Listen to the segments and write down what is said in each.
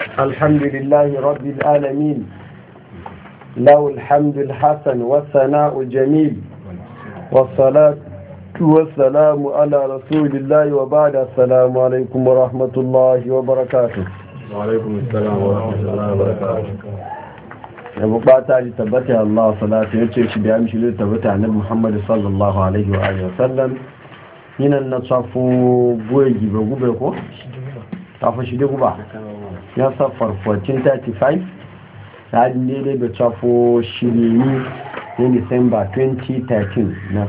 الحمد لله رب العالمين، له الحمد الحسن والثناء الجميل، والصلاة والسلام على رسول الله وبعد. السلام عليكم ورحمة الله وبركاته. وعليكم السلام ورحمة الله وبركاته. abu bata ji tabbata Allah salatu ya ce shi da ya mishi tabbata annabi Muhammad sallallahu alaihi wa alihi wasallam yinan na tsafo goyi gube ko tafi shi guba ya safar 1435 da daidai da tsafo shirini ne December 2013 na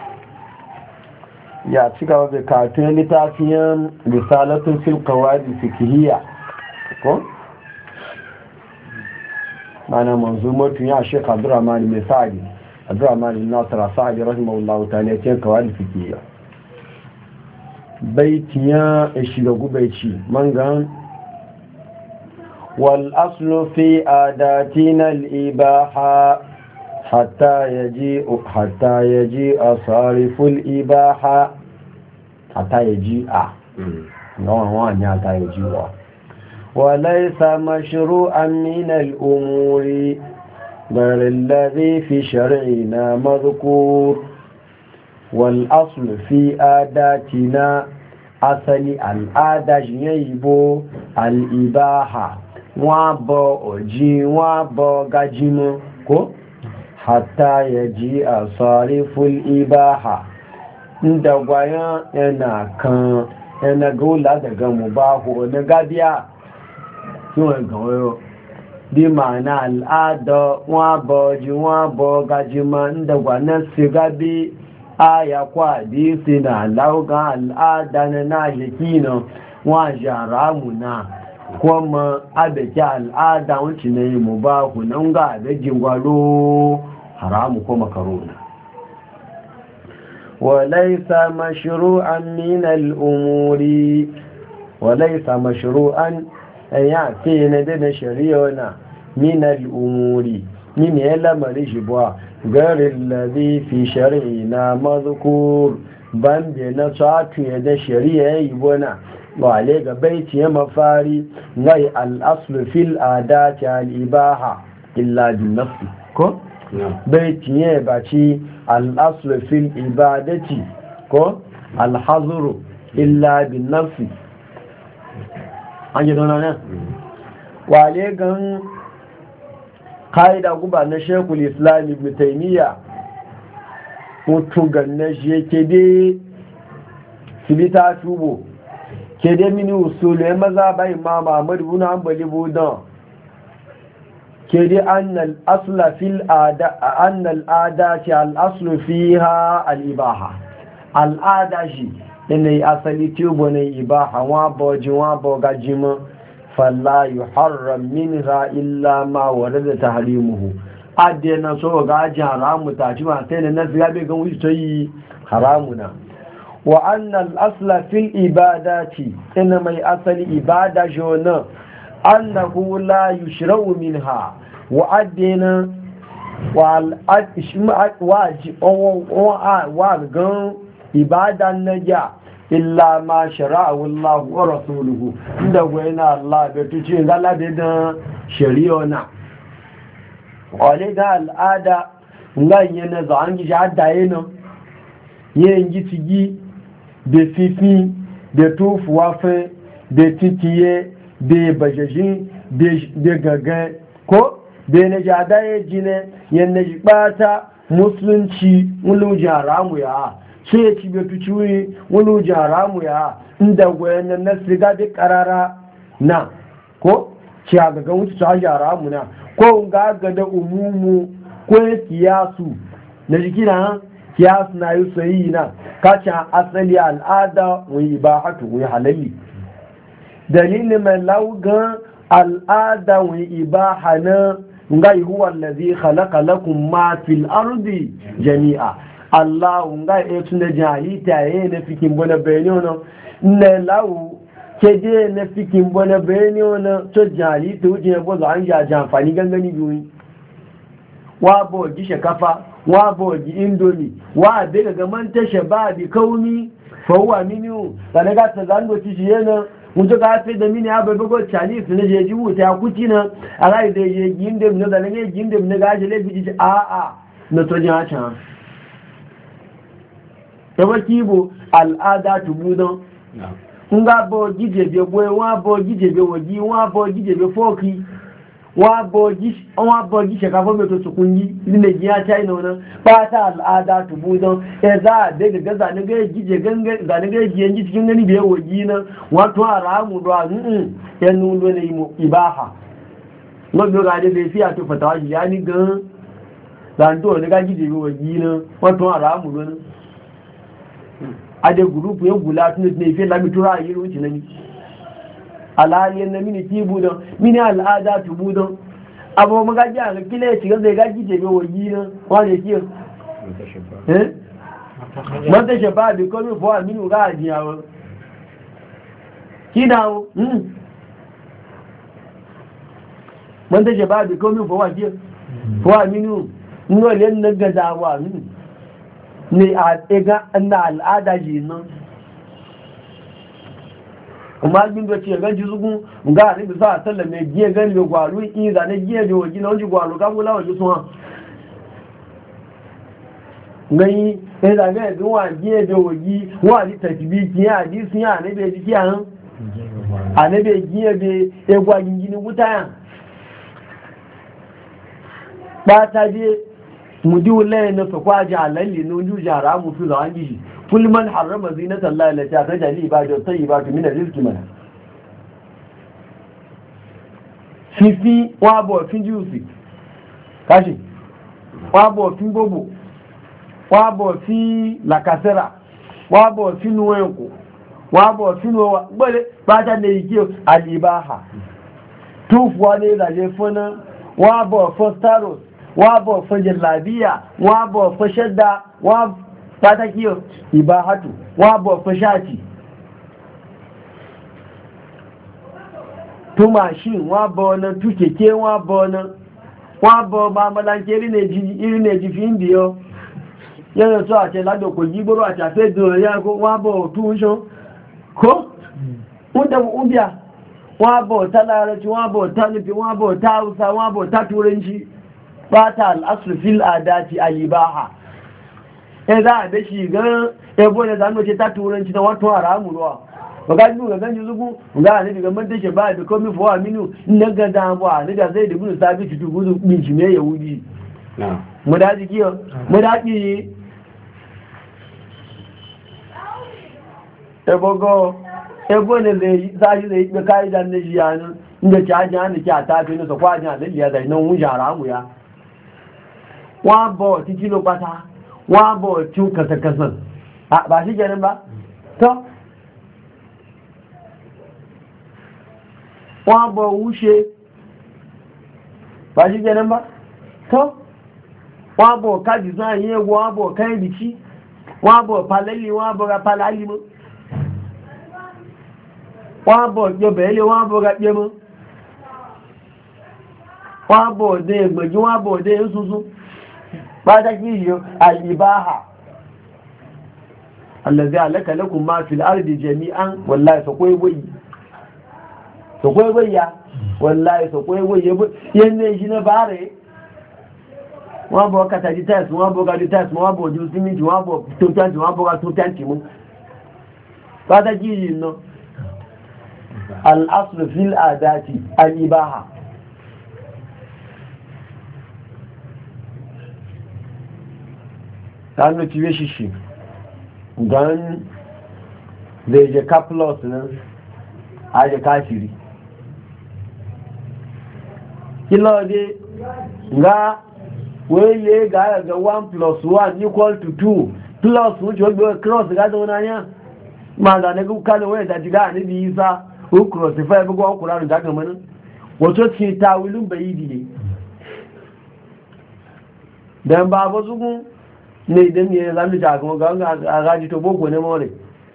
ya ci gaba da katun littafin risalatun fil qawaid fiqhiyya ko mana manzumatu ya Sheikh Abdurrahman bin Sa'di Abdurrahman bin Nasir Sa'di rahimahullahu ta'ala ya kawai fikiya baitiya shiga gubaici mangan wal aslu fi adatina al ibaha hatta yaji asarifu al ibaha hatta yaji a nawan wani hatta yaji wa وليس مشروعا من الأمور غير الذي في شرعنا مذكور والأصل في آداتنا أصل الآداج يجب الإباحة وابو أجي وابو غجم حتى يجي صارف الإباحة ndagwaya yana kan yana gola daga mubahu na gabiya níwọ̀n gan ọ̀rọ̀ bí màánà al'adọ̀ wọ́n bọ̀ọ̀jì wọ́n bọ̀ gajima ndagwa na siga bí ayakwa àdísì na laugan al'ada na náàlẹ̀kí na wọ́n jàrámù na kuma abẹ̀kí al'ada wọ́n ci na yi mubahu na nga abẹ́jì gwalo haramu ko makarona وليس مشروعا من الأمور وليس مشروعا ya ce na dana shari'a na minal umuri min ya lamari shi buwa garin lazi fi shari'a na mazukur bambe na satu ya da shari'a ya yi bona wale ga baiti ya mafari ngai al'aslu fil adati al'ibaha illa bin nafsi ko? baiti ya baci al'aslu fil ibadati ko? alhazuru illa bin nafsi an yi dona nan wale gan ka'ida guba na shekul islam ibn taimiyya mutu ganna shi yake dai filita tubo ke dai mini usulu ya maza bai ma mamadu buna ambali budan ke dai annal asla fil annal ada ce al'aslu fiha al'ibaha al'ada shi yanayi asali tubo na ibaha wa boji wa bogajima falla yuharram minha illa ma warada tahrimuhu adde na so ga ji haramu ta ci ma sai na ziga be gan wuce tayi haramuna wa anna al-asla fil ibadati inna mai asali ibada jona annahu la yushra'u minha wa addina wa al-ashma wa gan ibadan naja illa ma shara'ahu Allah wa rasuluhu inda gwayna Allah da tuce gala da shari'a na wale da al'ada nganye na zan gi jadda yana yin gitigi da fifi da tufuwa fa da tikiye da bajajin da gaga ko da na jada ya jine yana jibata musulunci mulujin haramu ya sai ya ci betu ciwi wani jaramu ya inda gwayan na siga da karara na ko ci a gaga wuce ta jaramu na ko ga da umumu ko ya kiyasu na jiki na kiyasu na yi sayi na kacin asali al'ada wani ba hatu wani halalli dalilin mai laugan al'ada wani ibaha na ngai huwa allazi khalaqa lakum ma fil ardi jami'a Allah nga etu na jalita ye na fikin bona bayani ona na lawu keje na fikin bona bayani ona to jalita uje bo za an ja amfani gangani biyu wa bo ji shakafa wa bo ji indomi wa daga gaman ta shababi kauni fa huwa minu sanaga ta zando ci yana mutu ka fi da mini abu bugo chinese ne je jiwu ta kuti na a rai da je gindem na da ne gindem na gaje le biji a na to jin hacha ta wakibo al'ada tubudon nga bo gijebe boy wa bo gijebe wogi wa bo gijebe foki wa bo gi shaka fo meto tukunyi ne giya china wannan fata al'ada tubudon za da ga za ne ga gije ganga za ne ga giyan ji cikin gani biye wogi na wato haramu do ya nuno ne mu ibaha no do ga de fi ato fatawa ya ni gan dan to ne ga gijebe wogi na wato haramu do ade gurupu ya gula tun ne fi lami tura yi ruci na ni alaliyan na mini tibu don mini al'ada tubu don abu magaji a kila ya shiga zai gaji ce bai waji na wane kiyo mata shafa bi komi fuwa mini ga ajiya wa kidawo mata shafa bi komi fuwa kiyo fuwa mini nole na gazawa mini ne a ɗiga na al'ada ji nan kuma gbin da ce ganci zugun ga ne bisa a sallar mai giye gani da gwaro in zane giye da waje na wajen gwaro ka kula waje suna gani ya zaga ya zuwa giye da waje wa ji tafibi ki ya ji sun ya ne bai jiki a nan a ne bai giye bai ya gwagin gini wuta ya ba ta je mudi wallahi na fa kwaji halalli no ju jara mu fi zawan gishi kul man harrama zinata allahi allati akhraja li ibadi wa tayyibati min rizqi mana fifi wa bo fin juice kashi wa bo fin bobo wa bo fi la casera wa bo fin nuwenko wa bo fin wa bale ba ta ne yike alibaha tufuwa ne da je fona wa bo fostaros wa bọ̀ fún jẹ̀lábíyà wọ́n bọ̀ fún ṣẹ́dá wọ́n pátákì ìbáhátù wọ́n bọ̀ fún ṣáàtì tó machine wọ́n bọ̀ ọ̀nà tó kèké wọ́n bọ̀ ọ̀nà wọ́n bọ̀ mamalanke irinèjì fi ń bí ọ yẹ́nà tó àṣẹ ládòkò yígbóró àti àfẹ́dùn ẹ̀yà wọ́n bọ̀ tó ń ṣán kó ń dẹ̀wọ̀ ń bíà wọ́n bọ̀ tá láàrẹ̀ tí wọ́n bọ̀ tá nípi wọ́n bọ̀ tá hausa wọ́n bọ̀ tá turanci fata al'asru fil adati alibaha za a da shi gan ebo da zamu ce ta turanci ta wato haramu ruwa ga ji ga ganji zugu ga ne daga man take ba da komai fa minu na ga da ba ne da zai da gudu sabi tutu gudu min shi ne yahudi na mu da ji kiyo mu da ji ebo ne zai ga kai da ne jiyanu inda ci ajin ne ki a tafi ne so kwajin da liya da nan mun haramu ya wọ́n bọ̀ títí ló pátá wọ́n bọ̀ tí ó kẹsẹ̀kẹsẹ̀ bá sí jẹ́rin bá tọ́ wọ́n bọ̀ wúṣe bá sí jẹ́rin bá tọ́ wọ́n bọ̀ káàdì sáà yẹ́ wọ́n bọ̀ káàdì wọ́n bọ̀ palẹ́lì wọ́n bọ̀ ra palálì mọ́ wọ́n bọ̀ jọbẹ̀ẹ́lẹ̀ wọ́n bọ̀ ra pẹ́ mọ́ wọ́n bọ̀ dé ẹgbẹ̀jú wọ́n bọ̀ dé ẹ̀sùsù pàtàkì yìí alìbáhà allazi alaka lakum ma fil ardi jami'an wallahi sakwai ya wallahi sakwai wai yanne shi na bare wọ́n bọ̀ kàtàkì tẹ́ẹ̀sì wọ́n bọ̀ gàdì tẹ́ẹ̀sì wọ́n bọ̀ ojú símìtì wọ́n bọ̀ tó tẹ́ǹtì wọ́n bọ̀ gà tó tẹ́ǹtì mú pàtàkì yìí ná al-aslu fil adati al-ibaha tanu ci be shishi gan zai je kaplos nan a je kafiri kilo de nga wele ga 1 plus 1 equal to 2 plus which will be cross ga da wani ma da ne ka da waya da diga ne bi isa ko cross fa bi go Qur'an da ga mana wato ci tawilun bayidi ne dan ba ba zugun ne idan ne zamu ta ga gaji to boko ne more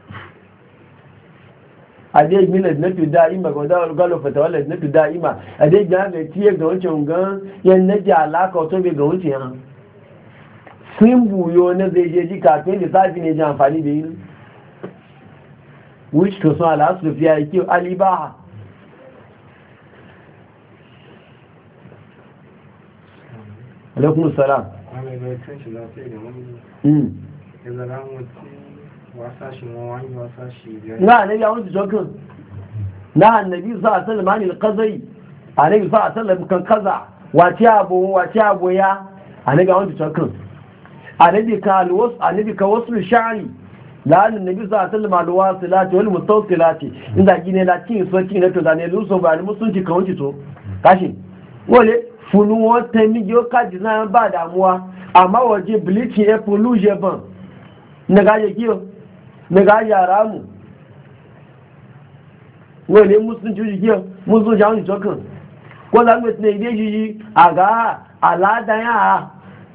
ade milad na tu da'ima ga da galo fata wala na tu da'ima ade ga ga tiye ga wancan gan yan na ji alaka to be ga wancan sun buyo na zai je ji kafin da safi ne ji amfani da yi which to so ala aslu fiya yake alibaha alaikum salam na ne ya wuce jokin na annabi sallallahu alaihi wasallam anil qazai annabi sallallahu alaihi wasallam kan kaza wace abu ya annabi ya wuce jokin annabi ka wasu sha'ri la annabi sallallahu alaihi wasallam alwasilati wal mustawsilati inda gine la tin so tin to zane luso ba ni musunci kan wuce to kashi wole funu wata mijo ka design ba damuwa amma waje bleaching e pollution ban na gaje kiyo na gaje haramu wole musunci kiyo musunci an to kan ko la ngwe ne ide jiji aga alada ya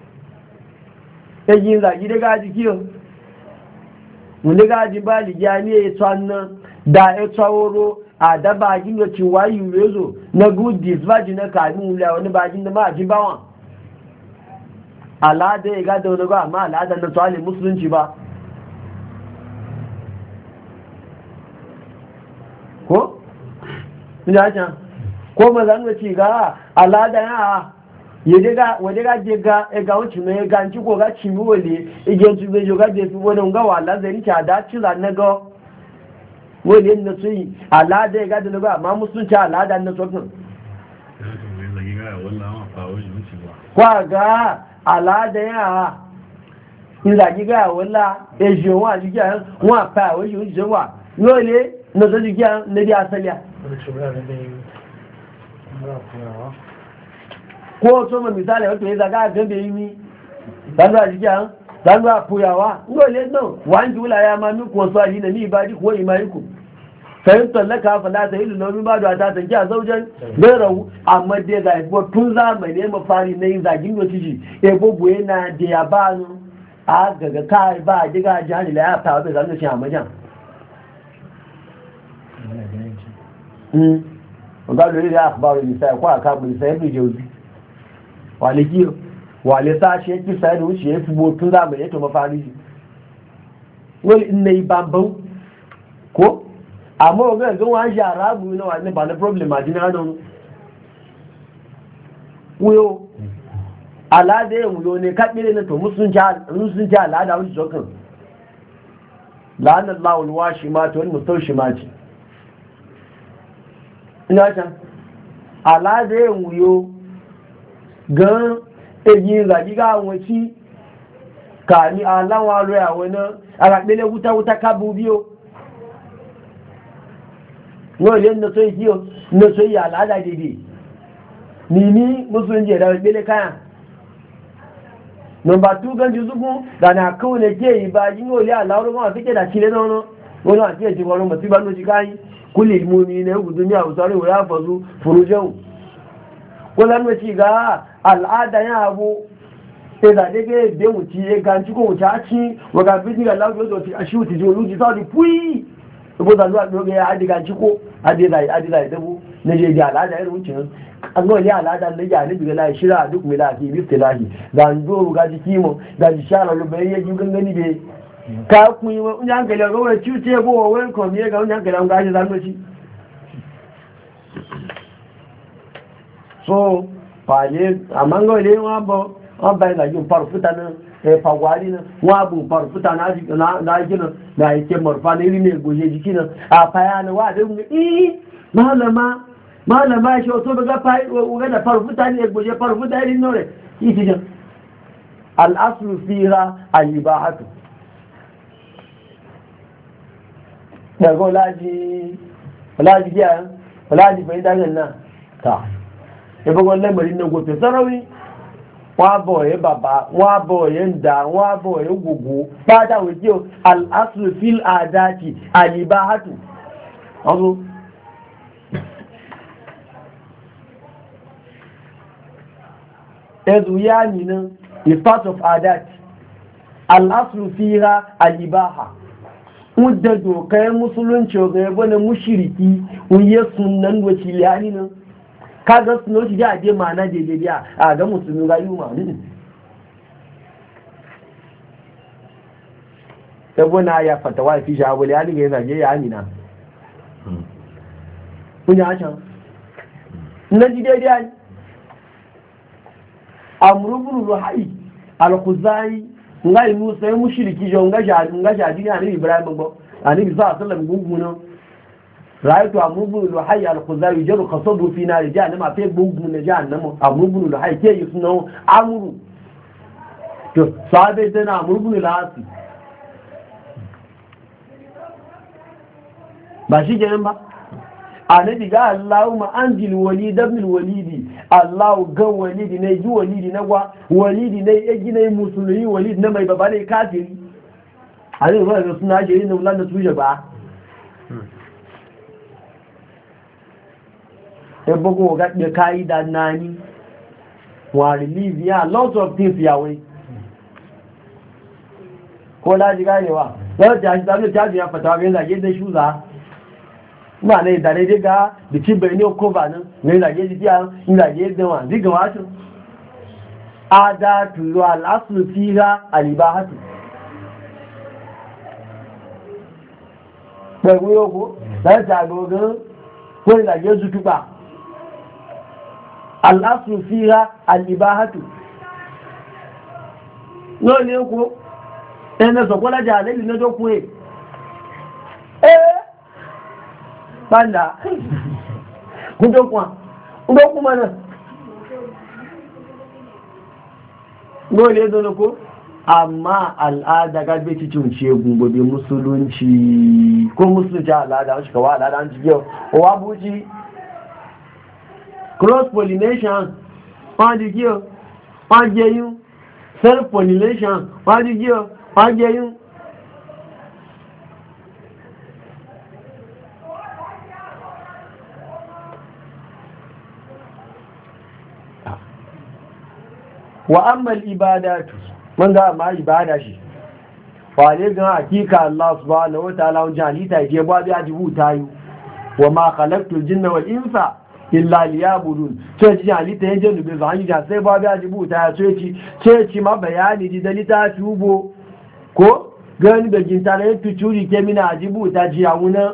ejin za gide gaji kiyo wunde gaji ba ligani e tsanna da e tsaworo a da bagin da ci wayu rezo na good dispatch na kamin wula wani bagin da ma ji bawan alada ya gada wani ba amma alada na tsali musulunci ba ko? ina can ko ma zan ci ga alada ya wadda ga je ga wuce mai ganci ko ga cimi wale igiyar su zai yoga da fi wani ga wala zai rike a daci na ga wani yin na su yi alada ya gada na ba amma musulunci alada na sokin kwa ga alada ya ìlàjí ga wala eji wọn àti kí wọn àpá àwọn èyí oúnjẹ wà yóò lé lọ́sọ́jú kí a níbi àṣẹlẹ̀ ko to ma misali wato ya zaga gambe yi mi zanzu a jikin zanzu a fuyawa ngole no wani wula ya ma nuku wasu aji na ni ba ji kuwa imaniku sayin tallaka fala ta ilu nomin ba da ta tanki a zaujen gairau amma dai ga ibo tun zamani ya mafari na yin zagin da ciji ebo buye na da ya ba nu a gaga kai ba a jiga jihani la ya fawa bai zanzu shi a majan ga lori da akhbaru misali ko aka bu sai bi jauzi wale kiyo wale sashi yake sai da wuce ya fi botun zamani ya to mafari wani ina yi bambam ko amma ogun ẹgbẹ́ wọn ṣe àrábù náà wà nípa ní problem àdínà náà wíó aláàdé ìwúlò ní kápẹ́lẹ̀ náà tó musulunci aláàdá wọ́n ṣe sọ́kàn láàrín láwọlúwá ṣe máa tó ní mùsùlùmí ṣe máa jì ina can aláàdé ìwúlò gan èyí ìrìnàjígá àwọn tí kà ní aláwọn arọ àwọn náà àràpẹ́lẹ̀ wútawúta kábù bí ó wọ́n lè ní sóyí kí o ní sóyí àládà dìde ní ní musulunci ẹ̀dà ìgbélé káyà nọmbà 2 ganjú zúkún dànà kún lè jẹ́ ìbá yíò olè aláwọ̀ wọn àti kẹ́dà sílé náà wọn àti ẹ̀jì wọn mọ̀ sí bá lójí káyí kú lè mú ní ilẹ̀ ìwùdó ní àwùsọ́rí ìwòrán àfọ̀sú fòrójẹ́hùn wọ́n lánàá ti ga al'ada yà abu ìdàdégé ìdéhùn ti ẹgbà tí kò wùn tí a kí wọ̀gà bí ní aláwọ̀ ti aṣíwò ti jẹ́ olújí sáà saboda zuwa doge ya adiga ciko adizai dabu na je da al'ada irin wucin an gawa ne al'ada na ya nufi gala shira duk mai lafi bistilahi ga ndoro ga jiki mu ga jishara rubai ya ji gangani bai ka kun yi wani hankali ga wani cuce ya gowa wani kwamye ga wani hankali an gashi zanoci so fale amma gawa ne wọn bayan zagin farfuta nan fagwari nan wọn abu farfuta na gina na yake marfa na iri mai goje jiki nan a faya na wa da yi malama shi wato ga da farfuta ne goje farfuta iri nore yi ti jan al'aslu fiha al-ibahatu daga olaji biya olaji bai dagan nan ta ebe gwan lamarin na gote sarawi wọ́n bọ̀ ẹ̀ bàbá wọ́n bọ̀ ẹ̀ ń dà wọ́n bọ̀ ẹ̀ gbogbo pátá wòjí o al'aslu fil adati alibahatu ọdún ẹzù yá nínú is part of adati al'aslu fiha alibaha wọ́n dẹ̀dọ̀ kayan musulunci ọgbẹ̀ ẹgbẹ́ na mushiriki wọ́n yẹ sunan wacce ya nínú kaga su noci da aje mana daidai a ga musulmi rayu ma ebona ya fatawa fi jawali ya diga zage ya amina kun ya can na ji daidai amru bin ruhai al-khuzai ngai musa mushriki jo ngaja dini ani ibrahim go ani bisa sallam gunguno ra'aytu amru bin ruhai al-khuzai jaru qasadu fi nar jahannam ma fi gungun jahannam amru bin ruhai ke yusno amru to sahabe tana amru bin al-asi ba shi kenan ba annabi ga Allahumma anjil walid ibn walidi Allah ga walidi ne ji walidi na gwa walidi ne ya gina musulmi walidi na mai baba ne kafiri annabi ba da suna jeri ne ulan da tuje ba e bogo ga de kai da nani wa relieve ya lots of things ya wai ko la ji ganewa da ta ji ya fata ga zage da shuza ma ne da ne daga da ci bai ne ko ba nan ne da ke jiya ina ke da wa diga wato ada tu al aslu fiha al ibahatu bai wuyo ko da ta gogo ko da ke zutu ba al aslu fiha al ibahatu no ne ko ina so ko la jale ni do ku banda kudo kuma nan dole zo ko amma al'ada ga bai ci cince gungobe musulunci ko musulunci al'ada shi kawai al'ada an ci yau o abuji cross pollination wọ́n di kí o wọ́n jẹ yún self pollination wọ́n di kí o wọ́n jẹ yún. wa ammal ibadatu man ga ma ibada shi wale ga hakika Allah subhanahu wa ta'ala wajen halitta je ba bi ajibu tayu wa ma khalaqtul jinna wal insa illa liyabudun sai ji halitta yaje nube zan yi da sai ba bi ajibu ta sai ci ma bayani di dalita tubo ko gani da ginta ne tucuri ke mina ajibu ta ji yawuna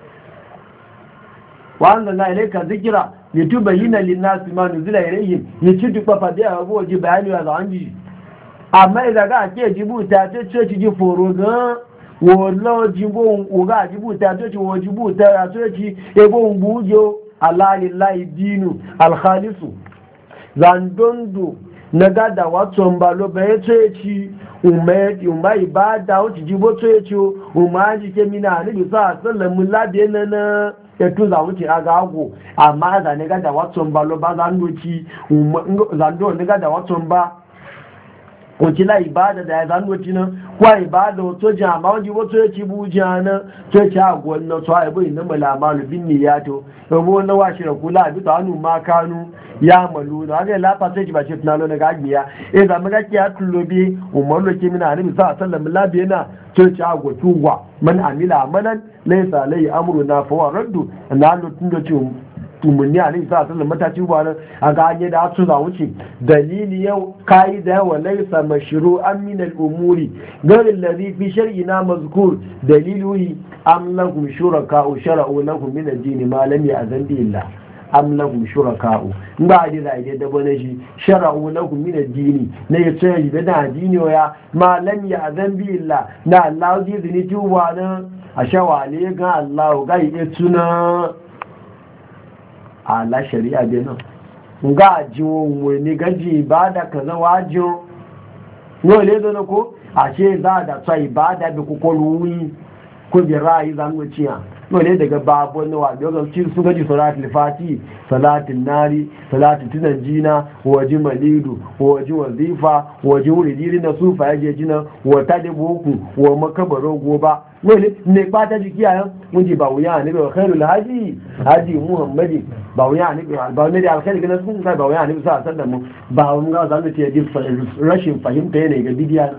wa anna ilayka zikra litubayyana lin-nasi ma nuzila ilayhim yace duk fa da abu ji bayani wa zanji amma idan ga ke jibuta ce ji foro ga wo jibo ga jibuta ce wo jibuta ce ebo bujo alalillahi dinu al-khalisu zandondo naga da watson balo be ce umai ibada o jibo ce umaji ke mina ni bisa sallamu lade na ya tu za wuce a gago amma za ne ga da watson ba lo ba zan doci zando ne ga da watson ba ko kila ibada da zan doci nan kwa ibada to jama wani wato ya ci buja na to ci agwon na to ai bai na malamalu bin niyato yabo na washi da kula bi to anu ma kanu ya malu da ga la fa sai ba ce tunalo na gagiya da mu ga kiya tulobi umarlo ke mina annabi sallallahu alaihi wasallam labi yana to ci agwa tuwa man amila amalan laysa alai amruna fa wa raddu na lutun da ci tumunni a nisa sallan mataci ba nan a ga hanyar da su za wuce dalili yau kayi da yawa laisa mashiru an min al'umuri garin lari fi shari'ina mazkur dalilu am lahum shuraka'u shara'u lahum min ad-din ma lam ya'zan bi illa am lahum shuraka'u ba da zai da bane shi shara'u lahum min ad-din ne ya ce yi da addini ya ma lam ya'zan bi illa na Allah ji zini tuwa nan a shawale ga Allah ga yi tuna ala shari'a dai nan nga jiwo wani gaji ibada kaza wajo no le do ko a ce za da tsa ibada bi kokoluwi ko bi ra'ayi zan wuciya no le daga babu no wa daga ci su gaji salatul fati salatul nari salatul tunajina waji malidu waji wazifa waji wuridiri na sufa yaje jina wa tadibuku wa makabaro goba ne bata jiki a mun ji ba wuya ne ba khairul haji muhammadi ba wuya ne ba ne da alkhairi kana sun ba wuya ne sa sallan ba mun ga zan ce ji rashin fahimta ne ga bidiya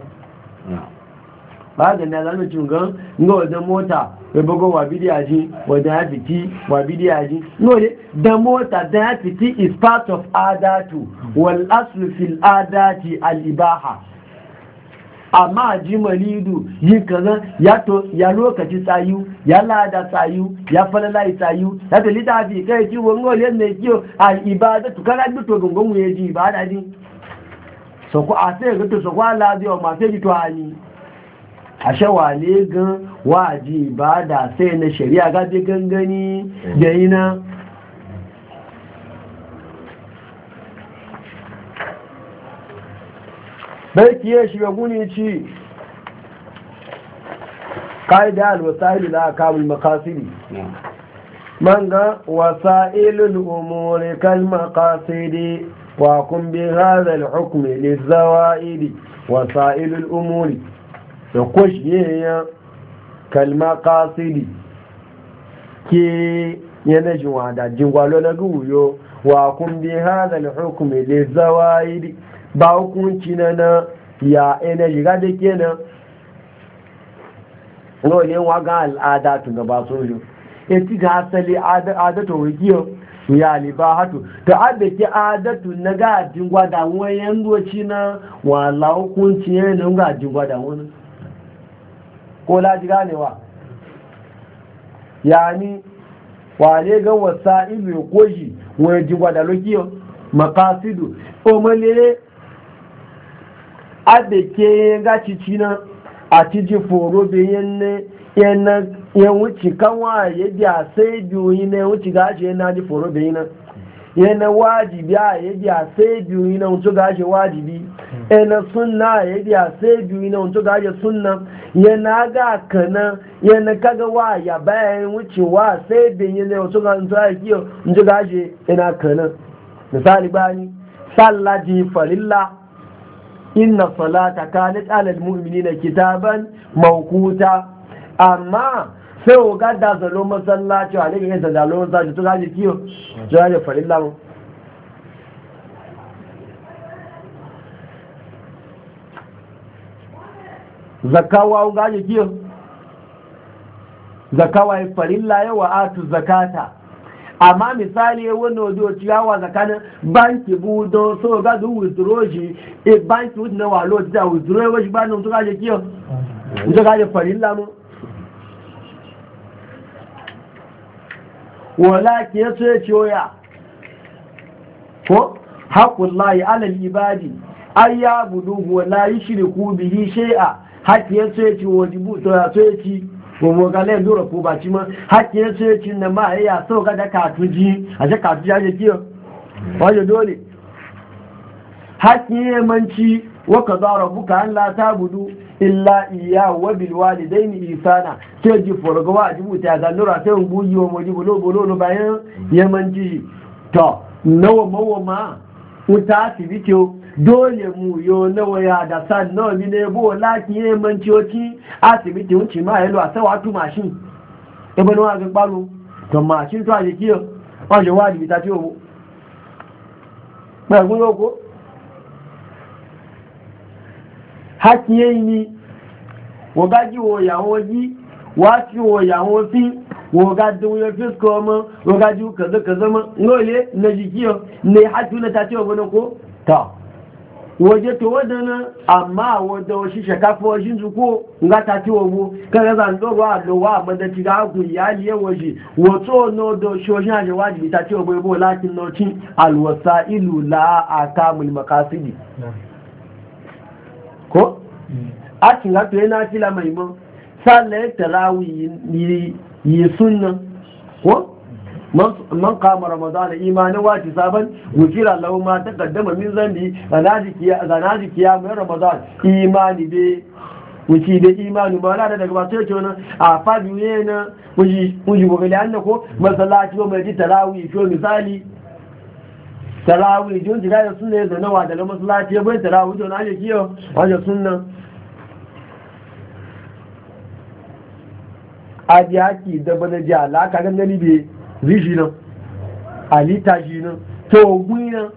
ba ga na zan ci ga wajen mota bai bugo wa bidiya ji wajen ya fiti wa bidiya ji ne da mota da ya fiti is part of adatu wal aslu fil adati al ibaha amma ji malidu yin kaza ya lokaci tsayu ya lada tsayu ya falalai tsayu ya to litafi kai ci wongo le ne kiyo al ibadatu kana duto gongon mu yaji ibada din so ko a sai ga to so kwa la dio ma sai ji to ani a shawale gan waji ibada sai na shari'a ga bi gangani da ina bai kiye shi ga guni ci qaida al-wasa'il la kamul maqasidi man ga wasa'ilul umuri kal maqasidi wa kun bi hadha al-hukm lizawaidi wasa'ilul umuri da kwashiye kal maqasidi ke yana jiwa da jingwalo na guyo wa kun bi hadha al-hukm lizawaidi ba hukunci na ya energy ga da ke nan wani yawa ga al'ada tun gaba sojo eti ga asali adatu wikiyo ya liba hatu ta adake adatu na ga jingwa da wayan doci na wala hukunci yana ga jingwa da wani ko laji ganewa yani wale ga wasa ilu koji wani jingwa da lokiyo makasidu o malere adake ga cicina a ciji foro bayan yan wuce kanwa ya biya sai biyu na wuce gashi yana ji foro bayan yana wajibi a ya biya sai biyu na wuce gashi wajibi yana sunna ya biya sai biyu na wuce gashi sunna yana ga kana yana kaga wa ya bayan wucewa sai biyu na wuce gashi yana kana misali bani sallaji farilla inna salata kanat ala almu'minina kitaban mawquta amma sai o ga da zalo masallaci a ne ga zalo masallaci to gaji kiyo to gaji farilla mu zakawa gaji kiyo zakawa farilla yawa atu zakata amma misali wani ojo ciyawa tsakanin banki budo so ga zu withdraw shi banki wuce na walo ta withdraw wa shi ba nan to gaje kiyo to gaje farilla mu wala ke yace ciyoya ko haqqullahi ala al-ibadi ay yabudu wa la yushriku bihi shay'a haƙƙi yace ci wajibu to ya ce ci gomo ga le duro ko ba ci ma hakki ya ce cin na ma ya so ga da katuji a ce katuji ya kiyo waje dole hakki ya manci wa qadara rabbuka an la tabudu illa iyya wa bil walidaini ihsana ce ji forgo wa jibu ta ga nura sai buyi wa moji bolo bayan ya manci to nawa mawa ma uta asibiti dole mu yo nawa ya da san nawa bi ne bo laki ye mancioci asibiti wuce ma yalo a sawa tu mashin e bano wa ga balo to mashin to aje kiyo wa je wadi bitati obo ba gun yoko hakiye ni wo gaji wo ya woji wa ti wo ya wo fi wo ga dun yo fisko mo wo gaji kaza mo ngole na jikiyo ne hatu na tati obo ko ta waje to wadana amma wadda wasu shakafa wajen zuko nga ta ci wabu kaga zan do wa do wa mada ti ga ku yali ye waje wato no do shojin aje wajibi ta ci wabu bo lakin no tin alwasailu la akamul maqasidi ko a cin ga to yana kila mai mun sallai tarawih yi sunna ko man kama ramadana imanin wati saban wufira lahu ma taqaddama min zambi zanaji kiya mai ramadan imani be wuci da imani ba da daga ba sai kenan a fadi ne na wuji gobe da annako masallaci ko mai tarawih ko misali tarawih jin jira da sunna da nawa da masallaci bai tarawih don aje kiyo waje sunna ajiyaki da bana ji alaka ga nani be rishi nan alita shi nan to ogun nan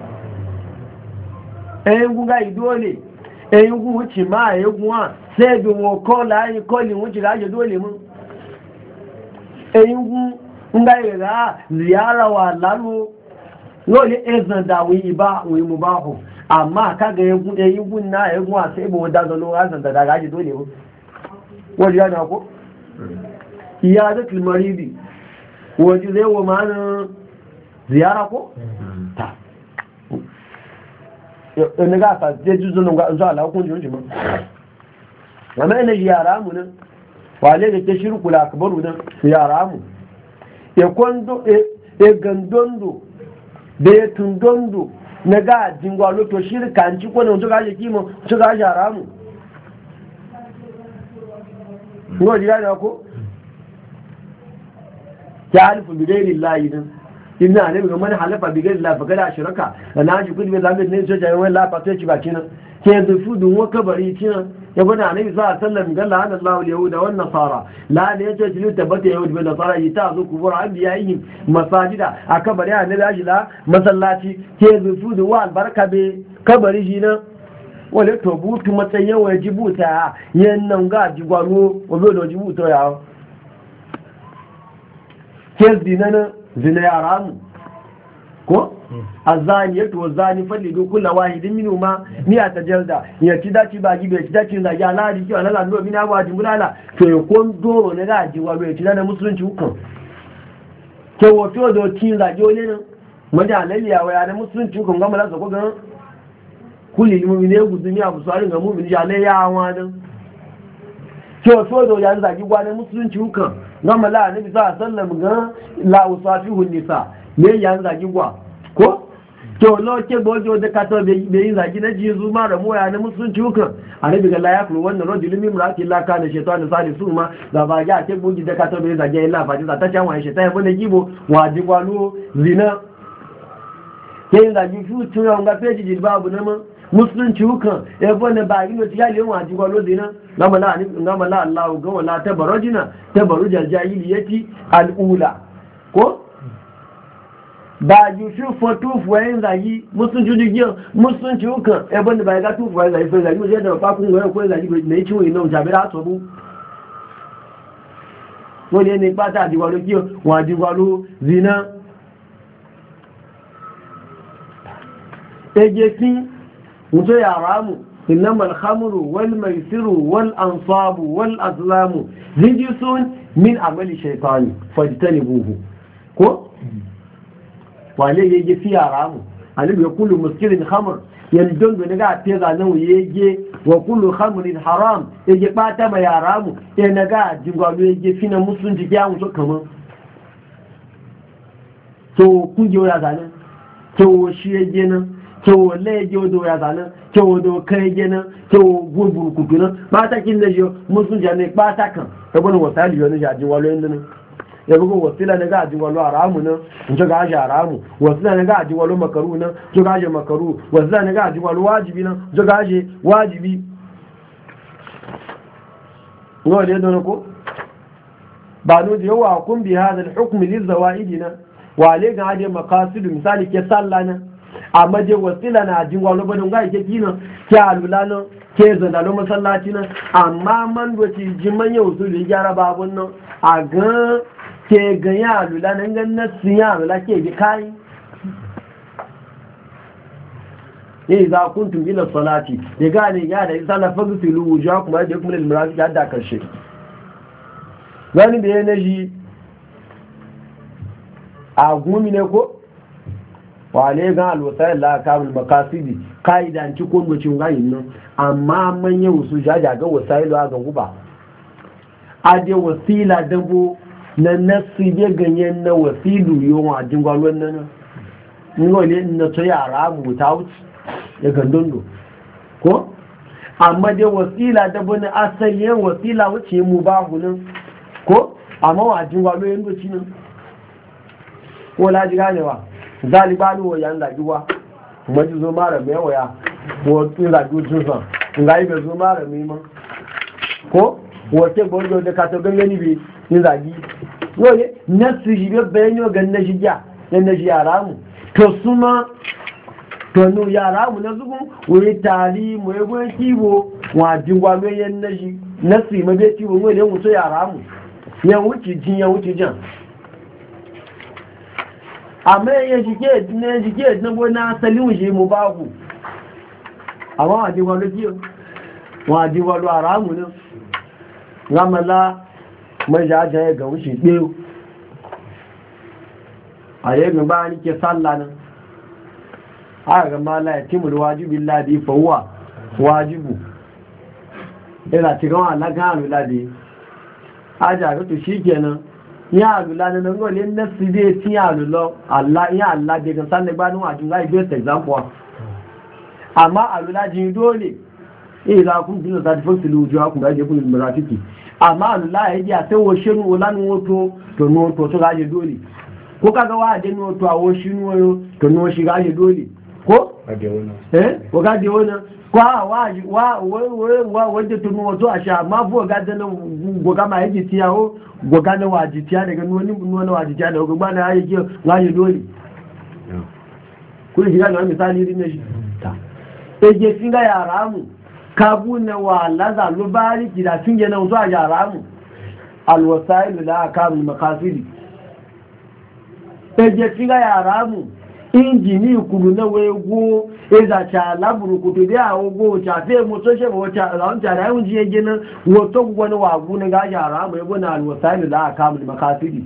ẹ̀yìn gún gáyì dóòlè ẹ̀yìn gún wùchì máa ẹ̀yìn à sẹ́ẹ̀dù wọn kọ́ láàrin kọ́lì wùchì láàjẹ́ dóòlè mú ẹ̀yìn gún gáyì rà ziyara wà lálú lóòlè ẹ̀zàn dàwí ìbá òun mú bá hù amma kaga ya yi gunna ya gunwa sai ba wadda zalo hazan da daga aji dole ba wajen yana ko iya da kilmaridi wajen zai wa ma'anin ziyara ko ta yana ga sa je juzunan ga zuwa lahukun jirin jimin amma yana yara mu nan wale da ke shirku la akabaru nan yara mu e gandondo da ya tundondo na ga jingwalo to shirka ci ko ne to ga je kimo to ga yara mu ngo diga da ko ya alifu bi ghairi llahi din inna ne ga man halafa bi ghairi llahi fa kada shirka na ji kudi be zabe ne so jaye wala fa to ci ba kinan ke da fudu wa kabari kinan ya bada annabi sallallahu alaihi wasallam galla hada Allahu al-yahuda wan nasara la ne yace tilu tabata yahud bin nasara yita zu kubur anbiya'ihim masajida akabari annabi ajila masallaci ke da fudu wa albarka be kabari jina wale to butu matsayin wa jibuta yannan ga jigwaro wabe da jibuta ya ke zina yara mu ko azani yato wazani fallidu kullu wahidin minhuma mi'ata jalda ya ci daci ba gibe ci daci da ya ladi ki Allah ndo mina ba jimulala to ya kon doro ne ga jigwaro ya ci da musulunci hukun ke wato do tin da jole ne majalaliya wa ya da musulunci hukun ga mala ko ga kuli mu'mine gudumi abu sarin ga mu'mini ya le ya wadan to so do ya zagi gwanin musulunci hukan gama la annabi sallallahu alaihi wasallam ga la usafihu nisa me ya zagi gwa ko to lo ke bojo da kato be yin zagi na jizu ma da moya na musulunci hukan annabi ga la yakulu wannan rajulun min imra'ati la kana shaytanu salisu ma da ba ya ke boji da kato be zagi illa fa ta can wa shaytan ya bane gibo waji gwalo zina ke zagi fu tun ga feji jilbabu na ma musulunci hukan ebo ne ba gino ti yale wa ji gwalo zina ngama la Allah ga wala tabarujina tabarujal jahiliyati alula ko ba ju shu fotu fuwayin zagi musulunci digiyo musulunci hukan ebo ne ba ga tu fuwayin zagi fa zagi mu je da ba kun ga ko zagi ne ci wi no jabira so bu wole ne pata ji gwalo kiyo wa ji gwalo zina ejesin mutu ya ramu innama alhamru wal maisiru wal ansabu wal azlamu rijisun min amali shaitani fajtanibuhu ko wale yake fi ya ramu alibi kullu muskirin khamr yandon da daga teza nan yake wa kullu khamrin haram yake bata ma ya ramu ya naga jingwalu yake fi na musulunci ya mutu kaman to kungiyo ya zanen to shi yake nan kewo laye odo ya zanen kewo odo kai gina kewo gurguru kutunan matakin da shi musun jane matakan ebe ni wasali yau na walo yin nan ya bugu wasila na gajin walo a ramu nan in ci gaji a ramu wasila na gajin walo makaru nan ci gaji makaru wasila na gajin walo wajibi nan ci gaji wajibi yau da ya dona ko ba no da yawa kun bi hadal hukmi lizawaidi nan wale ga hade makasidu misali ke sallah nan amma je wasila na jin gwalo badon ga ke kina ke alula nan ke zandalo masallaci nan amma man doci jiman yau su da gyara babun nan a ga ke ganya alula nan gan na siya alula ke bi kai za kuntum ila salati ya gane ya da sallah fa gutilu wujuhakum da kuma lil marafiq hadda karshe gani da yana ji a gumi ne ko wale gan alwasayar la'akamul makasidi ka'idanci ko gocin gayin nan amma manyan wasu jaja ga wasailu a guba aje wasila dabo na nasi be ganyen na wasilu yawon a jingwalon nan ngole na to yara mu ta wuce ya gandondo ko amma dai wasila dabo na asalin wasila wuce mu ba hunin ko amma wa jingwalon yanzu cinan ko laji ganewa zalibani wa yan lagiwa maji zo mara mai waya ko tun lagi tunsan nga yi bai zo mara mai ma ko wace gwarzo da kato gangani bai yin zagi yau na su shi bai bayan yau gan na shi ya yan na shi yara mu to su ma to nu yara mu na zugun wuri tari mu ya gwen kibo wajen gwalo yan na shi na su yi mabe kibo mu ya wuce yara mu yan wuce jin yan wuce jan amma ya jike na gona salin shi mu babu àwọn àdíwọlú kí wọ́n àdíwọlú àrámù ní rámọ́lá mẹ́jà ajẹ́ ẹgbẹ̀ ń ṣe pé àyẹ́gbẹ̀ bá ní kẹ sálà ní àgbàmọ́lá ẹ̀tímùrù wájúbí ládìí fọwọ́ wájúbù ẹ̀rà tí wọ́n alágán àrùládé ajá àrùtù sí kẹ́nà ní àrùládé náà lè nẹ́sí dé tí àrùlọ aládé kan sálẹ̀gbá ní àjúlá ìgbé example amma alulaji dole za kun dina certificate lu jo akun gaje kun mirafiki amma alula yaji a sai wo shinu olanu woto to no to gaje dole ko kaga wa de no to awo shinu yo to no shi gaje dole ko gaje wona ko gaje wona kwa wa wanda to no to asha amma bo gaje na goga ma yaji tiyawo goga na waji tiya daga no waji tiya daga ba na yaji gaje dole ko shi ga misali rin ne ta eje finga ya ramu kabu na wa laza lo bari kida finge na zo ya ramu alwasail la akam maqasid eje finga ya ramu injini kulu na wego eza cha laburu kutu dia ogo cha fe mo so she mo cha ran cha da unji eje na wo to gwana wa gu na ga ya ramu ebo na alwasail la akam maqasid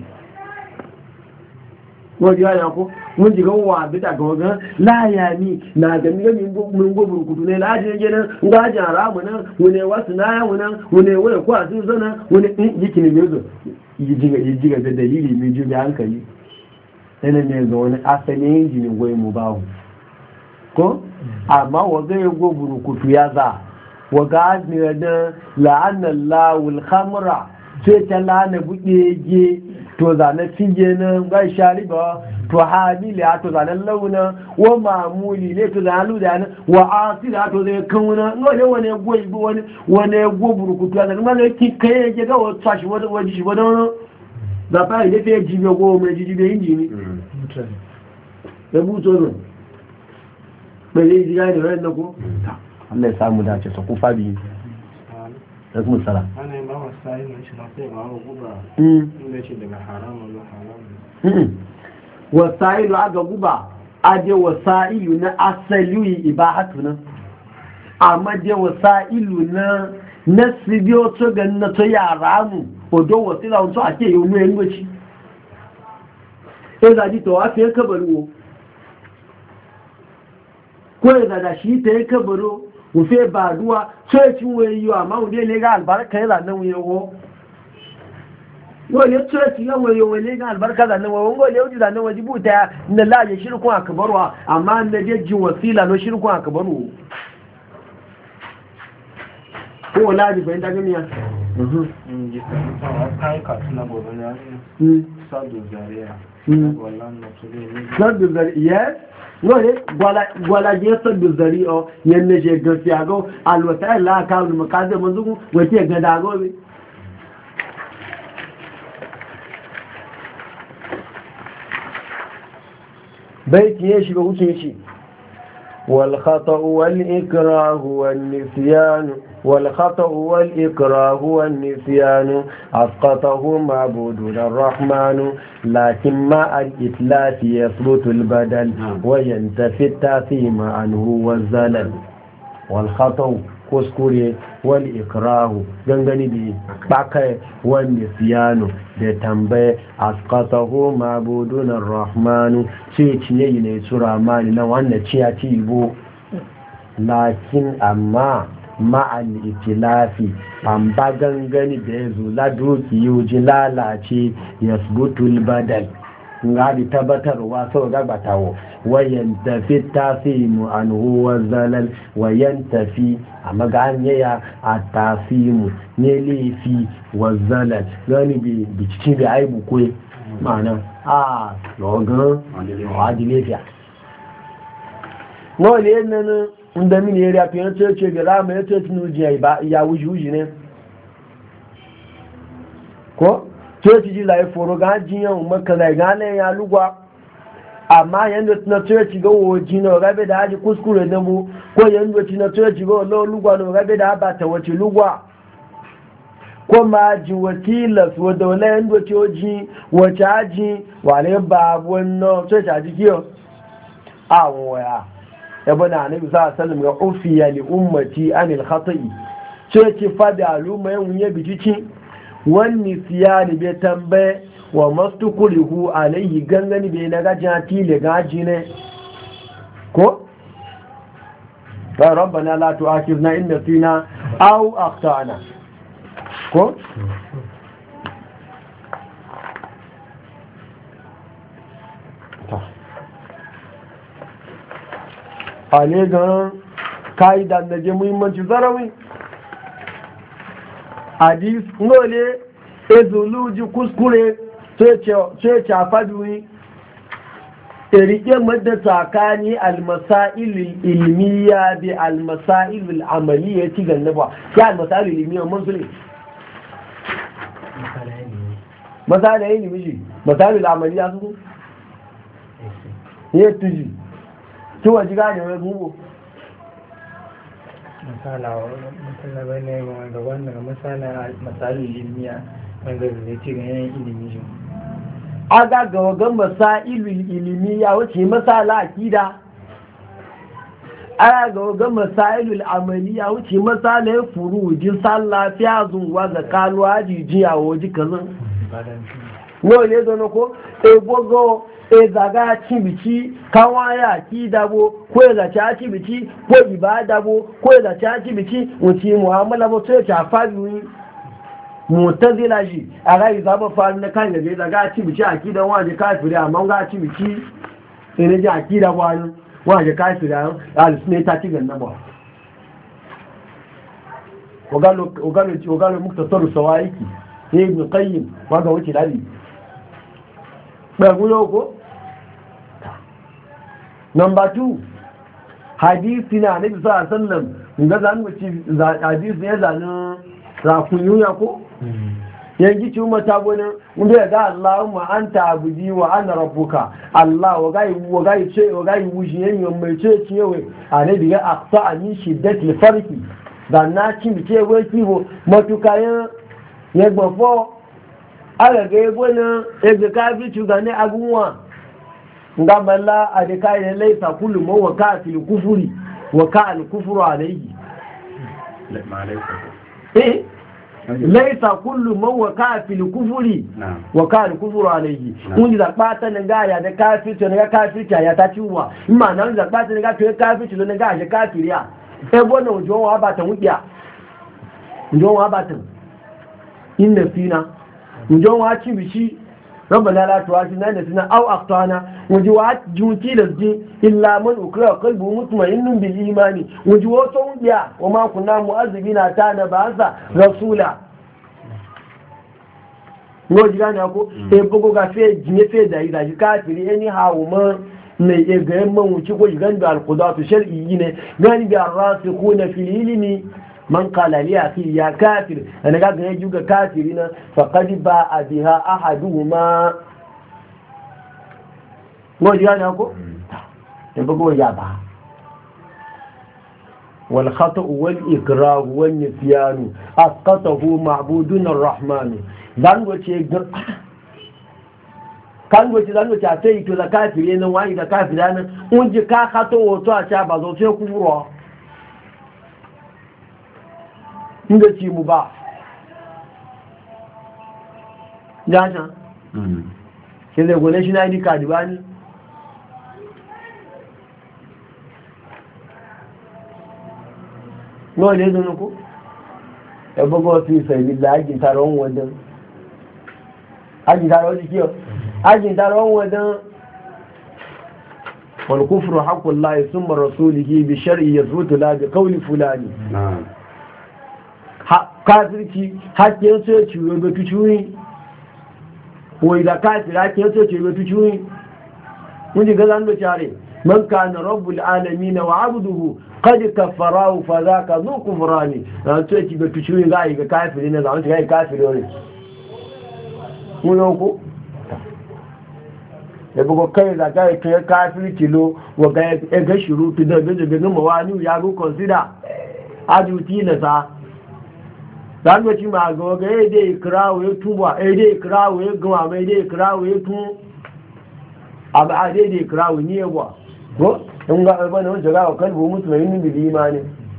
wọ́n yá yà kó wọ́n jìgá wà àbíta gọ̀ọ̀gán láyàmí na gami gami gbogbo burúkutu ne láti ẹjẹ́ náà ń gájì àrámù náà wọ́n wá sí náà wọ́n wọ́n kó àti ìzọ́nà wọ́n yí kìnnì mẹ́zọ̀ yí jíga da dalili mai ju mai hankali yana mai ga wani asalin injinin gwai mu bahu ko amma waga ya go burúkutu ya za waga azmira da la'annan lawul khamra sai ta lana buɗe to zane finge nan gai shariba to hamili to zane launa wa mamuli ne to zane luda ne wa asira to zai kauna ngole wane goyi wane goburu kutu da kuma ne ki kai ke ga wata shi wata waji shi wata da fa ile fe jibe go me jibe injini da buto no bele jiga ne ran ko Allah ya samu dace to ku fabi alaikum salam ana yin ba wasa yin shi na sai ba guba inda shi daga haramun lo haramun wasailu aga guba aje wasailu na asali ibahatu nan amma je wasailu na nasibiyo to ganna to yaramu odo wasila to ake yi mu engoci da ji to afi kabaru ko da shi ta kabaru wufe ba duwa tsoyacin wayo amma wunde ne ga albarka yana nan wayo wale tsoyacin yan wayo wale ga albarka da nan wayo wale yau da nan wajibu ta na laje shirkun akbarwa amma na jejjin wasila no shirkun akbaru ko laji bai da gamiya sadu zariya lóòrè gwalaje sọ́dọ̀ zari ọ yẹn ní ṣe gan sí àgọ́ alwọ̀ta ìlà àkàrùn mọ̀kázẹ̀ mọ́sùkún wẹ̀tí ẹ̀gẹ́dà àgọ́ rí bẹ́ẹ̀ tí yẹ́ ṣe gbogbo kí ṣe والخطأ والإكراه والنسيان والخطأ والإكراه والنسيان أسقطه معبودنا الرحمن لكن مع الإتلاف يثبت البدل وينتفي التأثيم عنه والزلل والخطأ kuskure wal ikrahu gangani da bakai wani siyano da tambaye asqatahu ma'budun ar-rahmanu ce ciye ne su ramani na wannan ciya ci ibo lakin amma ma'al itilafi an ba gangani da ya zo ladoki yuji lalace yasbutul badal ngadi tabbatarwa sau gabatawo wayan tafi tasimu an huwa zalal wayan tafi a maganyaya a tasimu ne laifi wa zalal gani bi cikin da aibu kwe ma'ana a logan wadi lafiya wani yana inda mini ya rafi yana ce ga rama ya ce tunujiya ya wuji ne ko coci ji lai foro ga jiyan maka zai gane ya lugwa amma yanda na coci ga woji na gabe da haji kuskure da mu ko yanda na coci ga lo lugwa na gabe da ba ta wace lugwa ko ma ji wakila su da wala yanda coci wace haji wale babu wannan coci a jikiyo a waya ibn annabi sallallahu alaihi wasallam ga ufiya li ummati anil khata'i sai ce fada aluma yan ya bici wani siyani bai tambaye wa mastukurihu alaihi gangani bai na gajin tile gaji ne ko rabbana la tu'akhidna in nasina aw akhtana ko ale gan kaida da je muhimmanci zarawi hadis ngole ezuluji kuskure sai ce faduwi rike madda tsakani almasailul ilmiya bi almasailul amaliya ci gannaba ya almasailul ilmiya mun sune masala ilmi ji masailul amaliya su ne tuji to waji gane wai gugu masala bane wanda wannan masailul ilmiya wanda zai ci ganin ilimi shi aga ga wagan masailul ilimi ya wuce masala akida aga ga wagan masailul amali ya wuce masala furujin sallah fiya zuwa ga kalwa jiji a waje kazan no ne zo ko e bogo e zaga cibici kawaya akida bo ko e zaga cibici ko ibada bo ko e zaga cibici wuce mu'amala bo sai ta fadi mutazila shi a rai zaba faru na kan gaje daga a cibici a kidan waje kafiri amma ga a cibici sai na ji a kida wani waje kafiri a alisunan ta ci ganna ba ogalo muktasar sawaiki sai ibn qayyim wanda wuce dadi ɓagulo ko number 2 hadisi na nabi sallallahu alaihi wasallam ga zan wuce hadisi ya zanin rafun yuya ko yanki ci umata gonin wanda ya ga Allahumma anta abudi wa ana rabbuka Allah wa gai wushi yanyan mai ce ciyewe a ne biga aqsa ani shiddatil farki da na ci bice wai kibo matukayen ya gbafo aga ga gonin ega kafi tugane agunwa nga balla a da kai laisa kullu ma wa ka fil kufuri wa ka al kufru alayhi laisa kullu man waka fil kufuri wa kan kufuru alayhi kun da bata ne ga ya da kafirci ne ga kafirci ya ta ciwa imma nan da bata ne ga to kafirci ne ga ya kafiriya e bona ujo wa bata wudiya ujo wa bata inna fina ujo wa ci bishi rabbana la tu'akhidna in nasina aw akhtana ujo wa juti lasji illa man ukra qalbu mutma'innun bil imani ujo wa to wudiya wa ma kunna mu'azzibina ta na ba'sa rasula ngo jigani ako e bogo ga fe jine fe da ida ji kafiri eni hawo ma ne e ga man wuci ko jigan da alqudatu shar'i ne gani ga rasikhuna fil ilmi man qala li akhi ya kafir ana ga ga juga kafiri na faqad ba'a biha ahaduhuma ngo jigani ako e bogo ya ba wal khata' wal ikrah wal nisyan asqatahu ma'budun ar-rahman zangoce a sai ito da kafire nan wani da kafira nan unji ka kato wato a ca ba zo sai kufuro inda ci mu ba jaja ke zai gole shi na ID card ba ni no ne zo ko ya bugo fi sai billahi taron wadan ajin taron wadan والكفر حق الله ثم رسوله بشرع يثبت لا بقول فلان kafirci hakkin sai ciwo ga tucuyi wai da kafir hakkin sai ciwo ga tucuyi mun ji ga zan da tare man kana rabbul alamin wa abduhu qad kafarahu fa zaka zu kufrani dan sai ci ga tucuyi ga ga kafiri ne zan ga kafiri ne mun ko da bugo kai da ga kai kafirci lo wa ga shiru tu da ga mawani ya go consider ajuti na sa dan wace ma ga dai ikrawo ya tuba dai ikrawo ya gama mai dai ikrawo ya tu aba dai ikrawo ne yawa ko in ga albana wanda ga kalbu musulmin bil imani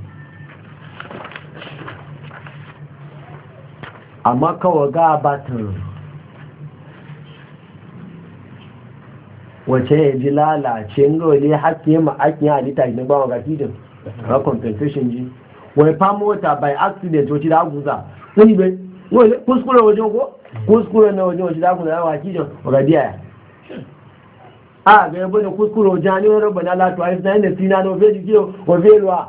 amma kawai ga batun wace ya ji lalace ga wani haƙƙi ya ma'aƙin halitta ne ba wa gafidin ba compensation ji wai fa mota by accident wacce da aguza wani bai kuskure wajen ko kuskure na wajen wacce da aguza ya waki jan radiya ya a ga yabo da kuskure wajen ne wani rabana latu a yasa yadda sina na ofe jiki ofe ruwa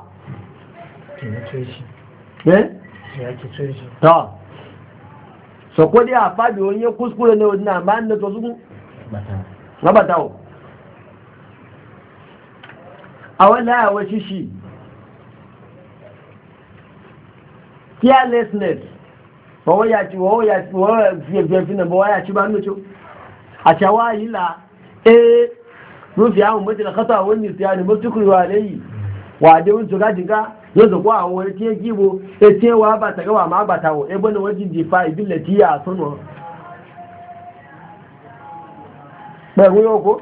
ta so ko dai a faɗi wani ya kuskure na wajen na ba na to su mabatawo a wani yawa shi carelessness wọ́n yà tí wọ́n fi náà bọ́ wáyà tí bá ń lóṣó àṣàwà yìí là ẹ́ rúfì àwọn mọ́tílá kátà àwọn ní ìsìyà ni mọ́tíkùrù wà lẹ́yìn wà dé oúnjẹ gájìgá yóò zọ̀kọ́ àwọn etí ẹgbìbò etí ẹwà bàtàgẹ́wà máa bàtàwọ̀ ẹgbọ́n ni wọ́n jí di fa ìbílẹ̀ tí yà sọ́nà pẹ̀lú yóò kó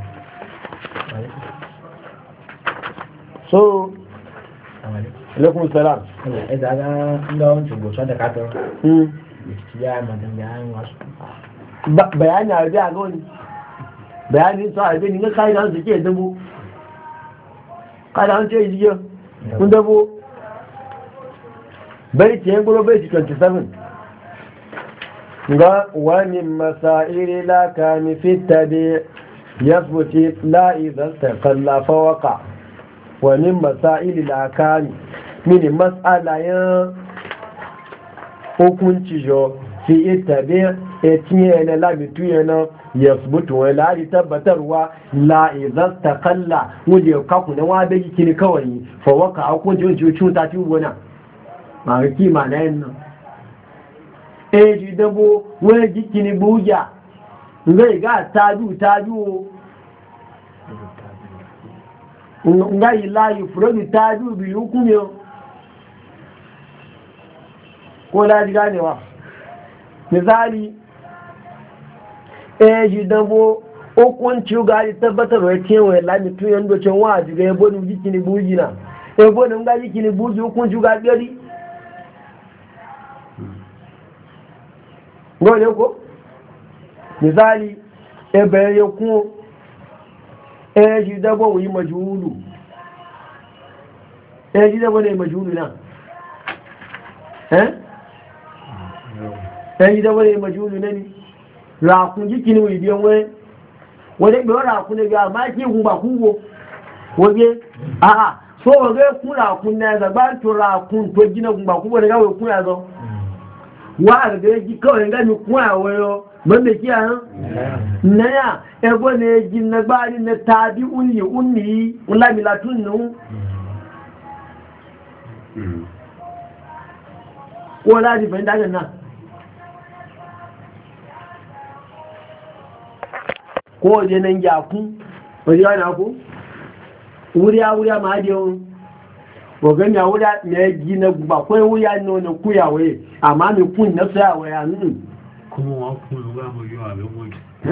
so alaikum salam idan ga wancan gocha da katon ya madan yayin wasu bayani a rabi a ga wani bayani to a rabi ni ga kai da su ke dabo kai da ce yi kun dabo bai ce goro bai 27 ga wani masairi la kami fitabi yasbuti la idan taqalla fawaqa wa min masaili la kami mini matsalayen hukunci jo fi itabe etinye na lamitu yana ya subutu wani lari tabbatarwa la'izar ta kalla wanda ya kaku na wada yi kini kawai fawaka a hukunci wani cuta ci wana ma ga kima na yin nan eji dabo wani jikini buja zai ga taju nga yi layi furobi taju biyu hukumiyo ko laji ganewa misali ji dabo hukunci gari tabbatar wa kewaye lamitu yan docin waji ga yabo ni jikini buji na yabo ni nga jikini buji hukunci ga gari gole ko misali ebe yakun ji dabo wi majhulu ji dabo ne majhulu na ji dabo ne majhulu ne ni rakun jikini wi biyan wani gbe rakun ne ga ma ki gun ba kuwo wobe so wobe kun rakun ne ga ba to rakun to gina gun ba kuwo ne ga we kun ya zo wa ga ji kawai ga mi kun awoyo banda kiya na ya ego ne jin na gbari na tabi unni ulami latun nu wala di fenda ga na ko je nan ya ku wani yana ku wuriya ma di on ogan ya wuriya ne ji na ba ko wuriya no ne ku yawe amma mi kun na sa yawe ya kuma wọn fún ìlú àmójú àlọ́wọ́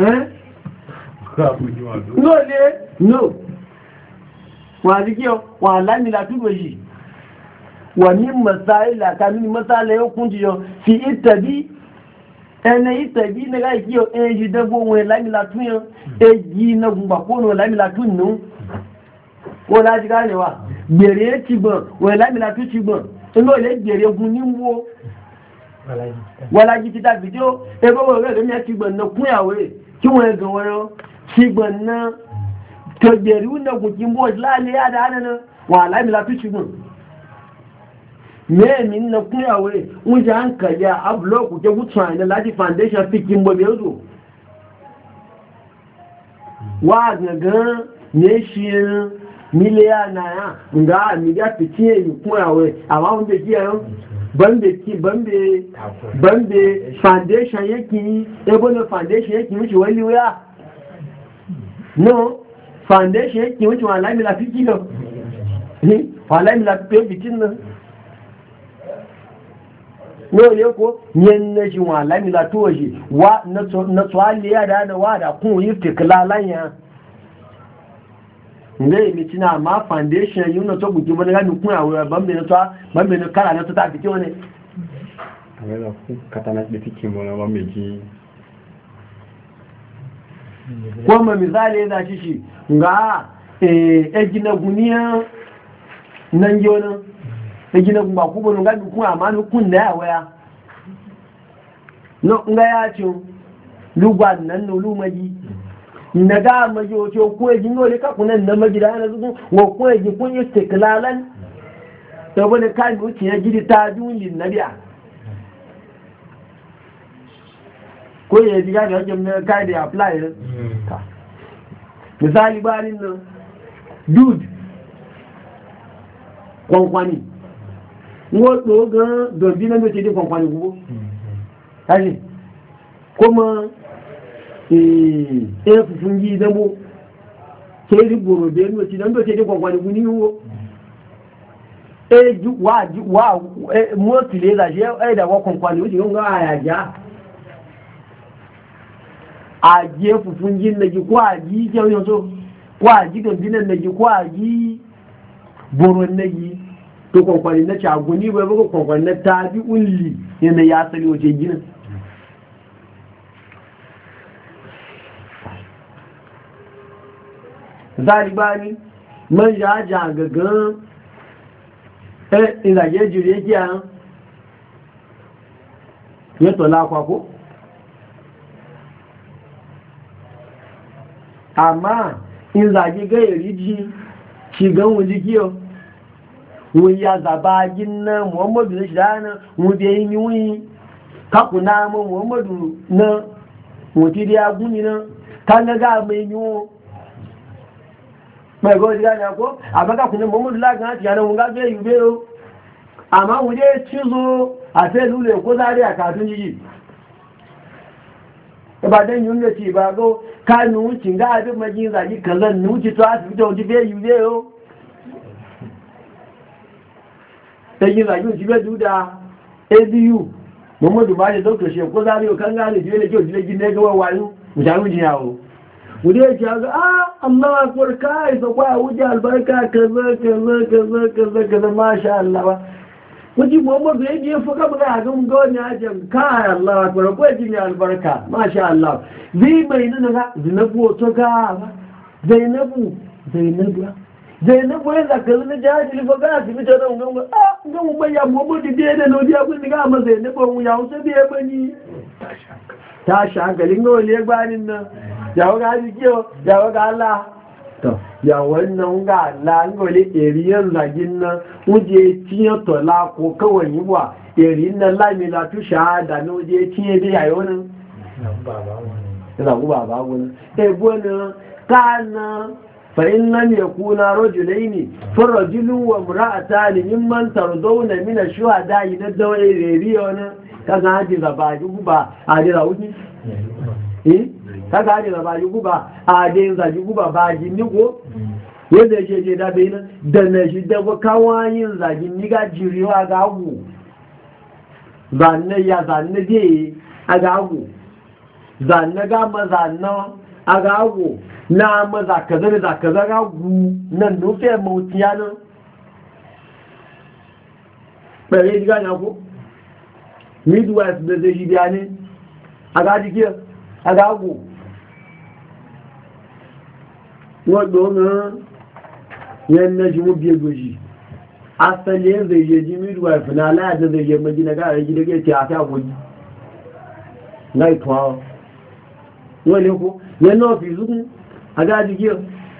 no wọ́n àdíkí wọ́n aláìmìlà túbọ̀ yìí wọ́n ní masáìlà kàmí masáìlà yóò kún jíyọ fi ìtàbí ẹni ìtàbí nígbà ìkí ẹ̀yí dẹ́gbó wọn aláìmìlà tún yọ èyí na gbùgbàkónù aláìmìlà tún nù wọ́n láti gáàlẹ̀wà gbèrè ti gbọ̀n wọ́n aláìmìlà tún ti gbọ̀n inú ilé gbèrè gun ní wó wọ́lájí títà fìdíò ẹgbẹ́wọ̀ rẹ̀ lómi ẹ̀kí gbọ̀n náà kún ìyàwó rẹ̀ kí wọ́n ẹgbẹ̀ wọn rán sí gbọ̀n náà tọ̀gbẹ̀rí ìnàkùn kí n bọ́ láàlẹ́ àdáhánà náà wọ́n aláìmìlá tó ṣùgbọ̀n mẹ́ẹ̀mí náà kún ìyàwó rẹ̀ wọ́n jẹ́ à ń kàyà àbúlọ́ọ̀kù jẹ́ wútù àìní láti foundation fi kí n bọ̀ bẹ̀rẹ̀ rò wá gangan ní ṣe mílíà náà nga àmìlíà fìtí èyí kún ìyàwó rẹ̀ àwọn àwọn bẹ̀ kí ẹ̀rọ bambe foundation yake ebo na foundation yake wuce wani wuya no foundation yake wuce wa lamila fiki no wa lamila fiki fitin no no ne ko yen na shi wa lamila to shi wa na tsaliya da wa da kun yi tiklalan ya ngai mi tina ma foundation yuna to buki mun ga mi kun awo bambe no kala na to ta fiti woni awela ku katana de fiki mo na ba meji ko ma misali da shi nga ejina guniya nan jona ejina gumba ku bono ga mi kun ama no kun na awaya no nga ya ci lugwa nan no lumaji na ga maji ojo ko ejin no le ka kunan na maji da na zugun wo ko ejin kun istiklalan to bane kai mu ci ya gidi ta dunyin nabiya ko ya ji ga da wajen kai da apply ta misali barin nan dude kwankwani wo do gan do bi na me ti di kwankwani gubo kaji kuma funfun yi dabo ke ri boro de no ti dan do te de kwankwani guni wo wa mo ti le da je da wa kwankwani o ti nga aya ja aje funfun yin da ji ko aji ke yo so ko aji ga binan da ji ko aji boro na yi to kwankwani na cha guni ba ko kwankwani na ta bi ulli yana ya sali wace ginin zalibani man ya jagagan ìlàjẹ́ jùrì ẹjẹ́ àán yẹ́tọ̀ lákwàkó àmá ìlàjẹ́ gẹ́yẹ̀rí jí ṣìgán wọn jí kí ọ wọ́n yá zàbá gínà muhammadu ní ṣìdáná wọ́n bí i ní wọ́n yí kákùnná mọ́ muhammadu náà wọ́n ti rí agúnni náà kángagá mọ́ inú wọn mai gwaji gani ko a baka kunan mamudu lagan hati yanar wunga zai yi beyo amma wuje cizo a sai lule ko zari a katun jiji ba don yi wunga ce ba go ka nuci ga abin majin zagi kazan nuci to a fito wajen bai yi beyo ta yi zagi wajen bai duda abu mamudu ba shi doktor shi ko zari o kan gane jiye da kyau jiye gine gawa wayo mutane jiyawo wuri ya ce ga Allah akwai kai da kwa wuce albarka kaza masha Allah ba kuji Muhammadu ya je fuka buga a gan goni ajin kai Allah akwai ko ji mai albarka masha Allah zai mai nuna ga Zainabu to ga Zainabu ya zaka na jaji fa ga su fito da ngan ngan mu ya Muhammadu da da no dia kun ga ma Zainabu mu ya wuce biye bani ta shagalin gole ya gbanin nan yàwó ká jí kí o yàwó ká láà tọ̀ yàwó iná ń gà láà ń gọ̀lé èrì ẹ̀rùlàjí ná ń jẹ tíyàn tọ̀ láàkó kọwọ̀ yìí wà èrì iná láìmìlà tó ṣàádà ní ó jẹ tíyàn dé yàwó náà ìlàkú bàbá wọn ẹgbọ́ náà káàná fa'in lam yakuna rajulaini farajulun wa imra'atani mimman tardawna min ash-shuhada idan dawai reriyo kaga haji zabaji guba adira wuki kaga haji zabaji guba adin zaji guba baji nigo yadda je da bai nan da na shi da kawayin zaji niga jiriwa ga gu zanne ya zanne je aga gu zanne ga mazanna aga gu na maza kaza da kaza ga gu nan nufe mautiya nan bare diga na ko midwife da zai ji biya ne aga dikiya aga gu wadda na yan na ji mu biye goji asali yan zai je ji midwife na laya da zai je magina ga rage daga ce a ta goji na ituwa wani ko yan na fi zukun a gaji giyar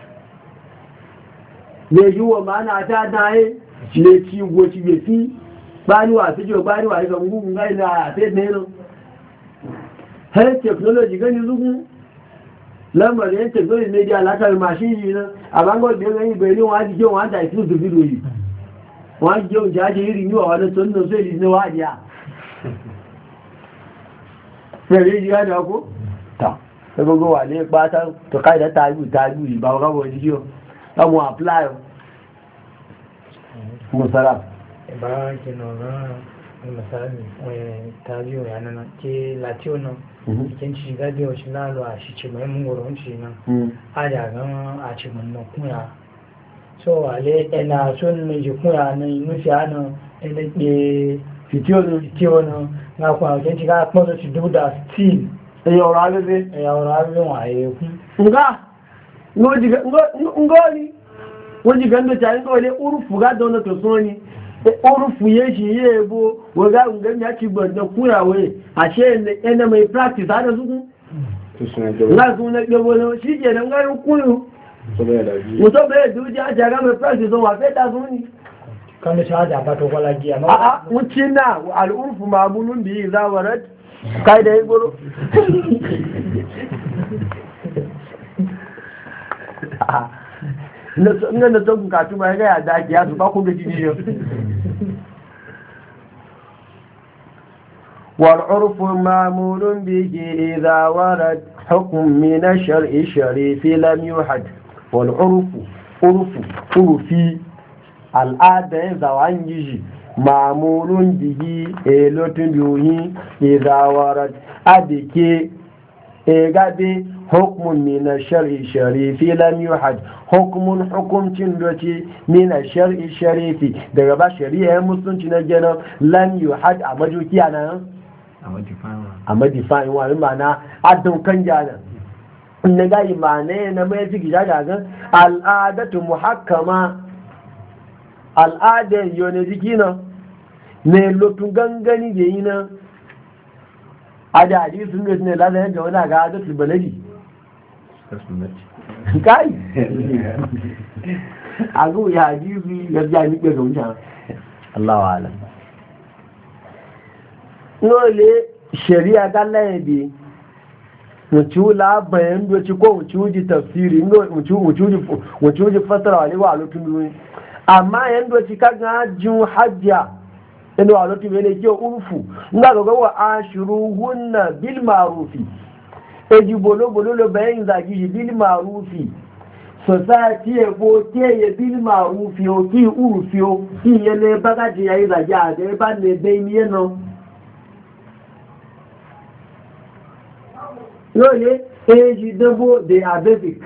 zai yi wa ma'ana ta daye ne ci goci bai fi baniwa su jiwa baniwa ya zama gugun gani na a sai ne nan health technology gani zukun lambar yan technology media lakar mashin yi nan a bangar da yanayi bai ne wa ji wa ta isu su fido yi wa ji yau jaje iri yi wa wani tunan sai ne wadiya sai ji gani ako ta sai gbogbo wà ní pátá tó káìdá tààjú ìbá ọgáwọ̀ ìdíjí ọ láwọn àpláyọ mọ̀sára ìbára jẹ́nà ọ̀rán mọ̀sára ní tààjú ìyànà tí láti ọ̀nà ìkẹ́ ti gájẹ́ ọ̀ṣì láàrọ̀ àṣìṣẹ́mọ̀ ẹmú ọ̀rọ̀ ń ṣe náà àdàgán àṣìmọ̀ náà kúnra so ale ena sun ne jikuna ne nufi ana ene ke fitio no na kwa ke ti ga pon ti do da still e ora ale e ora bi wa e ku nga ngoli wani gando ta ngole urufu ga don to soni urufu ye shi yebo waga ngan ya ci gbanda kurawe ashe ene mai practice ada su nga su na gbo no shi je nan ga kuru muso be duji a jaga mai practice wa fe da suni kan ta da ba to wala giya ma a wucina al urfu ma'mulun bi zawarat kai da yego na son katu mai gaya da ake yasu ba kuma jini والعرف معمول به إذا ورد حكم من الشرع الشريف لم يحد والعرف عرفي الآدم زوان يجي معمول به إلوت بيوهي إذا ورد أدكي إيغادي حكم من الشرع الشريف لم يحد حكم تندوتي من الشرع الشريف daga ba shari'a musulunci na gina lam yuhad a majuki ana a madifan wa ma'ana adon kan jana inda ga imane na mai jigi daga al'adatu muhakkama al'adar yone jiki na ne lotun gangani da yi na a da hadisun da ne lazayar da wani ga adatul baladi kai a zuwa ya hadisi ya biya ni ga wuta Allah wa alam nole shari'a ga laibi mutu la bayan doci ko mutu ji tafsiri mutu ji fasara wale wa lutun duni amma yan doci kaga jin hajja ina wa lutun ne ke urfu nga ga wa ashuruhunna bil ma'rufi eji bolo lo bayan zagi bil ma'rufi society ebo tie bil ma'rufi o ki urfi o ki yele bagaji yayi zagi ade ba ne be ni no lóòlé èjì dánbó de abebic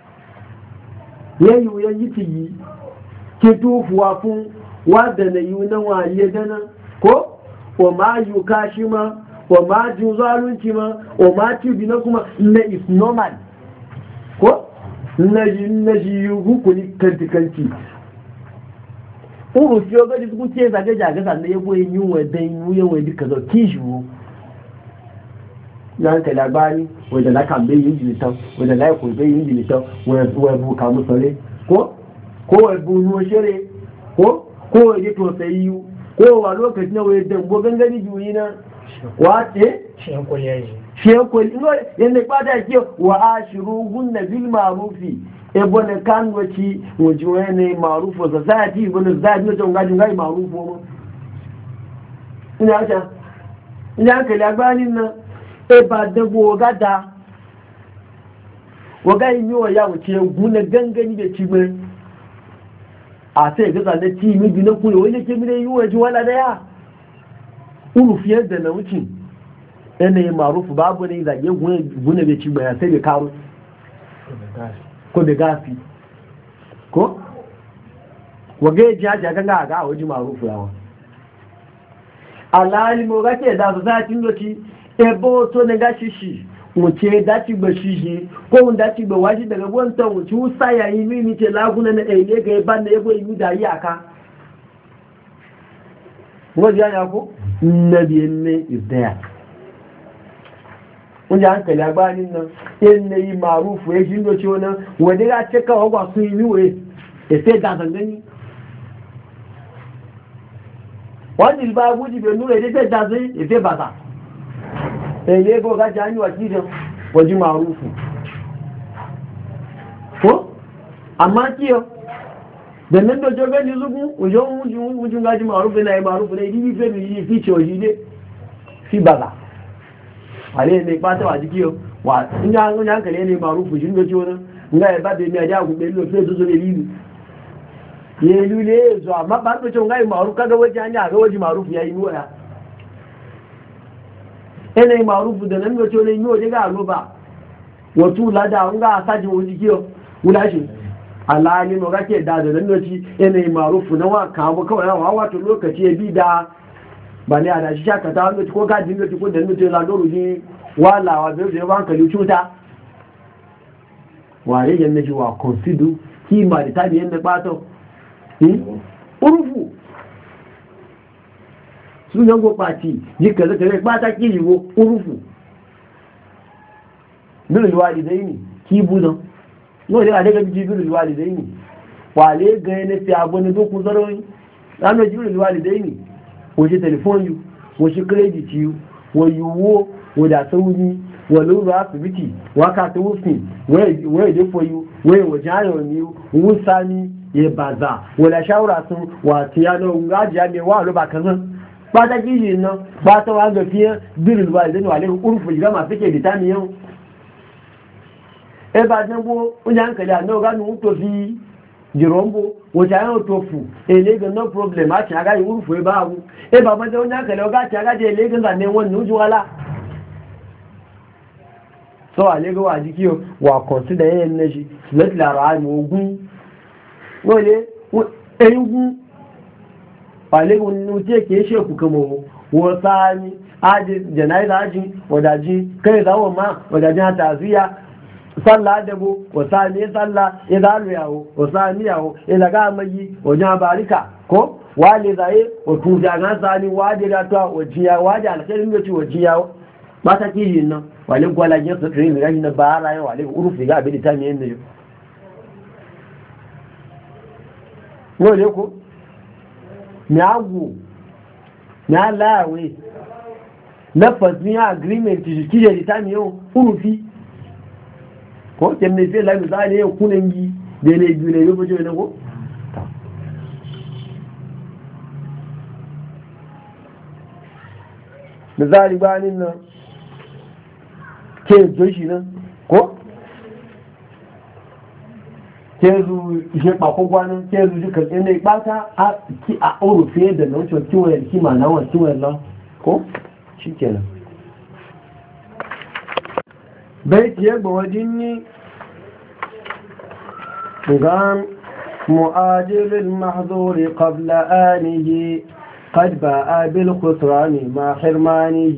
yẹ́yù yẹ́yì ti yìí kí tó fùwà fún wádẹ̀nà yìí náà wà yẹ dáná kó o máa yù káṣí ma o máa jù zalunci ma o máa tí bí náà kuma na is normal ko na ji yi hukuni kantikanti uru fiye gaji su ce zagaje-zagaza na yabo yin yi wadda yi wadda ka zo kishiwo yan ka labari wadda na kan bai yin jilitan wadda na yakun bai yin jilitan wadda buka musole ko wadda nuwa shere ko wadda tosayi yi ko wa lokaci na wadda dambo gangani juyi na wace shiyan kwaliyayi yadda kwata ke wa ashiru gunna bil marufi ebo na kan wace wajen ne marufu society ibo na zaɗi na jan gajin gai marufu ma ina hankali agbanin nan eba dabo gada waga yi miwa ya wuce guna gangani da cibir a sai gaza na ci mibi na kula wani ke mine yi waje wala daya urufiyar da na wucin yanayin marufu babu ne zage guna da cibir ya sai da karo ko da gafi ko waga ya ji hajji ganga a waje marufu yawa alhalimo ga ke da su sa cin doki ebo to ne gashi shi wuce daci ba shi ko daci ba washi daga wancan wuce wusa yayi mini ce laguna na ɗaya ga ban da yabo yi da iyaka wajen ya ko na biyan ne is there wanda hankali agbanin nan yin na yi marufu ya shindo ce wani wadda ya ce kawo ba su yi niwe ya sai da zangani wani ilbabuji bai nuna ya sai da zai ya sai ba sa ele ko ga jani wakilin waje marufu ko amma kiyo da nan da jogan ni zugu ujon mujun gaji marufu na marufu ne di fe mi fi ce oji ne fi baga ale ne ba ta waji kiyo wa nya kale ne marufu jin da jona nga ba be mi aja ku be lo fe zo ne lilu ye lule zo amma ba to ngai marufu kaga waje anya ga waje marufu yayi nuwa yanayi marufu da nan wato ne yiwu daga alo ba wato lada an ga sajin wani kiyo wula shi alali no kake da da lokaci yana marufu na wa kawo kawai wa wato lokaci ya bi da ba ne a da shi shaka ta lokaci ko gajin lokaci ko da lokaci la doru ji walawa bai zai ban kali cuta wa yayin ne wa consider kima da tabi yanda bato urufu sunan go pati jika da kare bata kiri go urufu bil walidaini ki budan no da daga bil walidaini wale ga ne fi abun do ku zaro ana bil walidaini wo shi telephone yu wo shi credit yu wo yuwo wo da sauni wo lo ra asibiti wa ka to wusin we de for you we wo jayo ni wo sani ye baza wo la shawara sun wa tiyano ngaji ame wa lo ba kan ba ta kiji nan ba ta wa ga fiye bil walidaini wale urfu ga ma fike bitamiyan eba jẹ́gbó oúnjẹ àǹkẹ̀lẹ̀ àná ọ̀gánù tó fi jìrọ̀mbó wòṣà ẹ̀rùn tó fù elégan no problem àti àgáyé orúfò ẹbá àwú eba mọ́jẹ́ oúnjẹ àǹkẹ̀lẹ̀ ọgá àti àgájẹ́ elégan zà ní wọn ní ojú wálá sọ àlégọ́ wà jí kí o wà consider ẹ̀yẹn nẹ́ṣì lẹ́tìlẹ̀ àrà àmì ogun wọ́n lé ẹ̀yùgún àlégún ní tí èkè ṣe òkú kan mọ̀ wọ́n sáà ní ájì jẹ̀náìlá ájì ọ̀dàjì kẹ́rìndáwọ̀ máa ọ̀dàjì àtàzíyà sallah dabo wasani sallah idalu yawo wasani yawo ilaga mai wajen barika ko wale zaye wato jagan sani waje da to wajiya waje alkhairin da ci wajiya mata kiyin nan wale gwalaje su tare ne gashi na bara yawa wale urufi ga abin ta miyen ne no le ko nyagu nya lawe na fazin agreement ji kije ta miyen urufi ko kemme fe la misali ya kunan gi da ne biyu ne yabo ne ko misali banin nan ke joshi nan ko ke zu je pa ko gwanin ke zu ji kan ne bata a oro fe da nan to kiwo ya kima na wa kiwo la ko shikenan بيت يقوى جني قام معاجل المحظور قبل آنه قد باء بالخسران مع حرمانه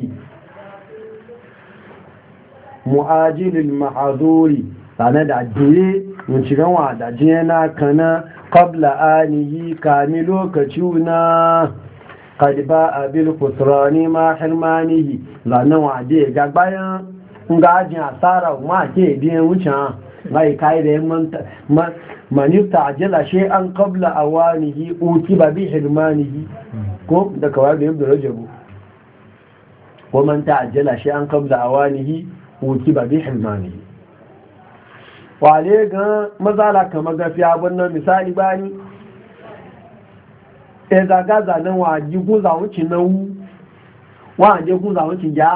معاجل المحظور سند عجلي ونشغن وعد عجينا كان قبل آنه كامل كتونا قد باء بالخسران مع حرمانه لأنه وعدي قبايا nga ajin asara ma ke biyan wucin mai kai da manifta ajala shi an qabla awanihi utiba bi hirmanihi ko da kawai da yabda rajabu ko man ta'ajjala shi an qabla awanihi utiba bi hirmanihi wale ga mazala kamar gafiya wannan misali bani e zaga zanen waji ku za wucin nan waje ku za wucin ja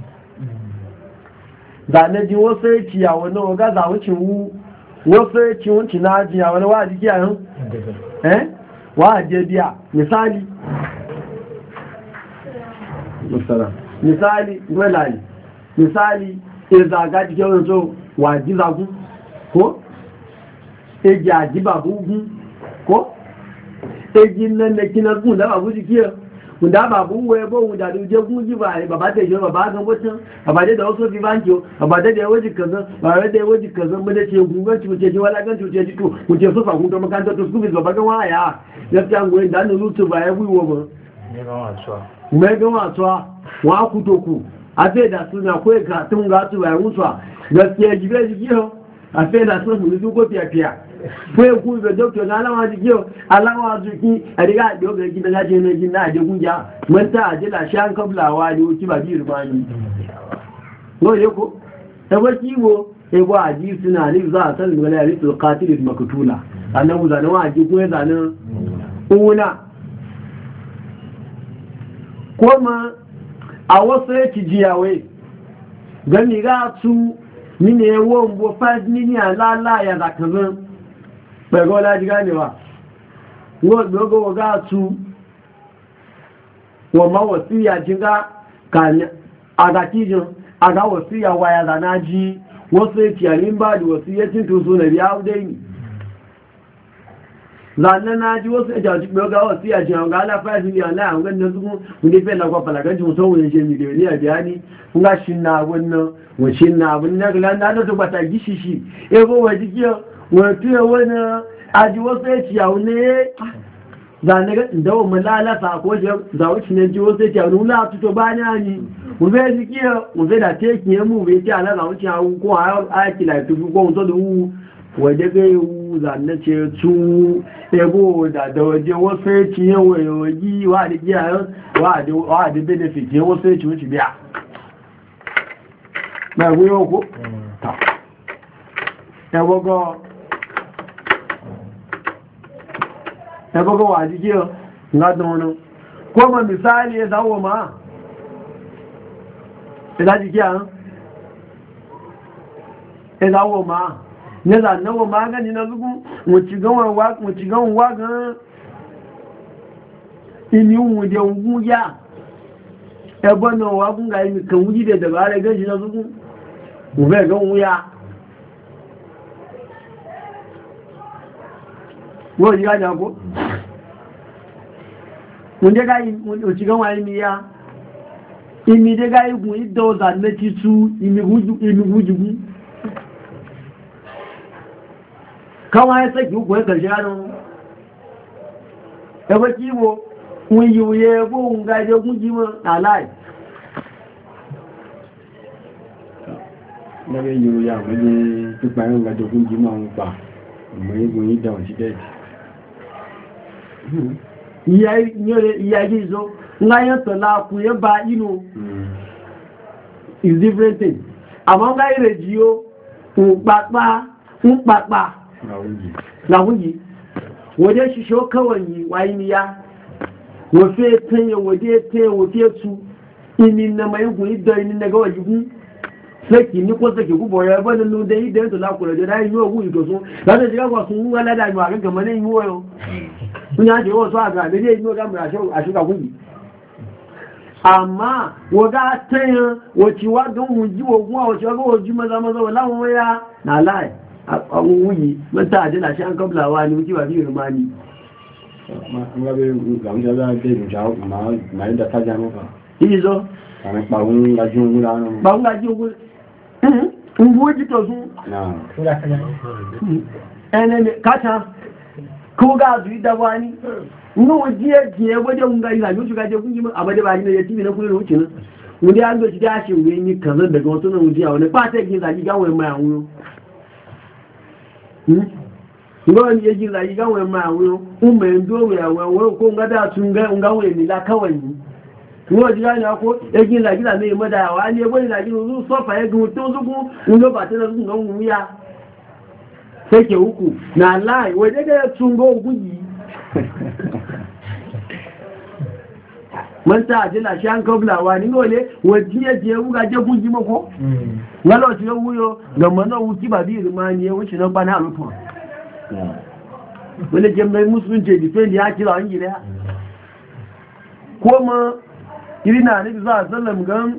zane ji wasu ya ciya wani waga za wucin wu wasu ya ci wucin na ajiya wani wa jiki yayin wa ajiye biya misali gwelali misali zaga jike wani so wa ji zagu ko eji aji babu gun ko eji nan na kina gun da babu jiki da babu waye bo da duje gun ji ba baba da yo baba ga wacin baba da wasu bi banki baba da waje kaza baba da waje kaza mu da ce gun ga ci ce wala ga ci ce to ku ce so fa gun to makanta to su bi baba ga waya ya ta ngwe da no lutu ba ya wiwo ba me ga wato wa ku to ku a fe da suna ko ka tun ga su ba wuta gaskiya jibe jiyo a fe da su su ko fiya fue ku be doctor na alawa jiyo alawa zuki ariga do ga gidan gaje ne jin na je kunja mun ta ajila shan kablawa ne ki ba bi rubani no yeko tabaki wo e ba aji suna ne za a san ga risul qatil maktula annabu zanan wa aji ko zanan una kuma a wasu yake jiyawe gani ga su mine wo mbo 5 million la ya zakazan pẹ̀lú ọlájí gánewa wọ́n gbogbo ọgá tú wọ́n máa wọ̀ sí àjíká àgàkíjìn àgáwọ̀ sí àwọ̀ àyàzà náà jí wọ́n sí èkì àrímbàdì wọ̀ sí yẹ́tí tó so nàbí áwùdẹ́yìn zannan na ji wasu ya ji ga wasu ya ji ga ala 5 million na an ganin su mun dai fela kwa fala gaji so wani je miliyon ya biya ni kun ga shin na wannan wacin na abun na ga na da bata gishi shi e go waji kiyo wato wani aji wasu ya ci yawo ne zannan ga dawo mun lalata ko je za wuci ne ji wasu ya ci yawo la tuto bani ani mu be ji kiyo mu be da teki mu be ci ala za wuci hawo ko a kila tufu ko to du waje ga yiwu zanne ce su ebo da waje wasu ya ci yawa yawayi wa da giyayen wa da benefit ya wasu ya ci wuce biya mai wuyo ko? ta ebogo wa jikiyo nga dono ko ma misali ya zawo ma ila jikiya ya zawo ma ne za nawa magani na zugu mucigan wagan imi wude wugu ya ebe na wagun ga imi kan wuji da dabara ganshi na zugu ube gan wuya wọ́n yí gájà kó wọ́n ká mucigan wa imi ya imi dé ká igun ìdọ́ọ̀dà mẹ́tí tú imi wújúgún káwọn ẹsẹ́ kìí kò ẹ́kẹ̀ ṣe ránà ẹgbẹ́ kí wo wọ́n yíò yẹ ẹgbẹ́ ohun ga ẹjẹ́ ogún jí mọ́ àláì lọ́rẹ́ yíò yà wọ́n ní pípa ẹ̀rùn ga ogún jí mọ́ àwọn pa ọmọ egun yí dáwọn sí dẹ́ẹ̀dì ìyá yìí zọ ńláyẹ̀ tọ̀lá kù yẹ bá inú is different thing àmọ́ ńlá ìrẹ̀jì ó ń pàpà láwùyí waje ṣiṣẹ́ kawai yi wáyé ni ya wọ́fẹ́ tẹ́yẹ waje tẹ́yẹ wọ́fẹ́ tu imi na mai gùn ìdọ̀ ini na gawa jigun sẹ́kì ní kó sẹ́kì púpọ̀ rẹ̀ bọ́ nínú dẹ ìdẹ́ ètò lákùnrin jẹ́ láì yóò wú ìtòsún láti ṣe káwọ̀ fún wọn ládàá ìmọ̀ àkẹ́kẹ́ mọ́ ní ìmú ọ̀yọ́ ní àjẹ́ wọ́n sọ àgbà àbẹ́lẹ́ ìmú ọ̀gá mìíràn àṣíkà fún yìí àmá wọ́n gá tẹ́yẹ wọ́n ti wá dún wù jí ogun àwọn ṣọ́gbọ́ ojú mọ́sámọ́sọ́ láwọn wọ́n yá nà láì àwọn wuyi mọ́ta àdínà ṣe ń kọ́bùlà wá ní wíkí wà bí ìrìnmá ní ìyíṣọ́ pàúngájí ogun ǹgbó jítọ̀ sún ẹnẹ́lẹ̀ káta kó gáàzù ìdáwà ní inú jíẹ̀ jíẹ̀ wọ́jẹ́ oúnjẹ ìlànà oṣù gájẹ́ ogun jímọ̀ àbádẹ́bà ní ẹyẹ tí mi lọ́kùnrin lóòkì náà wọ́n dé ágbé ti dáṣe ìwé ní kàzọ́ dẹ̀gbọ́n tó náà jí àwọn nípa tẹ́gì ìlàjí gáwọn ẹmọ àwọn ngọ́ ni eji ìlàjí gáwọn ẹmọ àwọn ọmọ ẹ̀ndóòwẹ̀ àwọn kó ń gádà tún gáwọn ènìyàn káwẹ̀ yìí wọ́n jí láyé ọkọ́ ẹgbẹ́ ìlàjílà ní ìmọ́dá àwọn alẹ́ ẹgbẹ́ ìlàjílà ní sọ́fà ẹgbẹ́ tó tókún ìlọ́bà tẹ́lẹ̀ tún náà wù yá fẹ́kẹ̀ òkú náà láì wọ́n jẹ́gẹ́ tún gọ́ ogun yìí mọ́ta àjílà ṣe ń kọ́bùlà wà nínú olé wọ́n jíyẹ́ wúga jẹ́gún jí mọ́kọ́ wọ́n lọ sí wúyọ gọ̀mọ́ náà wú kí bàbí ìrìnmá ni ẹwọ́n ṣe náà pa náà lọ́pọ̀ wọ́n lè jẹ́ mẹ́ mùsùlùmí jẹ́ ìdífẹ́ ní ákìlọ̀ ń yìí rẹ̀ kó mọ́ iri na nufi za a sallam gan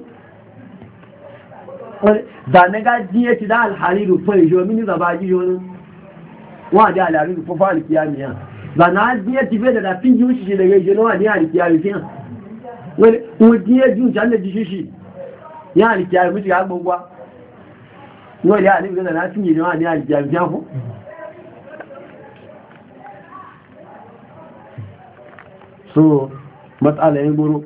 zane gajin ya ci da alhariru fai jo mini zaba ji yoni wa da alhariru fa fa alkiyamiya zane gajin ya ci fe da dafin ji wuce daga yi jona wa ni alkiyami fiya wani wajen ya ji wuce an da ji shi ya alkiyami mutu ya gbogbo wani ya alifin da na fin yi wa ni alkiyami fiya ko so matsala yin guru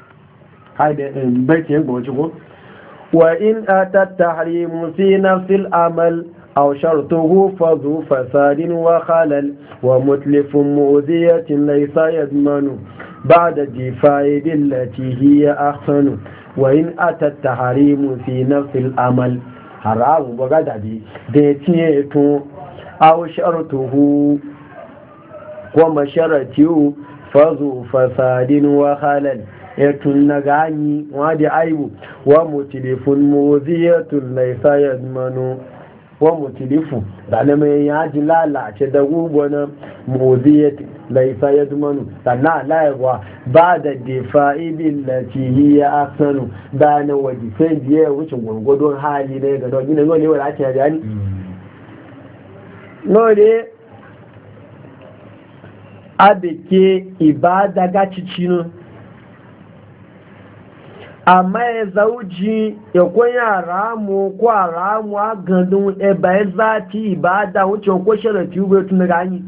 وإن أتى التحريم في نفس العمل أو شرطه فذو فساد وخلل ومتلف مؤذية ليس يضمن بعد الدفاع بالتي هي أحسن وإن أتى التحريم في نفس العمل حرام وغدد ديتيتو أو شرطه وما شرطه فذو فساد وخلل yatun na gani wadi aibu wa mutilifun muziyatun laisa yadmanu wa mutilifu da na mai yaji lalace da gubana muziyat laisa yadmanu sannan laiwa ba da difa'i billati hiya ahsanu da na waji sai biye wuce gurgudun hali ne ga don gina ne wala ake gani no de abeke ibada gacicinu amma ya zauji ya kwanya haramu ko haramu a gandun eba ya zati ibada wucin ko sharafi ube tun gani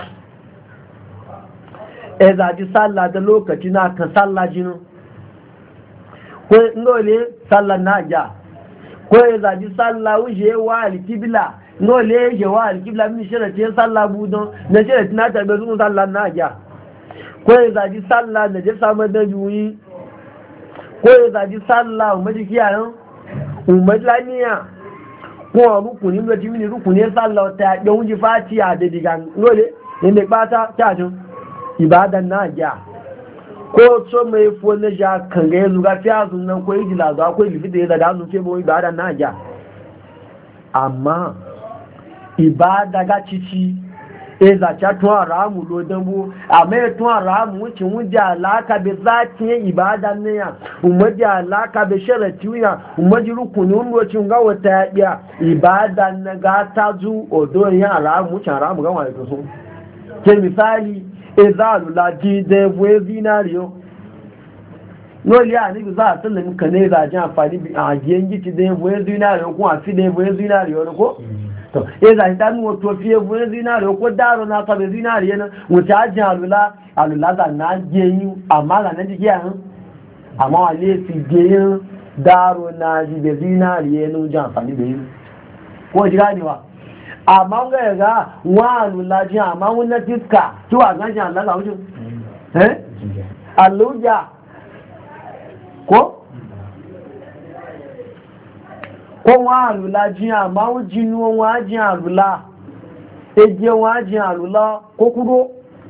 ya zaji sallah da lokaci na kan sallah jinu ko ngole sallah na ja ko ya zaji sallah wuje wa alkibla ngole je wa alkibla min sharafi sallah budon na sharafi na tabe zuwa sallah na ja ko ya zaji sallah da je samu da juyi ko ya zaji sallah umarci kiyayen umarlaniya ko a rukunin da jimini rukunin sallah ta yaɗe wuji fatiya da digan lole yadda ɓata cajin ibadan na ja ko so mai fuwa na ja kan ga yanzu ga fiya sunan ko yi jilazuwa ko yi fita ya zaga sun febo ibadan na ja amma ibada ga cici eza cha tun haramu lo dambu amma tun haramu wucin wuce alaka be zati ibada ne ya umaji alaka be sharati ya umaji rukuni wacin ga wata ya ibada na ga tazu odo ya haramu wucin haramu ga wani to so ke misali ezalu la jide vwe zinario no li ani bi za sallan kane za ji amfani bi a gengi ti de vwe zinario ko afi de vwe zinario ko to eza ta nu to fiye vwe zinario ko daro na ta be zinario na wuta ajin alula za na jeyin amma la na jige an amma wale fi jeyin daro na ji be zinario no ji amfani be yi ko ji ganewa amma ga wa alula ji amma wannan tiska ki wa gan jan Allah wucin aluja ko wọn àrùlá jí àmá ó jínú wọn á jí àrùlá ẹjẹ wọn á jí àrùlá kókúrò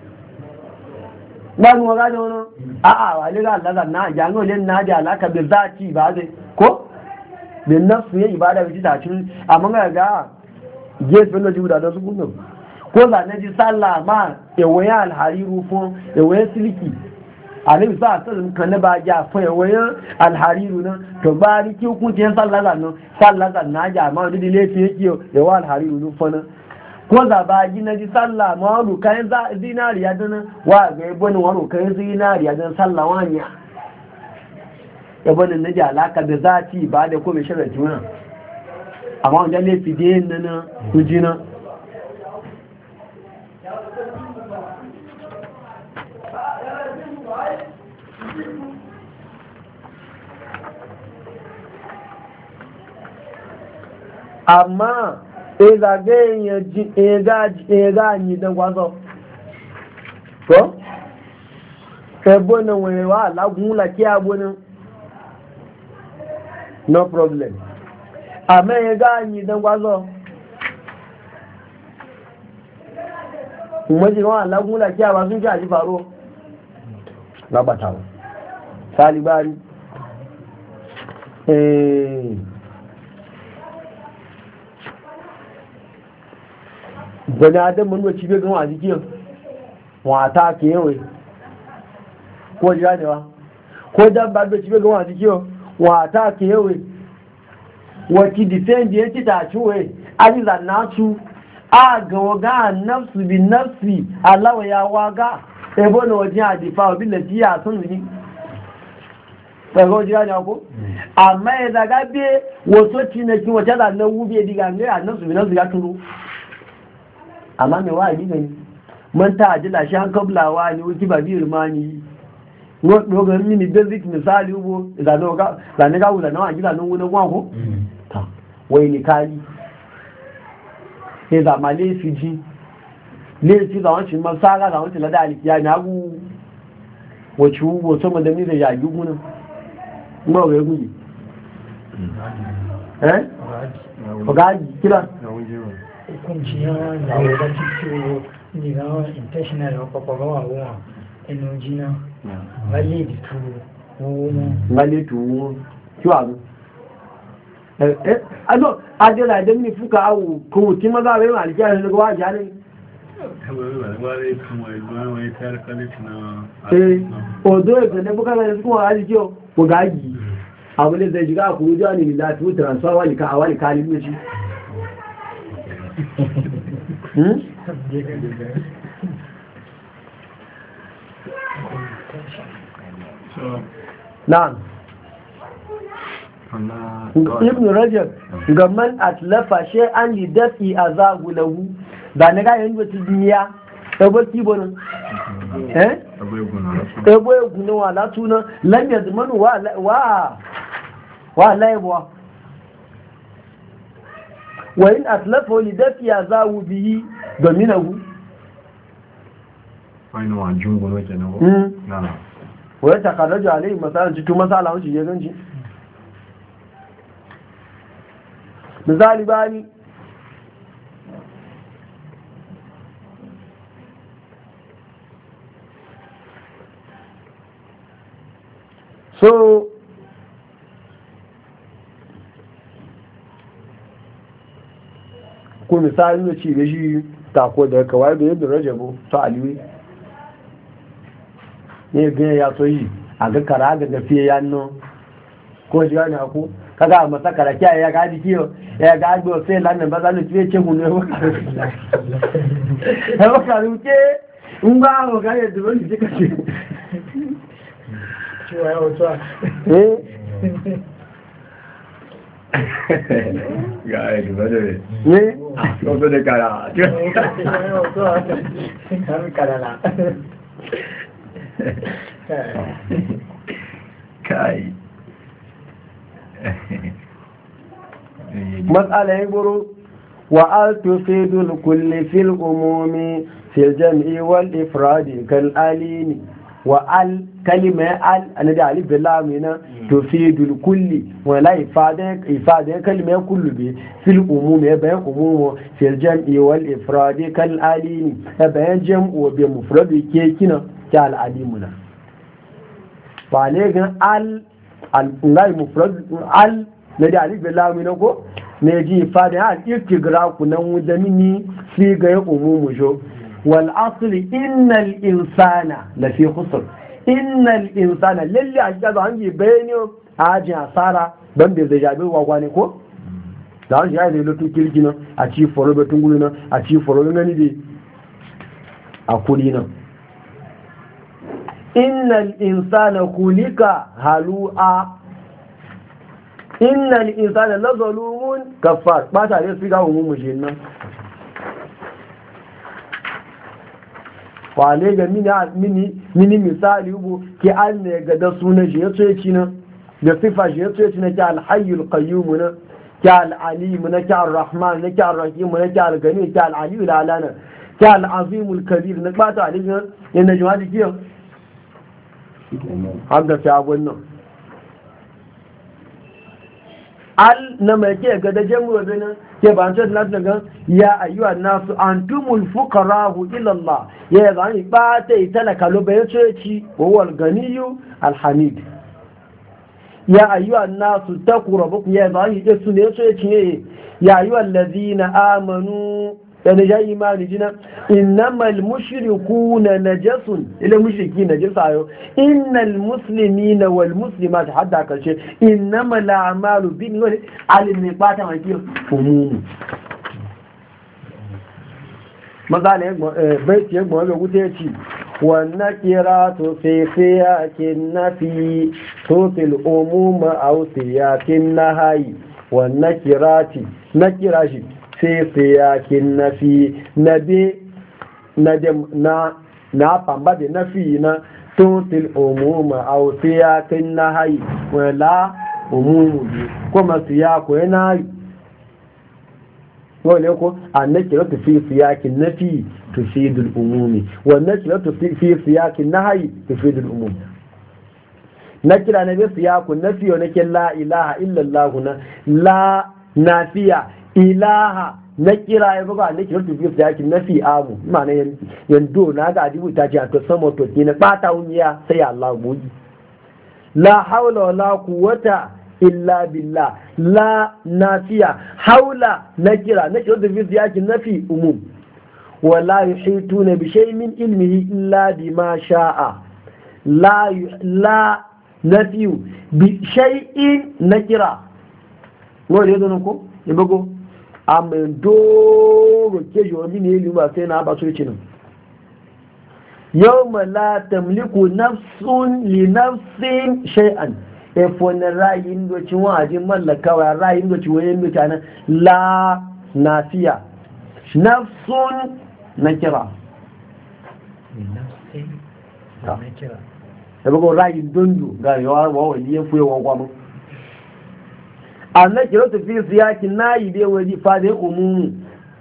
gbánú ọgá ní ọ̀nà àwà lè rà lára náà jà náà lè náà jà alákàbẹ̀ záàtì ìbáadẹ́ kó lè ná fún yẹ ìbáadẹ́ bí títà tún àmọ́gàgá gẹ́ẹ̀fẹ́ lọ́jú ìdádọ́ sókún náà kó lànẹ́jì sálà máa ẹ̀wọ̀nyá alhàríru fún ẹ̀wọ̀nyá sílíkì alayhi sallam kan na ba ja fa wayan alhariru nan to ba ri ki hukuncin sallah na ja ma wani dile fi yake ya wa alhariru nu fa nan ko za ba ji na ji sallah ma ru kan zinariya dan wa ga ibn wa ru kan zinariya dan sallah wanya ibn na ja alaka da zati ba da ko me sharati wannan amma wanda ne fi de nan kujina amma ezage yi don kwaso ko? ebonin wewa alagun laki abonin no problem amma yi don kwaso umarci wọn alagun laki abonin sun fi aji faro labatawa salibari gbani adamun wacce bai gama a jikiyar wata ke yawai ko jira ne wa ko dabba da ci bai gama a jikiyar wata ke yawai wacce defendi ya ci ta ciwe aliza na su a ga waga nafsu bi nafsi alawa ya waga ebo na wajen adifa wa billaci ya sun zuni ɗaga jira ne ko amma ya zaga be wato cinaki wacce da na wube diga ne a nafsu bi nafsi ya turu amma mai wa yi gani man ta ajila shi an kablawa ne wuki ba biyu rumani dogon mini basic misali ubo zane ga wula nawa gida nan wunan wako ta wai ni kali sai zama laifi ji laifi za wancin masara za wancin lada alikiya na gu wacce ubo sama da mi da yagi gunan ba ga guji ọgáàjì kílá hukunci yawa da wadda ciwo ne ga wani intentional ọpọpọgọwà wọn ẹnu jina wálé ìdìtò wọn wálé tó wọn kí wà ní ẹ̀ẹ́ adẹ́lá ẹ̀dẹ́mì fúkà áwò kòwò tí mọ́ bá rẹ̀ wà ní kí ẹ̀rẹ́ lọ́wọ́ àjá ní ọ̀dọ́ ìgbẹ̀lẹ́ búkálẹ̀ fún àjíjọ́ ọgáàjì abu ne zai shiga a kuru jiwa ne da tu transfer wani ka a wani kalin da shi na'am ibn rajab ga man atlafa shay'an li dafi azabu lahu da ne ga yin wata duniya ebo kibonin ebo eguna wa latuna lam yadmanu wa laibwa wa in atlafa li dafi azabu bihi dominahu wani wa jungo ne kenan na wa takarraju alayhi masalan cikin masala wuce ya ganci misali bani so ko misali ne ci da shi tako da kawai da yadda rajabu ta aliwi ne ganye ya so yi a ga kara ga gafiye yanno ko shi gani aku kaga a masa kara kiyaye ya gaji kiyo ya gaji o sai lannan ba za ni fiye ce hunu ya baka ruke in ba a ga yadda ba ni jika ce ciwa ya wato ga ya duba da ne wato da kara kai matsala ya guru wa al tufidul kulli fil umumi fil jam'i wal ifradi kal alimi wa al kalima al ana da alif da lam ina tufidul kulli wa la ifada kalima kullu bi fil umumi bayan umumu fil jam'i wal ifradi kal alimi bayan jam'u bi mufradi ke kina ta al alimuna ba ne gan al-ngai mufrad al na da alif lam ne ko ne ji fada al istigraku nan wujamini fi ga umumu jo wal asli innal insana la fi khusr innal insana lalli ajaza an yi bayani ajin asara ban da zai jabe wa ne ko da an ya zai lutu kirgina a ci foro betun gulina a ci foro ngani de a kulina innal insana kulika halu'a innal insana la zalumun kafar ba ta da su ga umumu shi nan wale ga mini misali ubu ki an ne ga da sunan shi yaso yaci nan da sifa shi yaso yaci na ki alhayyul qayyum na ki alalim na ki arrahman na ki arrahim na ki algani ki alaliyul alana ki alazimul kabir na ba ta alin yana jama'a kiyo har da sabon nan al na mai ke ga da jamu da nan ke ba ta da daga ya ayyuha nasu antumul fuqara'u ila Allah ya zani ba ta talaka lo bai ce ci wal ganiyyu alhamid ya ayyuha nasu taqrabu ya zani da su ne ce ci ya ayyuhal ladina amanu yana ja imani jina innamal mushrikuna najasun ila mushriki najasa yo innal muslimina wal muslimat hadda kace innamal a'malu bin wal alimi bata mai kiyo umumu mazale baiti yego ga gute ci wannan qiratu fi siyakin nafi tutil umuma aw siyakin nahyi wannan qirati nakirashi sai siyakin nafi na famba da nafi na tutil umuma a siyakin na hayi wala umumu kuma siyaku yana yi wale ko an kira fi siyakin nafi tufidul umumi wannan kira fi siyakin na hayi tufidul umumi na kira na bi siyakun nafi wa nake la ilaha illallah na la nafiya ilaha na kira ya buga ne kira tufi da yake nafi amu ma'ana yando na ga adibu ta ce to sama to ki na bata wuya sai Allah goji la haula wala quwwata illa billah la nafiya haula na kira tufi da yake nafi umum wala yuhituna bi shay'in min ilmihi illa bima sha'a la nafiyu bi shay'in nakira wani yadda ko ya bago amin doro ke jiwa mini yi luma sai na ba su yi cinin yawma la tamliku nafsun li nafsin shay'an efona rayin do ci wajin mallakawa rayin do ci wayen mutanen la nafiya nafsun nakira da bugo rayin dundu ga yawa wani ya fuye wa kwamu annakira ta fi siyakin nayi dai waje fadin umumu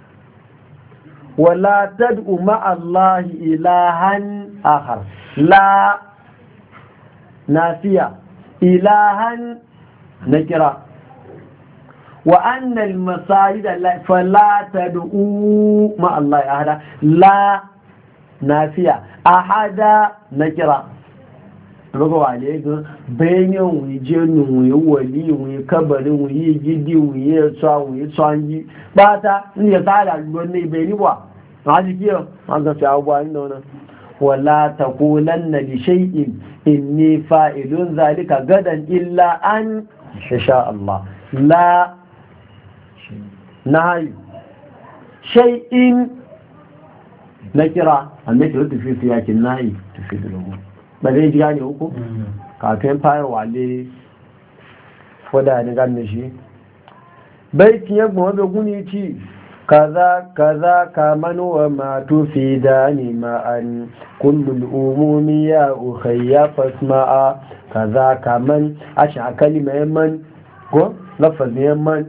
wala tad'u ma'a Allah ilahan akhar la nafiya ilahan nakira wa anna al-masajida fala tad'u ma'a Allah ahada la nafiya ahada nakira rugo wale ga bayan wuje nu wali wi kabarin wi gidi wi wi tsangi bata ni ya tsara ne bai ni ba haji kiyo an ga sai abuwa inda wannan wala taqulanna li shay'in inni fa'ilun zalika gadan illa an sha Allah la nahi shay'in nakira amma da tafi siyakin nahi tafi da logo ba zai ji gane uku kafin fayar wale wadda ni gane shi baikin ya gbọ́n wadda guni ci kaza kaman wa matu fi dani ma'an kullum umumi ya ukhayya fasma'a kaza kaman a shi akali mai man ko lafazin yamman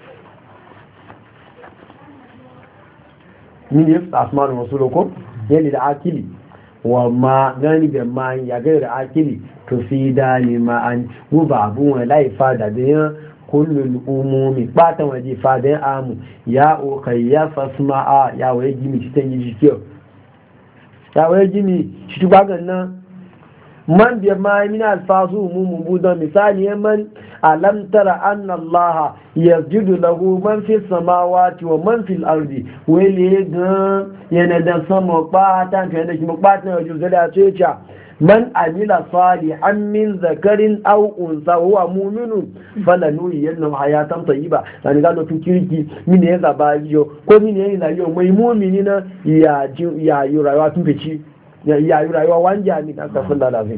min yi asmanu wasu loko yadda da akili wa ma gani da ma ya gaira akili to fi dani ma an mu ba abun wa lai fada da yan kullul umumi batan waje fada yan amu ya o kai ya fasma ya waye gimi ci tan yi kiyo ya waye gimi ci tubagan nan man bi ma min alfazu umumun budan misali man alam tara anna allaha yasjudu lahu man fi samawati wa man fil ardi wele ga yana da sama bata ta da kuma bata da juzu da cewa man amila salihan min zakarin aw unsa huwa mu'minun falanu yanna hayatan tayyiba dan ga lokacin kirki mine ya zaba yo ko mine ya yo mai mu'mini na ya yi rayuwa tun fici ya yi rayuwa wanja ni kan sallallahu alaihi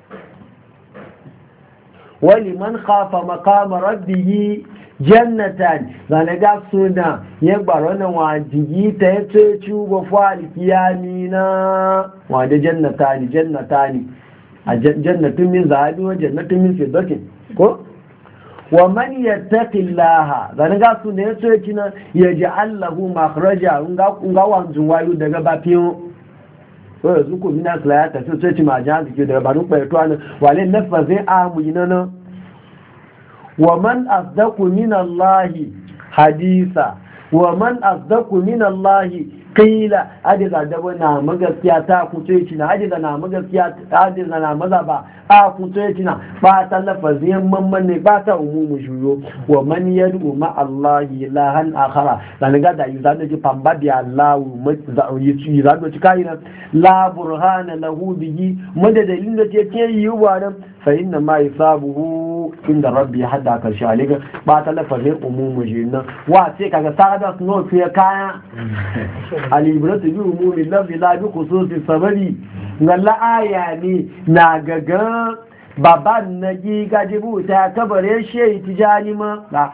waliman khafa maqama rabbih jannatan zanaga suna ya gbaro nan wajigi ta yace ciwo fali kiyami na wanda jannatani a jannatin min zahabi wa jannatin min fiddatin ko wa man yattaqillaha zanaga suna yace kina yaj'al lahu makhraja unga wanjun wayu daga bafiyo ko yanzu ko mina salata sai ce ma jan dake daga banu kwaito an wale nafazin amu yinana wa man asdaqu min Allah hadisa wa man asdaqu min Allah qila adiza da na magaskiya ta kuce ci na adiza na magaskiya adiza na maza ba a kuce ci na ba ta lafazin mamman ne ba ta umumu shuyo wa man yad'u ma Allah ilahan akhara dan ga da yuzan ji pamba bi Allah yi zan ci kai na la burhana lahu bihi madadalin da ce yi wa nan fa inna ma yasabuhu inda rabbi hadda karshe aliga ba ta lafazin umumu jinna wa sai kaga sada no fiye kaya alibratu bi umumi lafzi la bi khususi sabari ngalla aya ne na gaga baban naji gajibu ta kabare shehi tijani ma da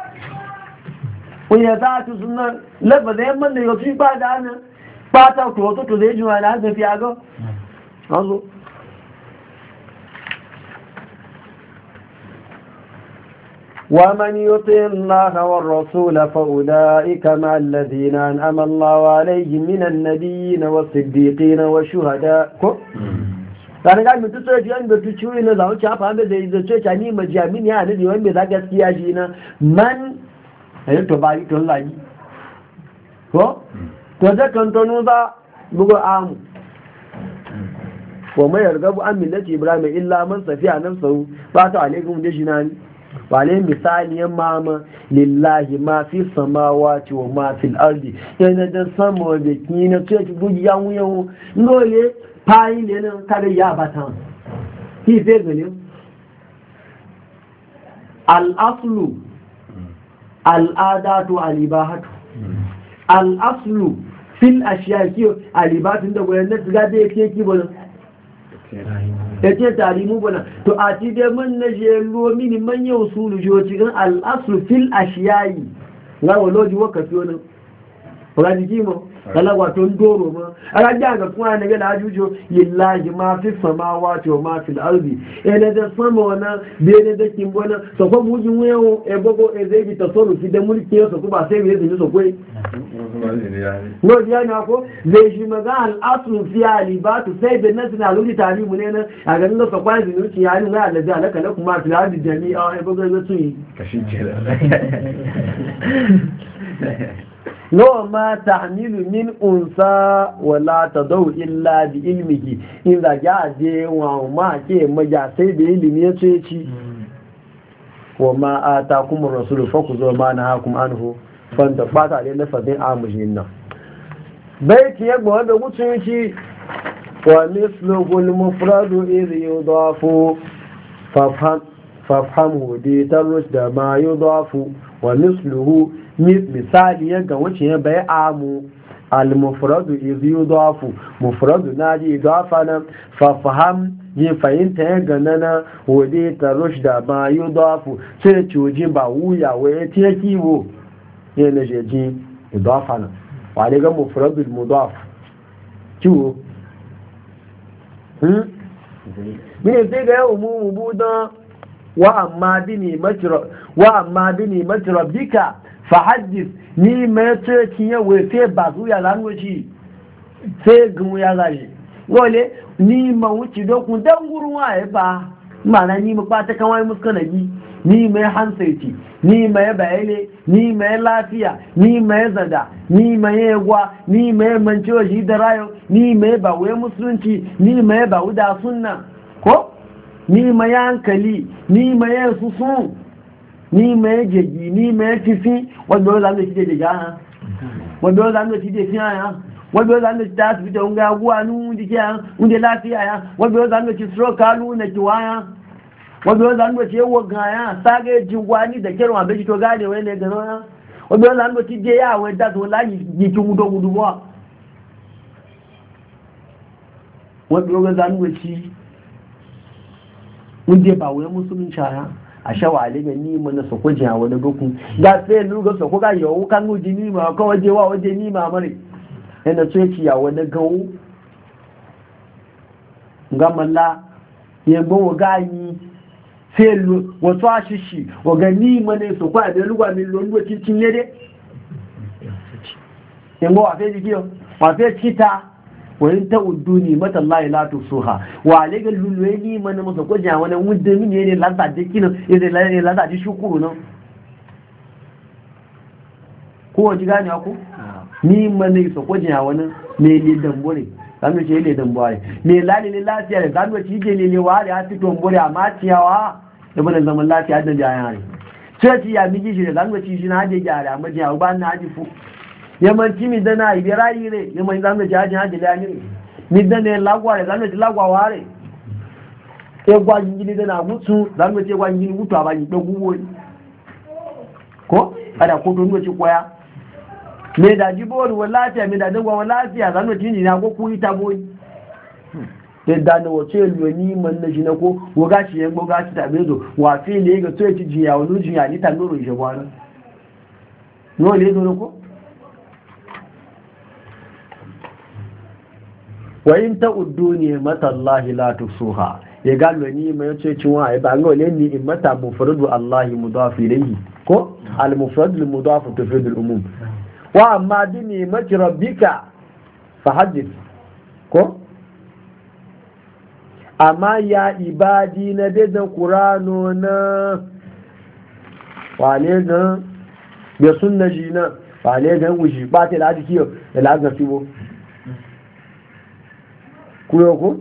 kuya za tu sunna lafazin man da yau ba da nan ba ta to zai juwa na ga fiya ga azu ومن يطع الله والرسول فأولئك مع الذين أنعم الله عليهم من النبيين والصديقين والشهداء kana ga mutu sai an da tuci ne za mu ci fa da zai ce ta ni majamin ya ne wanda za gaskiya shi na man ayi to bai to laji ko to da kan to nu za bugo amu wa mai yargabu an millati ibrahim illa man safiya nan sau ba ta alaikum da shi na ni wale misaliyan mama lillahi ma fi samawati wa ma fil ardi yana da sama da kina ce ki buji yan wuyan ngole fayi ne nan kada ya batan ki fe gane al aslu al adatu al ibahatu al aslu fil ashiya kiyo alibatun da goyen na tsiga da yake ki bana yace tarimu bana to a ti dai man na je lo mini man yau sulu jo cikin al aslu fil ashiyayi ga waloji wakati wannan ba ji kimo kala wato doro ma ara janga kuma ne ga lajujo lillahi ma fi samawati wa ma fil ardi ene da sama wana bene da kimbona so ko muji wewo e bogo e zeji tasarrufi da mulki so ko ba sai me zai so koi no ya na ko zai shi maga al aslu fi alibatu sai da nasu na ludi talimu ne na a ganin da so kwa zinuci ya ni ga allazi alaka lakum ma fil ardi jami'a e bogo na su kashin kira no ma tahmilu min unsa wala tadau illa bi ilmihi in da ja je wa ma ke maja sai da ilimi ya ce ci wa ma atakum ar-rasul fakuzu ma nahakum anhu fanta bata da lafazin amujin nan bai ki yagba wanda mutunci wa misluhu al-mufradu idh yudafu fafhamhu di tarush da ma yudafu wa misluhu misali yadda wacce ya bai amu al-mufradu idh yudafu mufradu naji idafa nan fafham yin fahimta ya ganana wade tarush da ma yudafu sai cuji ba wuya waye tiye kiwo ne na jeji idafa nan wale ga mufradu al-mudaf kiwo mine sai ga yau mu budan wa amma bini matrabika fahaddis ni mai tsoci yawai sai ba su ya langoci sai gun ya zaje wale ni ma wuce dokun dan gurwa ya ba mana ni ma ta kawai muskanagi ni mai hansaiti ni mai bayele ni mai lafiya ni mai zada ni mai yagwa ni mai mancewa shi da rayo ni mai ba wai musulunci ni mai ba wuda sunna ko ni mai hankali ni mai susun ni mai jeji ni mai fifi wanda yau zanen shi da jeja ha wanda yau zanen shi da fiya ya wanda yau zanen shi da asibiti wanda ya guwa nu jike ya wanda lafiya ya wanda yau zanen shi stroke kalu na kiwa ya wanda yau zanen shi yawa ga ya sage jingwani da kirwa abeji to gane wani ne gano ya wanda yau zanen shi je ya wai da to laji jikin gudu ba wanda yau zanen shi wanda ba wai musulunci ya a shawale ga ni mana su kujin a wani gukun ga sai luga su kuka yau kan guji ni ma ka waje wa waje ni ma mare yana so yake ya wani gawo ga malla ya gbo ga yi sai lu wato ashishi wa ga ni mana su kwa da lugwa min londo cikin yede yango a fe dikiyo a fe kita wani ta uduni mata Allah la tusuha wa alega lulwe ni mana masa ko ja wani wudde min ne lazza de kino ide la ne lazza di shukuru no ko ji gani ako ni mana so ko ja wani me le dambore zanu ce le dambore me lali ne lafiya da zanu ci je le wa da ti tombore amma ciyawa da bana zaman lafiya da jayani sai ci ya miji shi da zanu ci shi na haje gyara amma ji ba na haji fu yamanci mi dana ibirayi re yamanci zamu ji hajin hajji lani mi dana lagwa re zamu ji lagwa ware e gwa jini dana mutu zamu ji gwa jini mutu aba ji doguwo ko ada ko don ci koya me da jiboru wallahi me da dangwa wallahi zamu ji ni na go ku ita boy da dana wace loni man na jina ko woga shi yan goga shi da bezo wa fi ne ga to ci jiya wani jiya ni tan doro je bwana no le do ko wa in ta'uddu ni matallahi la tusuha ya galo ni mai yace cinwa ai ba ngole ni in mata mufradu allahi mudaf ilayhi ko al mufrad al mudaf tufid al umum wa amma bi ni mati rabbika fa hadith ko amma ya ibadi na da qur'ano na wale ga ya sunna jina wale ga wuji ba ta da dikiyo da la ga fibo kuyoko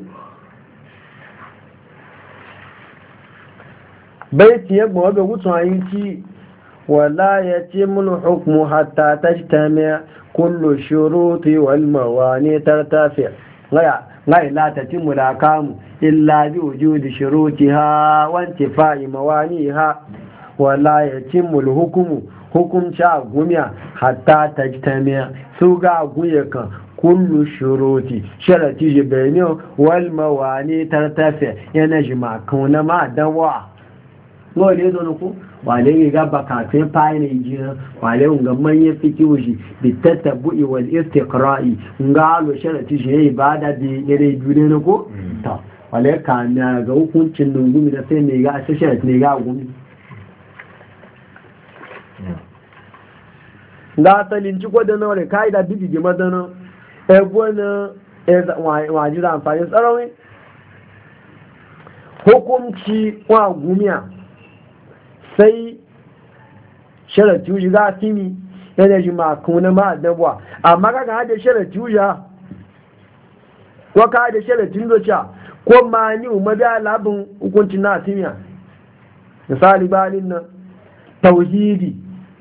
baiti yabba waga gutsun ayinci wala yatimul hukmu hatta tajtami kullu shuruti wal mawani tartafi ngaya la tatimul akamu illa bi wujudi shurutiha wa intifai mawaniha wala yatimul hukmu hukumci a gumiya hatta ta jitamiya su ga guye kan kullu shuruti sharati jibaniyo wal mawani tartafe yana jima kauna ma dawa wale zo ku wale ga bakatun fayina jina wale ga manye fiki wuji bi tatabbu'i wal istiqra'i ga lo sharati je ibada bi yare biyu ne ko ta wale ka na ga hukuncin nungumi da sai ne ga sharati ne ga gumi ga asalin ci gwadana wale kaida bibi bi madana ebona wajira amfani tsarawin hukunci wa gumiya sai sharati wuji za a fimi yana ji makon ma dabuwa amma kaga hada sharati wuja ko ka hada sharatin zoca ko ma ni umabi alabin hukuncin na fimiya misali balin nan tauhidi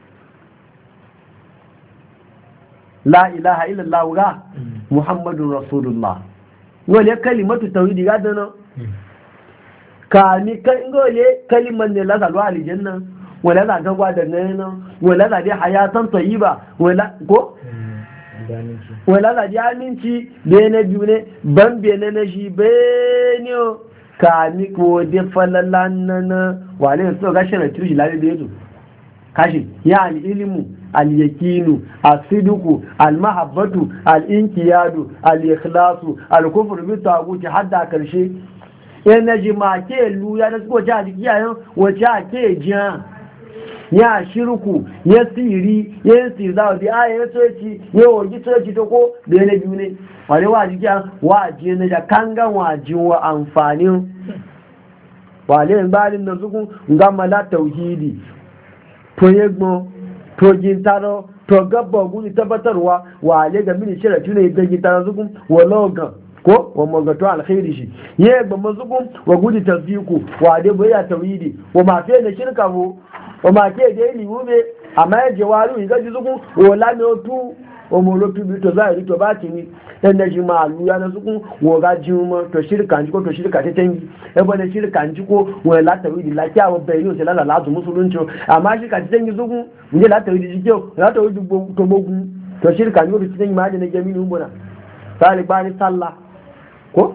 la ilaha illallah ga muhammadun rasulullah wale kalimatu tauhidi ga dana ka ni kan gole kaliman ne la salwa aljanna wala za ga gwada nan wala za dai hayatan tayyiba wala ko wala za dai aminci da na biyu ne ban be na shi benio ka ni ko de falalan nan wale so ga sharatu shi labe bezo kashi ya al-ilmu al-yakinu as-sidqu al-mahabbatu al-inqiyadu al-ikhlasu al-kufru bi taguti hadda karshe yana ji ma ke luya da suko ta jiki yayin wace ake jiya ya shirku ya siri ya sirza da aya ya soci ya wogi soci to ko da yana biyu ne wale wa jiki wa ji ne da kangan waji wa amfanin wale balin da suku ngama la tauhidi to yegmo to gintaro to gabba gudi tabbatarwa wale ga mini shiratu ne ga gintaro suku walogan ko wa magato alkhairi shi ye ba mazukum wa gudi tasdiku wa dai baya tawhidi wa ma fe da shirka bu wa ma ke da ilimi be amma ya jawaru ga jizuku wa la no tu wa mo lo tu bi to zai to ba tini dan da shi ma aluya na zuku wa ga juma to shirka ko to shirka ta tangi e ba da shirka ko wa la tawhidi la kya wa bayinu sai la la musulunci amma shirka ta tangi zuku ne la tawhidi jiyo la tawhidi to mogu to shirka ko to tangi ma da na jami'in umbuna talibani sallah ko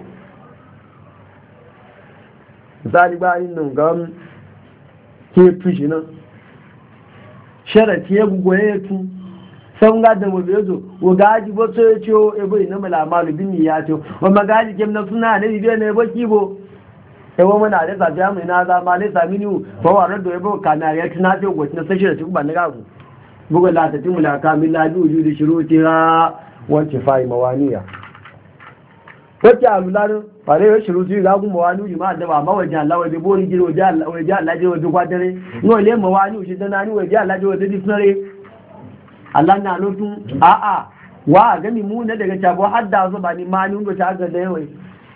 zalibarin nan ga ke tushi nan sharati ya gugoye ya tu san ga da mabe zo wa gaji ba so ya ce o ebe ina mala malu bin ya ce wa magaji kem na suna ne bidiyo ne ba kibo sai wa mana da safiya mai na zama ne sami ni fa wa rado ebe kana ya tuna ce goci na sashi da ci ba na gagu bugu la ta timula kamila bi wujudi shurutiha wa tifai mawaniya wacce alularin ba zai yi shiru zuwa gagun mawani uji ma da ba ma wajen Allah wajen bori giri wajen Allah je wajen kwadare yau le mawani uji dana ni wajen Allah je wajen disnare Allah na nutun a'a wa a gani mu na daga cabo hadda su ba ni ma ni wanda ta ga da yawai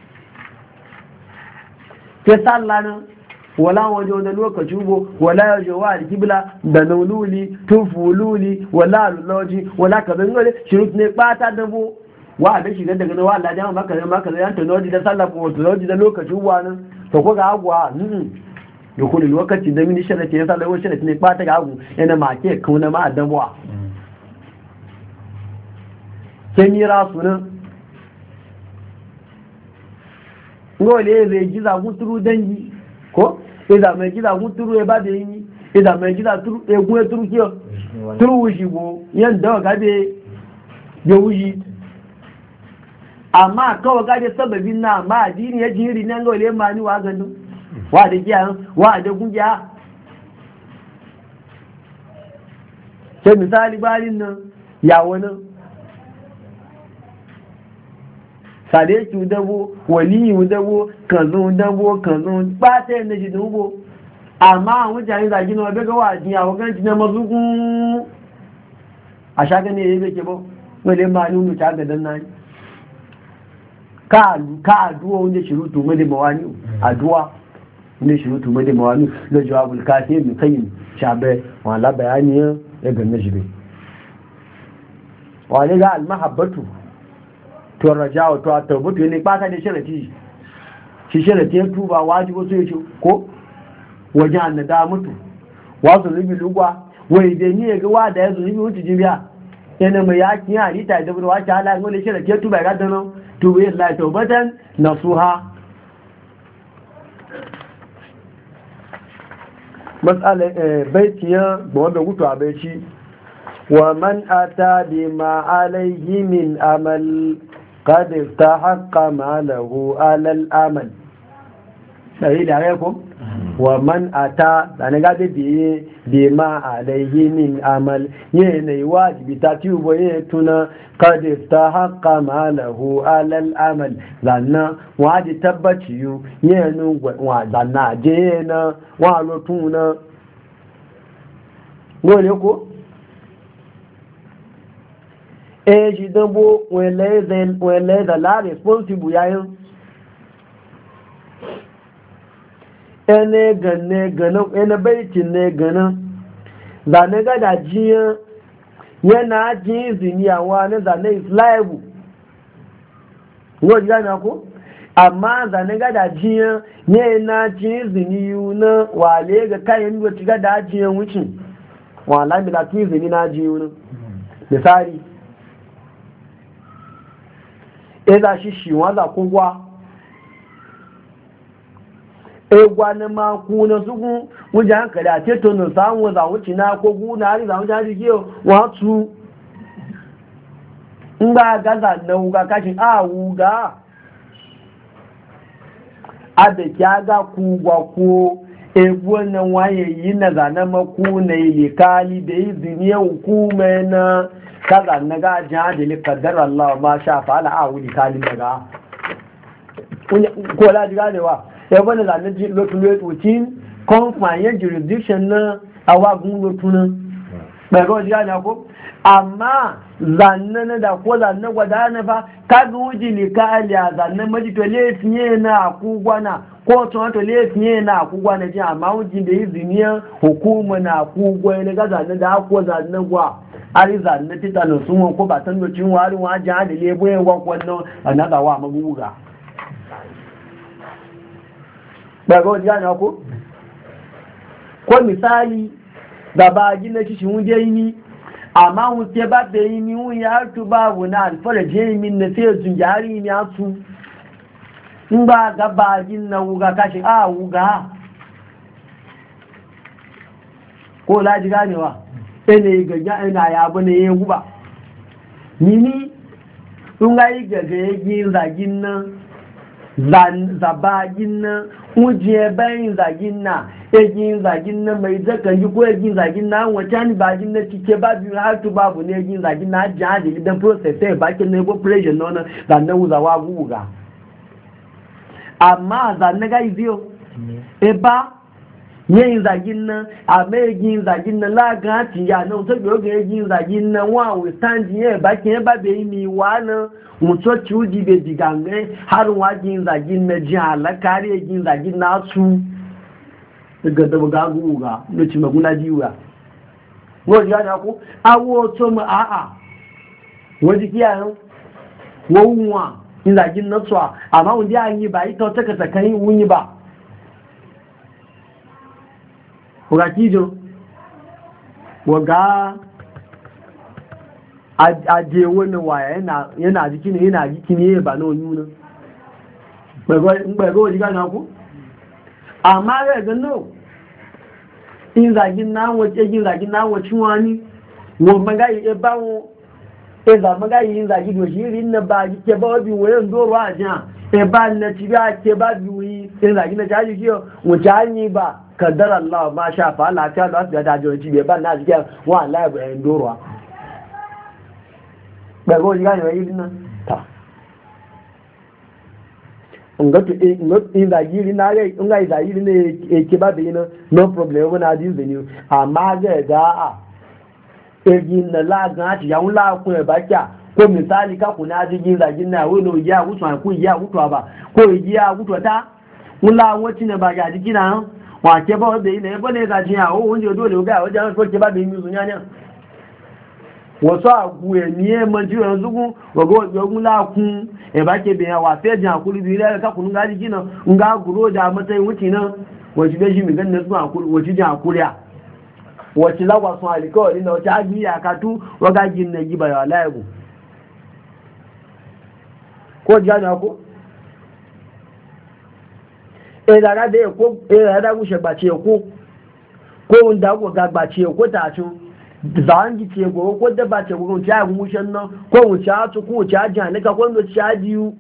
ke sallanin wala waje wani lokaci ubo wala ya je wa alkibla da naululi tufululi wala alulaji wala kazan gole shiru ne bata dabo wa da shiga daga na Allah jama'a maka yan to nodi da sallah ko to nodi da lokaci uwa nan to ko ga agwa da kullu lokaci da mini sharati ya sallah wa sharati ne bata ga agu yana make kauna ma adabuwa kemira sunan ngole zai giza guturu dangi ko idan mai giza guturu ya ba da yini idan mai giza turu e gwe turu kiyo turu wushi go yan da ga be ya wushi amma kawai gaje sababin na ma addini ya jiri nan ga wale mani wa gandu wa da giya wa da kungiya sai misali balin nan ya wani sade ki dabo wali dabo kanzun ba ta yin shi dubo amma mutane da gina wa daga wajen ya wajen na mazukun a shaga ne ya yi ke ba wale mani wani ta ga dan nan ka aduwa wanda shirutu made mawani aduwa wanda shirutu made mawani da jawabul kafi ibn qayyim shabe wala bayani ya ganna jibe wale ga al mahabbatu to rajawa to tawbatu ne ba ta da sharati shi sharati ya tuba wajibi so yace ko wajen annada mutu wasu rubi lugwa wai da ni ga wa da yazo ni wuce jibiya yana mai yakin halitta da wa ta ala ngole shi da ke tuba ga dano to bi Allah tawbatan nasuha mas'ala baitiya ba wanda gutu a baiti wa man ata bima alayhi min amal qad istahaqqa ma lahu ala al-amal sai da ko wa man ata dan ga biye bima alayhi min amal yana wajibi ta tubo ya tuna qad istahaqqa ma lahu ala al-amal zanna waji tabbaci yu yana wa zanna je na wa lotuna gole ko ji dambo wele da la responsible yayin ene ene baitin ne ganin zane gada jiyan yana jin ziniya wani zane is liable yau gana ko amma zane gada jiyan yana jin ziniyu na wale ga kayan wacce gada jiyan wucin wala mi lati zini na jiyu na misali eza shi wanda kugwa egwa na maku na suku wujen hankali a teto na samun zawuci na kogu na hari zawuci hari kiyo watu in ba gaza na wuga kashin a wuga a da kyaga kugwa ko egwa na waye yi na zane maku na ili kali da izini hukume na kaza na gajin adili kaddar Allah ma sha fa'ala a wuli kalin daga ko la diga ne wa ya bane da nan lotu within confined jurisdiction na awagun lotuna bai ga diga ne ko amma zanna da ko zanna gwada na fa kaga wuji li kali a zanna maji to le fiye na kugwana ko to le fiye na kugwana ji amma wuji da iziniya hukuma na kugwa ne ga zanna da ko zanna gwa ariza na tita no sun ko ba tan docin wari wa jan da lebo yan wannan anaka wa maguga ba go diga na ko misali da ba gina shi mun je ni amma mun ce ba da yi ni mun ya tu ba wona alfara je min na sai jun jari ni atu in ba ga ba gina wuga kashi a wuga ko la diga ne wa ene gaga ina ya bane ya guba nini sun ga yi gaga yake zagin nan zabagin nan ujiye bayan zagin na yake zagin nan mai zaka yi ko yake zagin na wata ni bagin na cike ba biyu har tu babu ne yake zagin na jihar da gidan process sai bakin na go pressure na wannan zannan wuzawa guga amma zannan ga iziyo e ba yin zagin nan a mai yin zagin nan laga ti ya nan to biyo ga yin zagin nan wa we stand ye ba ke ba be mi wa nan muto chuji be digange har wa yin zagin nan ji ala kare yin zagin na su daga da ga guga ne ci maguna jiwa wo ya na ku awo to mu a a wodi kiyan wo unwa yin zagin nan so amma wanda an yi ba ita ta ka sakai wuni ba waga kijo waga aje wani waya yana jiki ne ba na wani nuna ɓago wajen gana ku amma ga ga no in zagin na wacin wani wọ́n magayi ẹbá wọn ẹzà magayi yin zagi do shi rin na ba ke ba bi wayan doro a jan ẹbá na ti ba ke ba bi wi in zagi na jaji kiyo wuce ba kaddar Allah ma sha fa lafiya da su da joji be ban na jiya wa Allah ba en doro ba go jiga ne yi nan ta ngato in da giri na ga in ga da giri ne ke ba be no problem when I use the new amma ga da a egin na la ga ti ya la ku e ba kya ko misali ka kuna jigin zagin na wo no ya wutu ku ya wutu ba ko ya wutu ta mula wacin ne ba ga jigina wa ke ba da ne ba ne ga jiya o wonje dole ga wajen ko ke ba be mi zunya ne wasu aguye ni e manji yanzu ku wago yogun la kun e ba ke be wa fe jan kulu bi re ka kun ga jigina nga guro da matai wuti nan waji be shi mi ganna zuwa kulu waji jan kuriya wace lagwa sun alikawari na wace agi ya katu wagagin na giba ya laibu ko jana ko ìdára dé èkó ìdádágún ṣẹgbàtí èkó kó ń dágbò gagbàtí èkó tààtún zangi tí èkó kó dẹ́bàtí èkó tí a gún ṣe ná kó ń tí a tukún tí a jẹ́ àníkà kó ń lò tí a díú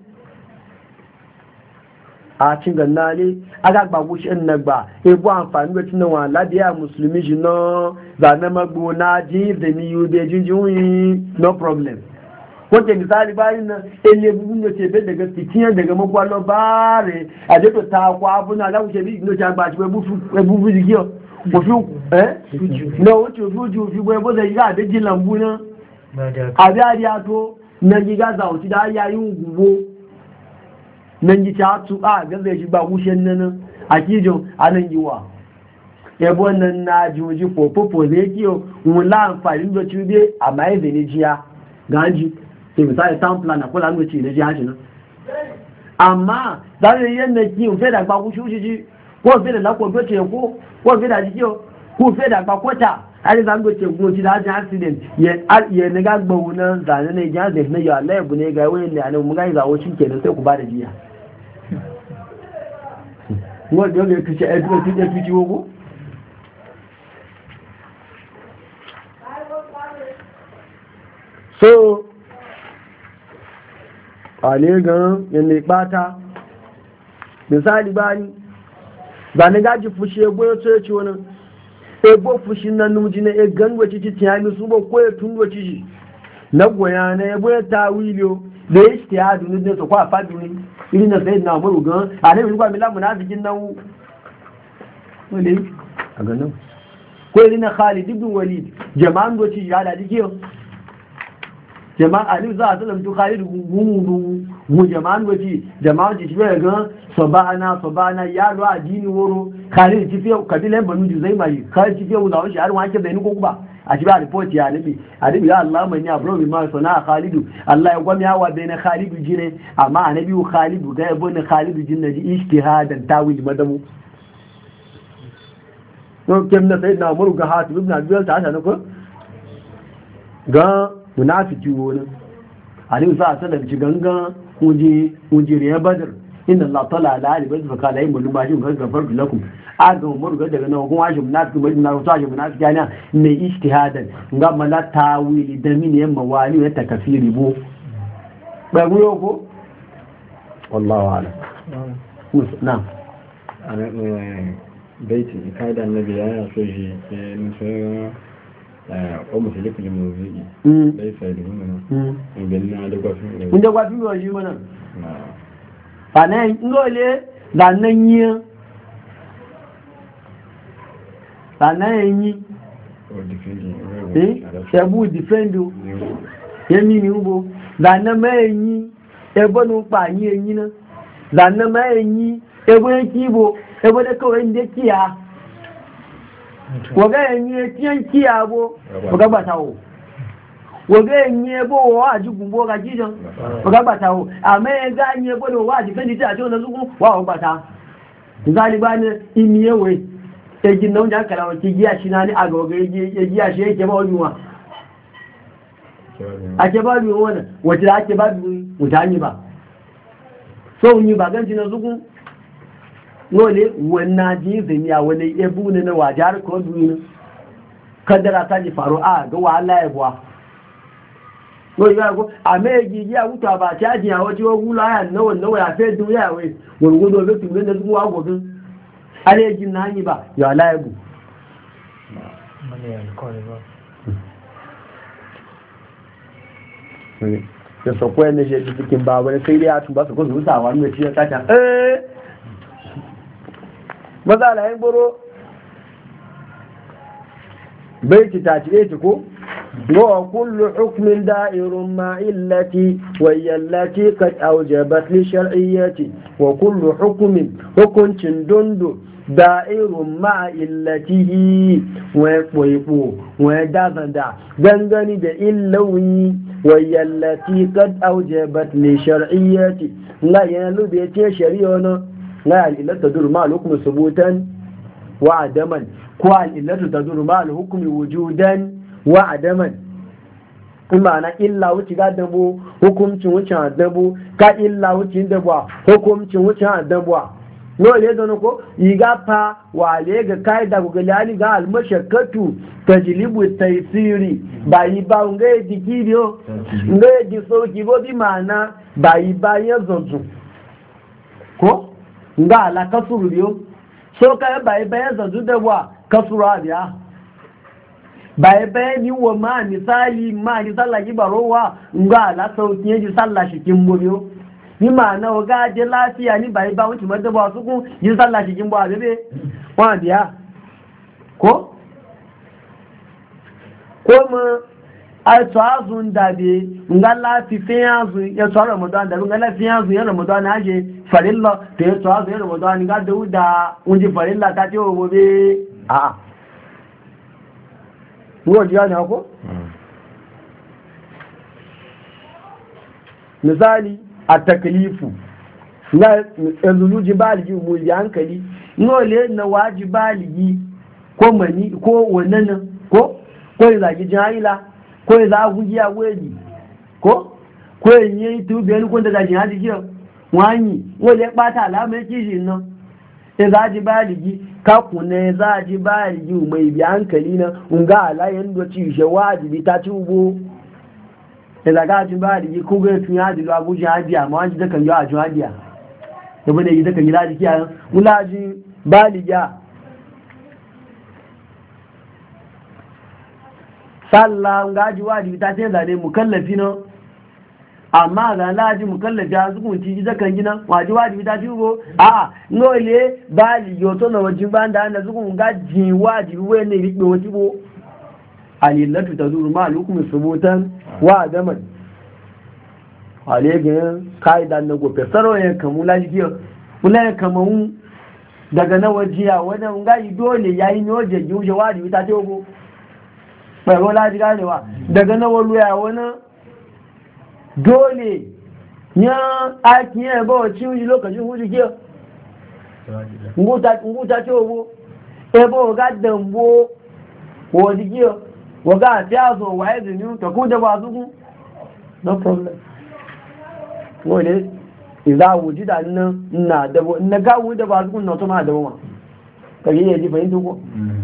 a cin ganna ne aka gbagu shi na gba ebo amfani da tunawa labiya musulmi shi na zane magbo na ji da miyu da jinjin no problem wanda misali bayan nan ele bugun da ce bai daga fitiyan daga magwalo bare a jeto ta kwa abuna za ku ce bi ino ta gba ci bai bufu jikiyo kofi na wuce fuji bai bude yi ga daji lambu na a biya ya to na giga zauci da yayin gubo nan ji ta tu a ga zai shi ba wushen nan a kijin anan yiwa ebo nan na juji popopo zai kiyo mun la amfani da tube a mai da ne jiya ganji sai misali town plan ko la ci ne jiya shi nan amma da ne yanne ki o fe da gba wushu shi ko fe da la ko do ce ko fe da jiyo ko fe da gba kota ari zan go ce go ci da accident ye ne ga gba wunan zane ne ja da ne ya Allah bu ne ga wani ne mu ga zawo shi kenan sai ku ba da jiya wọ́n jọ lè fi ṣe ẹgbẹ́ tí jẹ́ fíjí owó so àlẹ́ gan yẹnlẹ̀ ìpáta misali bá ní zanigaji fushi ẹgbẹ́ tó ẹ̀kí wọn ẹgbẹ́ fushi nánú jí na ẹgbẹ́ wacce tí a yi súnbọ̀ kó ẹ̀tún wacce jí na goya na ẹgbẹ́ ta wílio da ya shi ya duni ne su kwa fadi ne iri na sayi na umaru gan a ne ruwa mila munafikin nan wale a ganin ko iri na Khalid ibn Walid jama'an doci ya da dikiyo jama'an Ali za a zalamtu Khalid mu jama'an doci jama'an doci bai gan sabana ya lo addini woro Khalid ci fiye kabilan banu juzai mai Khalid ci fiye wuzawon shi har wake bai ni ko ba a ci ba report ya nabi adabi ya Allah mai ya bro ma sana Khalidu Allah ya gwami yawa bai na Khalidu jine amma annabi Khalidu ga yabo na Khalidu jinna ji ijtihadan tawil madamu to kem na sai na muru ga Hatib ibn Abdul ta ta ko ga munafiki wona ali za ta da ci ganga kunji riya badr inna Allah tala ala ali badr fa kala ayyul mubashir ga gafar lakum aga umaru ga daga nan kuma shi munafiki bai na rusa shi munafiki ne ne ijtihadan ga mala tawili da min yamma wali ya takafiri bo ba mu yoko wallahi wala na ana baiti kaida annabi ya so shi ne sai o musulmi mu zai dai sai da mun in da gwafi mun da gwafi mu yi mana fa ne ngole da nan yi sanayenyi ṣẹ̀bú dìfẹ́ndù yẹmí ni úgbò zanamayenyi ẹgbọ́nù pa yí ẹyí náà zanamayenyi ẹgbọ́n kí ibò ẹgbọ́dẹ́kọ̀wẹ́ ndé kí a wọ́gá ẹ̀yí ẹtí ẹ̀ kí a bó wọ́gá gbàtàwò wọ́gá ẹ̀yí ẹbó wọ́ àjúgùn bó ga jíjọ wọ́gá gbàtàwò àmẹ́ẹ̀gá ẹ̀yí ẹgbọ́nù wọ́ àdìfẹ́ndì tí àti ọ̀nà sókún wà wọ́n gbàtà ìgbàlígbà ní ìmìyẹ̀wẹ̀ ẹjìn náà jẹ́ kàràwọ̀ tí gíà ṣe náà ní àgbọ̀gbẹ̀ ẹjí àṣẹ ìkẹbá olúwa akẹbá bí wọn náà wọ̀tí akẹbá bí wọ̀tá yìnbà sóhun yìnbà gẹ́ǹtì náà sókún wọlé wọn náà jí ìzẹ̀mí àwọlé ẹbú nínú wà járí kọ́ dúró ní kádàrà sáàjì fàrọ àgbẹ̀ wà láìbọ̀ wọ́n yóò kó àmẹ́ẹ̀gì yí àwùtọ̀ àbàtí àjìyàwó tí ó wúlọ àyà náwó àfẹ́ dúró yàwó wọ̀rọ̀gbọ́dọ̀ ọ̀fẹ́ tìmúlẹ̀ lẹ́sùn wà gọ̀fẹ́ alejin na yi ba yau laibu da sakwai yadda shi yake cikin ba wani sai dai ya tun ba su kusa rusa wani mai ciyar kacin matsalayen buru bai ci ta cire ci ko وكل حكم دائر مع علتي وهي التي قد أوجبت لشرعيتي وكل حكم دندو دائر مع علته ويقويقو ويدافدا دنغني بإلوي وهي التي قد أوجبت لشرعيتي لا ينالو بيتي شريعنا لا الإلة تدور مع الحكم ثبوتا وعدما ko al'illatu taduru ma al-hukmi wujudan wa adaman imana illa wuce ga dabo hukuncin wucin dabo ka illa wucin dabo hukuncin wucin dabo no le don ko yiga fa wale ga kaida go gali ga al-mashaqqatu tajlibu taysiri bayi ba ngai dikirio ngai di soki bo bi mana bayi ba yazozu ko nga ala kasuru biyo so ka bayi ba yazozu dabo kasuru abiya bai ni wa ma misali ma ni sallah ki barowa nga la sauki ji sallah shi kin bobiyo ni ma na ga je lafiya ni bai ba wuce madda ba su kun ji sallah shi kin bo abebe wa biya ko mu a tsazun da be nga lafiya zu ya tsara ramadan da nga lafiya zu ya ramadan aje farilla to ya tsara ramadan ga dauda unji farilla ta ce wo bobe a ruwan jiya ne hako? misali a taklifu na yanzu baligi umuri hankali nole na waji baligi ko mani ko wannan ko ya zagi jahila ko ya zagu giya weli ko ya yi tubiyar kwanta da jihadi kiyo wani wale ya bata alamar kishin nan ya zaji baligi kakune za ji baligi mai bi hankali na unga alayen da ci shi wajibi ta ci ubo da zaga ji baligi ko ga tun ya ji abu jihadi amma wani da kan yi a jihadi da bane yi da kan yi laji kiyaye ulaji baliga sallah unga ji wajibi ta ce da ne mukallafi na amma ga laji mukallafi a zukun ci da kan gina waji wajibi ta ciwo a nole bali yoto na wajin banda na zukun ga ji wajibi wai ne rike wajibo alillatu tazuru ma hukum subutan wa adaman alegin kaida na gobe saroyen kamula jiyo kula kamun daga na wajiya wannan ga dole yayi noje juje wajibi ta ciwo bai wala ji ganewa daga na waluya wannan dole ya aiki ya ba wacce wuji lokacin wuji ke nguta ce ogo ebo ga dambo waji ke waga fiyazo wa ya zini ta ku da ba su ku no problem wale iza wuji da nan na dabo na ga wuji da ba su ku na to ma dabo ma ka yi yaji fahimta ko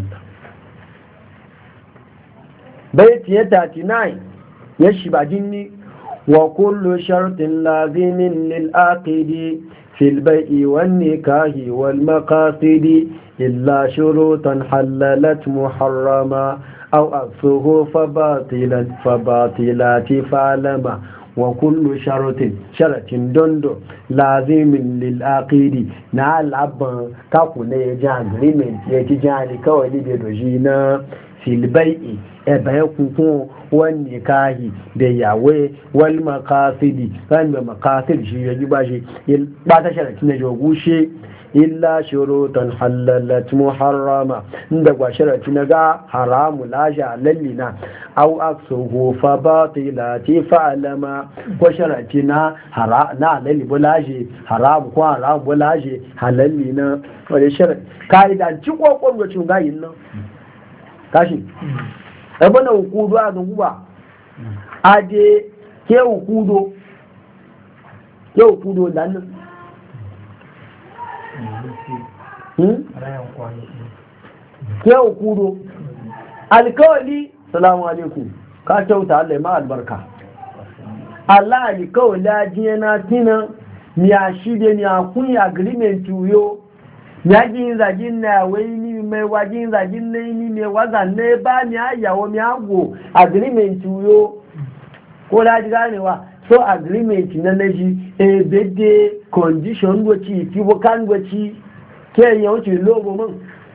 bai tiye 39 ya shi ba jinni وكل شرط لازم للعاقد في البيع والنكاح والمقاصد إلا شروطا حللت محرما أو أكثه فباطلات فعلما وكل شرط دندو لازم للعاقد نال أبا كاكونا يجان agreement يتجان كوالي بيدوجينا في البيع يكون والنكاح بيعوي والمقاصد كان بمقاصد شيء يجب شيء بعد شرط نجوغوشي إلا شروطا حللت محرمة عندك شرط نجا حرام لا جعللنا أو أكسه فباطلات فعلما وشرطنا حرام للي بلاجي حرام وحرام بلاجي حللنا ولشرط كايدا تشوكو قولوا تشوغاينا kashi ebe na hukudu a guba aje ke hukudo nan ke hukudo alkawali salamu alaikum ka kyauta Allah ma albarka Allah alkawali ajiye na tina miya shide miya kun agreement yo yajin zagin na wai ni mai wajin zagin ne ni mai wazan ne ba ni ayawo mi ago agreement yo ko la ji ganewa so agreement na naji e bede condition go ci fi bo kan go ci ke yan ci logo mun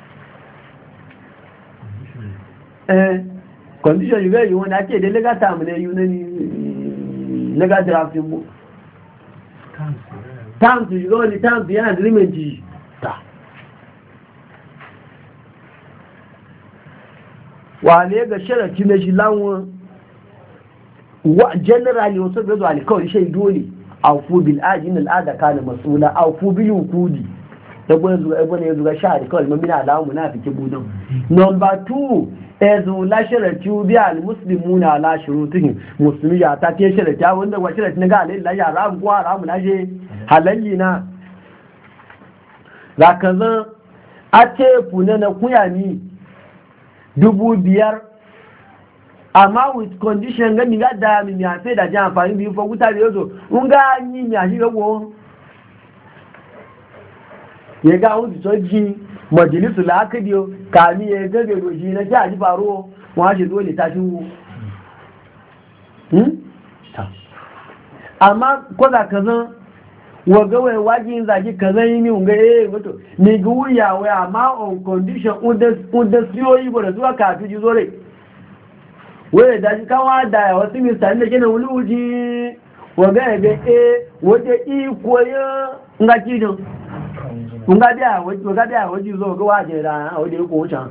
condition you get you want ake de lega tam ne you ne lega draft mu tam you go ni tam ya agreement ta wale ga sharaci na shi lanwa generally wasu bai zuwa alikawar shai dole aufu bil ajin al'ada kana masula aufu bil hukudi ebo ne zuga shari kawai mamina alamu munafiki budon. Number 2 ezu la sharati bi al muslimuna la shurutihim muslimi ya ta ce sharati wanda wa sharati ne ga Allah ya ran ko haramu na je halalli na zakaza a ce funa na kuyani 5,000 amma with condition ga mi ga da mi ya fe da jan amfani bi fo guta bi ozo nga yi mi a shi go ye ga o so ji majalisu la'akadiyo kami ya gabe roji na ji a ji faruwa wajen dole ta shiwu amma kwaza kazan wagawai wajen zaki kazan yi ni nga wato ni ga wuya wai amma on condition unda siyoyi ba da zuwa kafin ji zore wai da shi kawa da ya wasu misali da gina wuli wuji waga ya ga waje ikoyin nga kijin nga biya waje zo ga waje da a waje ko wucin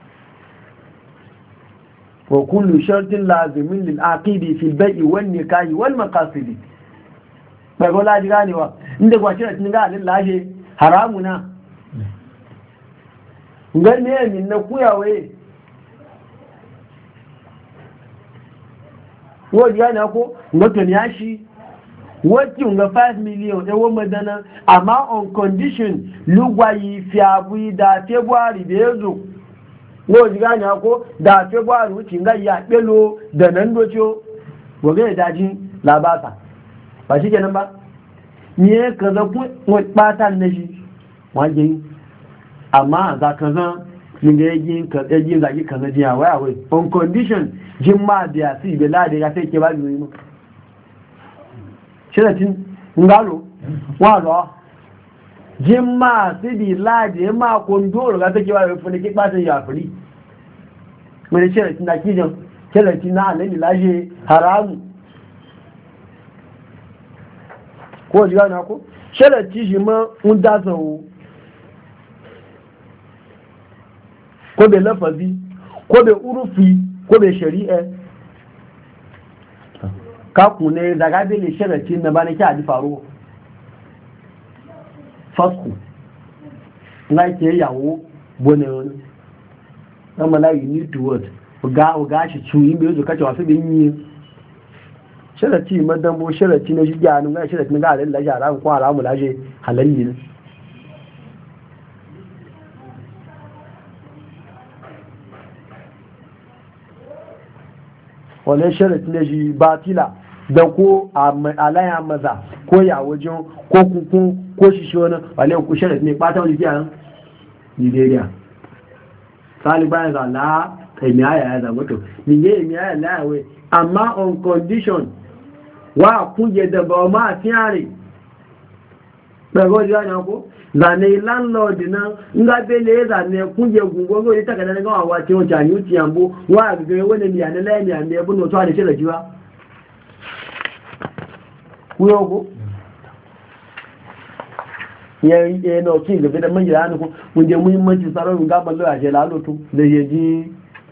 wa kullu shartin lazimin lil aqidi fil bai'i wan nikahi wal maqasidi bai go laji ganewa inda gwashi da tin ga lillahi haramuna ngane min na kuyawe wo diga na ko ngoto ni ashi working ga 5 million ewo madana amma on condition lugwayi fi abu da February da yazo wo diga na ko da February wucin ga ya belo da nan docho woga da ji labata ba shi kenan ba ni kaza ku batan na shi waje amma za kaza kin ga yin zaki kaza jiya wai on condition jimma da si be la da ya sai ke ba ni mu shiratin ngalo waro jimma sidi ladi ma kondoro ga take wa fune ki patan ya furi mun shiratin da kijin shiratin na alani laje haramu ko jiga na ko shirati shi ma unda zawo ko be lafazi ko be urufi ko be shari'a kaku ne daga bele sharaci na bane kya ji faru fasku na ke yawo bone wani na mala you need to what ga shi cuyi bai zo kace wasu bin yi sharaci madan bo sharaci na shi gyanin ga sharaci na ga alin da jara ko alamu laje halalli ne wale sharaci na shi batila da ko alaya maza ko ya wajen ko kukun ko shi wani wale ku shirin ne ɓata wani jiya nigeria sani bayan za la emiya ya zama to niye emiya ya la'awai amma on condition wa kuje da ba ma a tiyare ɗago jiya ne ko zane landlord na nga bele zane kuje gungo ya taka da na gawa wace wancan yi wuce yambo wa ga wani miya na laye miya ne bin wato da shi da jiwa kuyogo ya yi na okin gabe da manjira hannu ku wunde muhimmanci tsaron gaban lura ce lalotu da yaji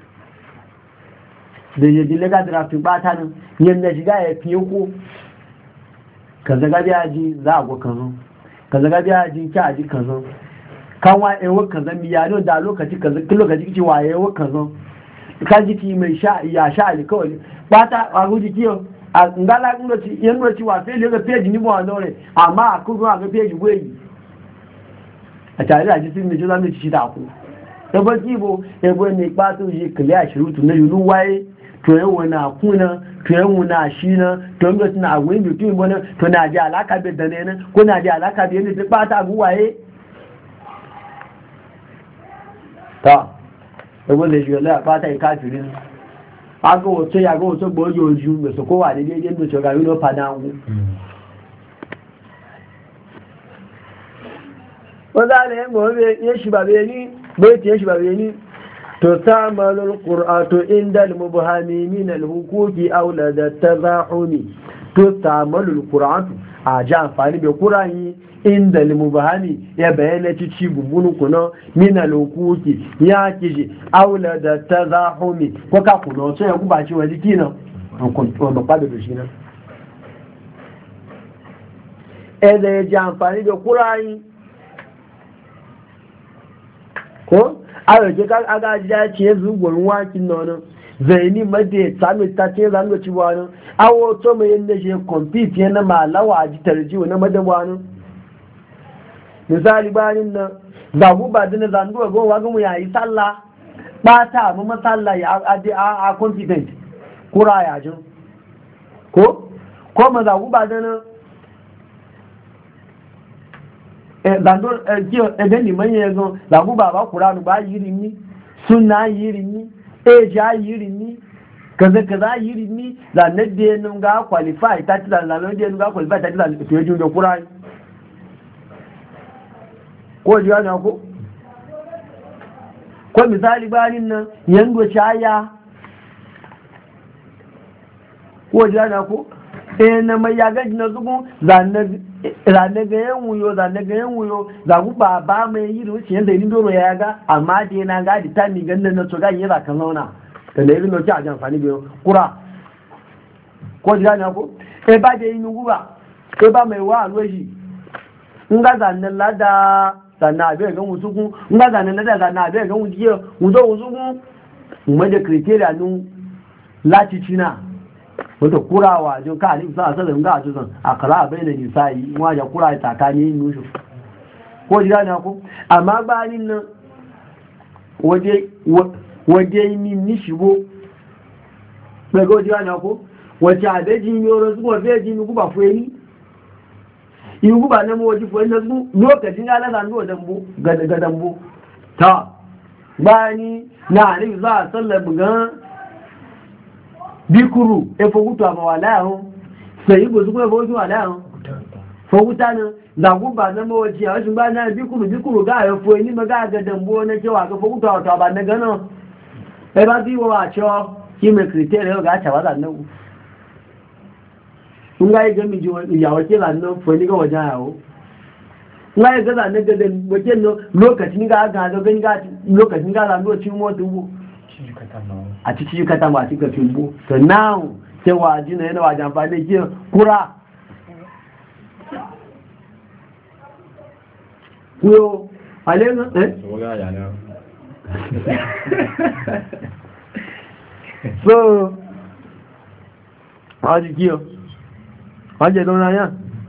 lega drafting bata nan yadda shiga ya fiye ko ka zaga biya ji za a kwa kanzon ka zaga biya ji ki a ji kanzon kan wa ewa kanzon miyano da lokaci kici wa ewa kanzon ka jiki mai ya sha alikawali bata a guji kiyo a ngala ngoci yan ngoci wa fe le page ni mo anore ama ku go ga page gweyi a tare da jisin ne jola ne ci da ku e ba kibo e bo ne pa to ji clear shirutu ne yulu waye to yawo na kuna to yawo na shina to ngoci na agwe bi tu mo to na ji alaka be da ne ko na ji alaka be ne ta ta gu waye ta e bo le jola pa ta kafirin ago to ya go to gbojo oju me so ko wa de de ndo so ga wi lo pada wu o da le mo be ye shi ba be ni be ti ye shi ba be ni to ta'malul qur'atu inda al-mubhami min al-huquqi aw la tazahumi to ta'malul qur'atu a ja amfani be qur'ani inda al-mubhami ya bayyana ci bubunu kuno min al-huquqi ya kiji aula da tazahumi ko ka kuno so ya kuba ci wani kino an ko ba ba da shi na da ja amfani da qur'ani ko a yake ka aga ja ce zugon wakin nono zaini made sami ta ce zan ci wani awo to mai yanda je compete yana malawa ji tarjiwa na madawa nan misali banin nan zagu ba dina zanduwa go wa gumu yayi sallah ba ta mu masalla ya a confident kura ya jin ko ma zagu ba dina zando kiyo ebe ni manye zo zagu ba ba kuranu ba yiri ni sunna yiri ni ja yiri ni kaza yiri ni da na de nun ga qualify ta ti da na de nun ga qualify ta ti da to yejun do kurani ko ji ana ko misali banin nan yango chaya ko ji ana ko na mai ya gaji na zugun zane ga yan wuyo za ku ba mai yi da wuce yadda yi doro ya ga amma da yana gadi ta mi ganin na tsoga yi zakan zauna da na yi rinoki a jamfani biyu kura ko ji gani ko ba da yi nuguba ba mai wa alwaji in ga zanen lada zanen abin ga wusu kun in ga zanen lada zanen abin ga wusu kun mai da kriteriya nun laticina wata kurawa jin ka alif sa sallam ga ajuzan akra bayna nisa'i wa ya kura takani yin nushu ko jira na ko amma banin nan waje ni shigo daga jira na ko wace abeji ni oro su ko beji ni guba fueni yi guba na mo waje fueni su lokacin ga la ndo dambu ga dambu ta bani na alif sa sallam ga bikuru efogutu amawala ahun sai go zuko efogutu ala ahun foguta na da guba na mawaji a wajen ba na bikuru ga efo ni maga ga dambo na cewa ga fogutu a ba na gano e ba bi wa cho ki me criteria ga ta wada nan kun ga ga mi jo ya wace la nan fo ni ga wajen yawo ngai ga da na ga da wajen no lokacin ga gani ga lokacin ga la ndo ci mo dubu a cikin kata ma cikin fimbo to now sai waji na yana wajen amfani ke kura kuyo alena so waji kiyo waje don ya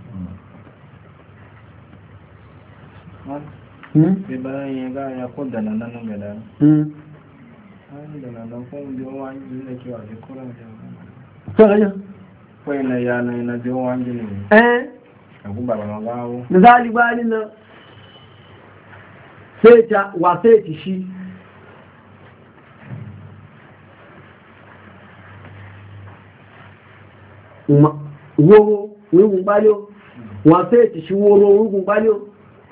Bí bá yẹn gá ya kó dànà nánú gẹ̀dá. Kwena yana ina biyo wangi ne. Agumba ba mawawo. Misali bani na sai ta wa sai ti shi. Wo gun balio. Wa sai ti shi wo gun balio.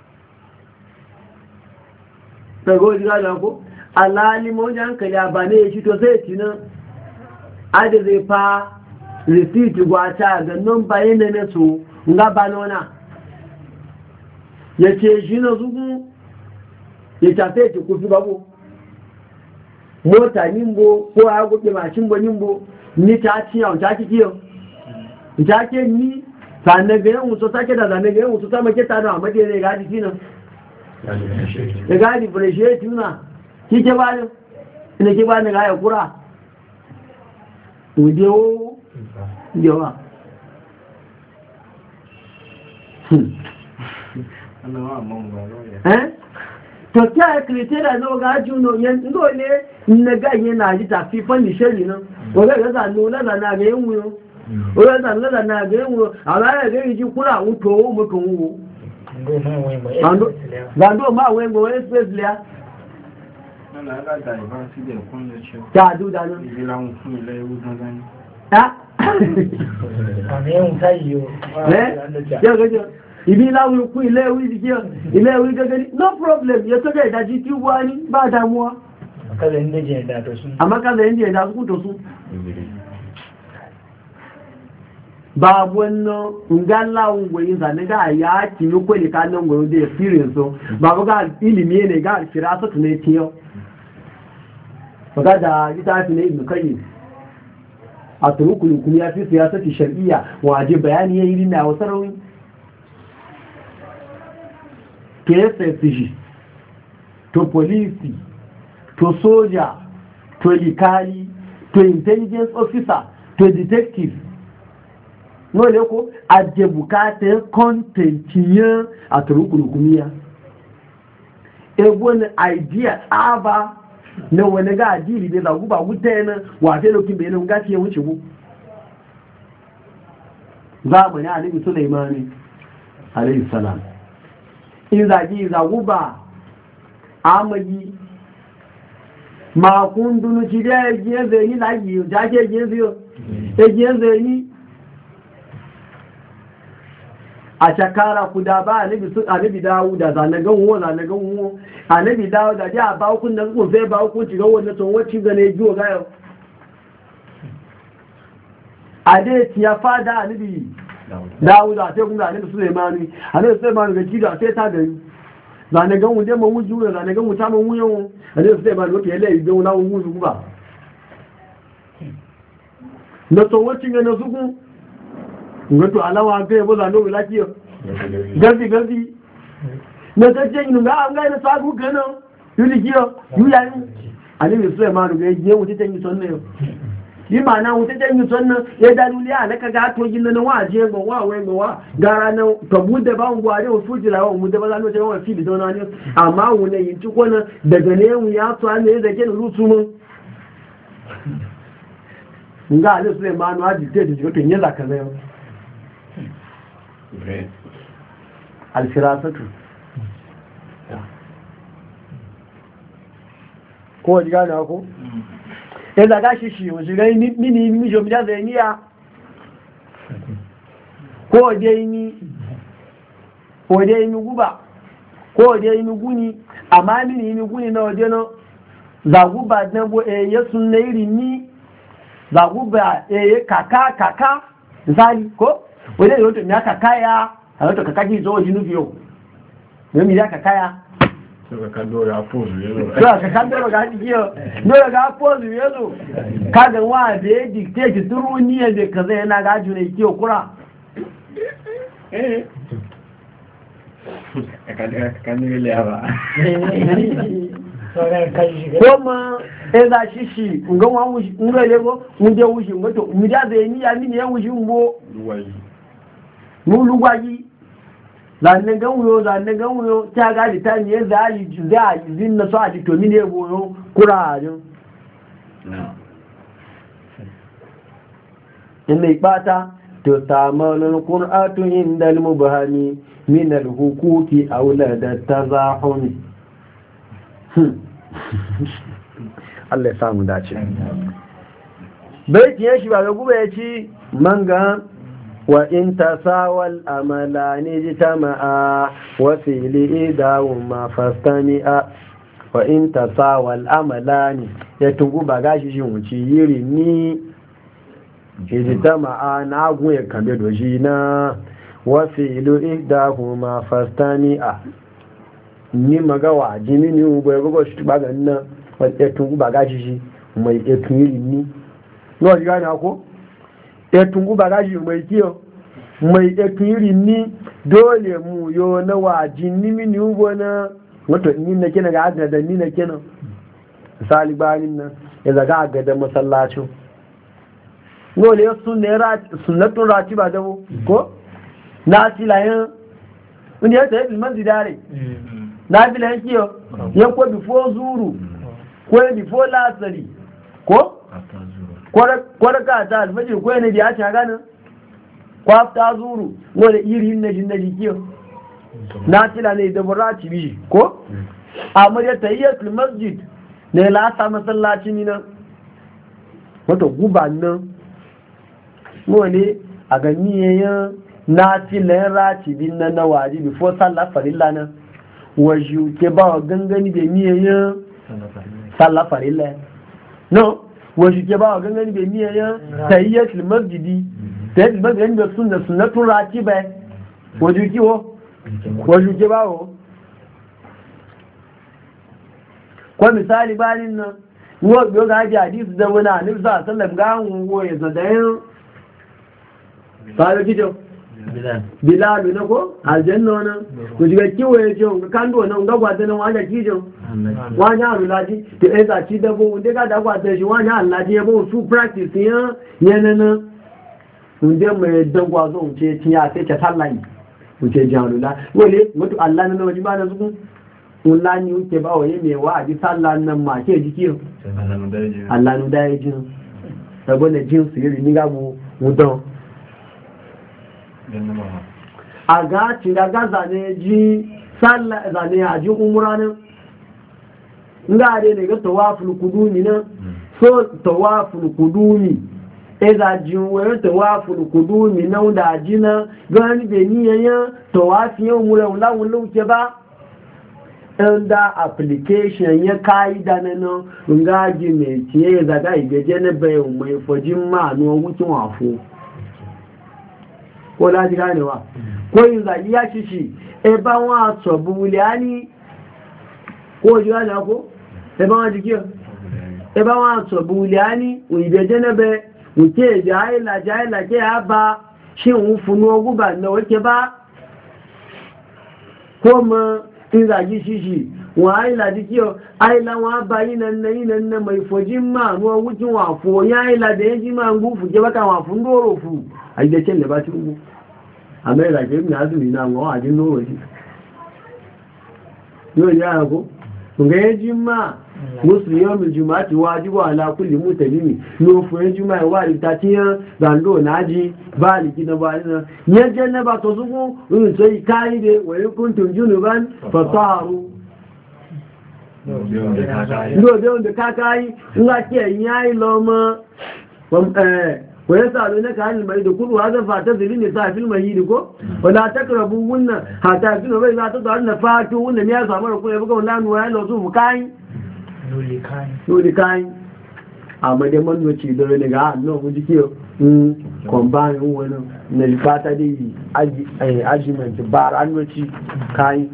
Pego diga ko alalimo hankali ba ne shi to sai ci nan adi zai fa receipt gwata ga nan bayan da na so nga ba nona ya ce shi na zugu ya tafe ci kufi babu mota nimbo ko a gudu mashin bo nimbo ni ta ci yau ta ci kiyo ta ke ni sannan ga yan wuto sake da sannan ga yan wuto sama ke tano a madina ga jiki nan ya ga differentiate na ki ke ba ne ina ke ba ne ga ya kura wuje o yawa to kya kriteria no ga juno yen ngole na ga yen na ji ta fi fan ni sheri no o ga za no la na ga yen wo o ga za la na ga yen wo ala ga ji kura wo to mo to wo ndo ma we mo space le na ga da ba si de kun le cho ta du da no ibi la un fun ile ewu gangan ha àmì ẹ̀hùn táyìí o yẹ́ gẹ́gẹ́ ibi láwọn ikú ilé ìwé ìdíkẹ́ ilé ìwé gẹ́gẹ́ ní no problem yẹ tó jẹ́ ìdájí tí ó wá ní bá dámúwá àmàkálẹ̀ ń jẹ́ ìdá tó sún tó sún ba wannan ngallawun gwayin zane ga ya kimi kweli kanan gwayin da experience so ba ga ilimi ne ga firasatu ne tiyo ba da litafi ne ibn kayyim a turukul hukumiya fi siyasati shar'iyya waje bayani yayi rinna wa sarawi KSFG to police, to soldier, to likali, to intelligence officer, to detective. No le ko aje bukatar content yin a turukurukumiya. Wani idea tsaba na wani ga ajiri bai zagu ba wuta yana wafe lokin bai nan gaci ya wuce ku. Zamani a nabi Sulaimani alayhi salam. In zagu ba amagi makundunu ci da ya zai ni lagi da ke ya zai ni a shakara ku da ba anabi dawo da zanagan wo anabi dawo da ja ba kun da kun sai ba ku ci ga wannan son wacce ga ne jiwo ga yau ade ti ya fada anabi dawo da sai kun da anabi Sulaiman ga ci da sai ta gari zanagan wo je mu wuju zanagan wo ta mu wuyo anabi Sulaiman ko ke lai ga wannan wuju ba na son wacce ga na zugu ngato alawa ga yabo zano lafiya gazi na tace yin ga an ga na sagu gano yuli kiyo yuya ni ani mi so e ma ga je wuce tan yi sonne yi ma na wuce tan yi sonne ya da duniya alaka ga to yin na waje go wa we go wa gara na to bude ba ngwa re o fuji la mu da ba zano ce wa fili don ani amma wune yin ci kona daga ne mu ya to an ne da ke rutu mu nga ali Suleiman wa di te di ko yin za ka zai alfirasatu ko ji gane ko ya zaga shi wasu gani mini mijo mida zai niya ko dai ni guba ko dai ni guni amma mini ni guni na waje no zaguba na bo ya sunna iri ni zaguba kaka misali ko wale yoto mi aka kaya yoto kaka ji zo jinu biyo ne mi aka kaya so ka dora pose yelo so ka dora ga jiyo dora ga pose yelo kaga wa de dictate turu ni de kaza yana ga june kiyo kura ka ni le aba kuma eza shishi nga wa wushi nga lego nje wushi ngoto midaze ni ya mini ya wushi mbo mu lugwaji zanne gan wuyo ta ga ta ni za yi zin na so a to mini e boyo kurajo inna ibata to tamalul qur'atu indal mubhami min al huquqi awlada tazahumi Allah ya samu dace bai tiye shi ba ga gube ya ci manga wa in tasawal amalani jitama'a wa fili idawu ma fastami'a wa in tasawal amalani ya tungu ba gashi shi wuci yiri ni jitama'a na gun ya kambe doji na wa fili idawu ma fastami'a ni magawa jini ni ugbo ego shi ba ga nan etun ba gashi shi mai etun iri ni no ji gani ako etun ba gashi mai kiyo mai etun iri ni dole mu yo na wa jini mini ugbo na wato ni na kina ga aga da ni na kina misali bayin nan ya zaga aga da masallacin no le sunnatun ratiba da ko na tilayen wanda ya tafi masjidare na bi lan kiyo ya ko before zuru ko before lasari ko ka ta alfajir ko ne da ya ci ganin ko after zuru wanda iri na kiyo na tila ne da burati bi ko amma da tayyatul masjid ne la sa masallaci ni nan wato guba nan wani a ganiyayen na tilayen ratibin nan na waji before sallah farilla nan waje ke ba wa gangani da miyayen sallah farilla no waje ke ba wa gangani da miyayen tayyatul masjidi tayyatul masjidi da sunnatun ratiba waje kiwo waje ke ba wa ko misali banin nan wo biyo ga hadisi da wani annabi sallallahu alaihi wasallam ga wo ya zadayin sai kijo bilalu na ko aljanna wannan ku diga kiwo ya ce ga kando nan ga gwada nan wanda kijin wani alulaji to eh za ci dabo wanda ga da gwada shi wani alulaji ya bo su practice ya yanana wanda mai dangwa zo ce tiya sai ta sallai ku ce jalula wale mutu Allah nan wajen ba na su kula ni uke ba waye mai wa a ji sallan nan ma ke jiki Allah nu da jin saboda jin su yi ni ga mu mudan a ga ci da ga zane ji sallah zane a ji umranin nga de ne ga tawaful kudumi nan so tawaful kudumi eza ji were tawaful kudumi nan da jina gani be niyan tawafi umra lawun lauke ba da application ya kaida nan nga ji me tie za ga igeje ne be mai fojin ma no wucin wafo ko laji ganewa ko yin zagi ya shishi eba wọn àtọ̀bù wùlẹ́ání kó ojú àjá kó eba wọn jikí eba wọn àtọ̀bù wùlẹ́ání òyìnbẹ̀ jẹ́nẹ́bẹ̀ òkè èdè àìlà kí a bá ṣe òun fún ogúnbà náà wíkẹ bá kó mọ ìzàgí shishi wọn àìlà jikí àìlà wọn bá yínà mai fojí máa ní ọwú tí wọn àfò yá àìlà dẹ̀ yẹ́ jí máa ń gúfù jẹ́ bákà wọn àfún lóòrò fún àìjẹ́kẹ́ lẹ́bá tí ó gbó amẹ́rẹ̀ àjẹ́ ìrìn àzùmí náà wọ́n àjí lóòrò sí yóò yá àkó ǹgẹ́ ẹjí máa mùsùlùmí ọmọ ìjùmọ̀ àti wájúwà alákùnlé mú tẹ̀lìmì ní ó fún ẹjú máa wà ìta tí yán gbàndó náà jí báàlì kí náà bá nínú yẹn jẹ́ nẹ́bà tó súnkún orin tó yí káyíde wẹ̀rí kún tó jùnú bá ń fọ̀tọ́ àrú lóòdé òǹdè kákáyí ńlá kí ẹ̀yìn áì lọ mọ́ ويسألونك عن المريض كل هذا فاعتذر النساء في المهيد ولا تقربوهن حتى يكونوا فإذا تطهرن فاتوهن مياه صامر كل يبقى ولا نوعي لو سوف كاين نولي كاين amma dai man wace da wani ga annan mu jike combine wani na fata dai argument bar an wace kai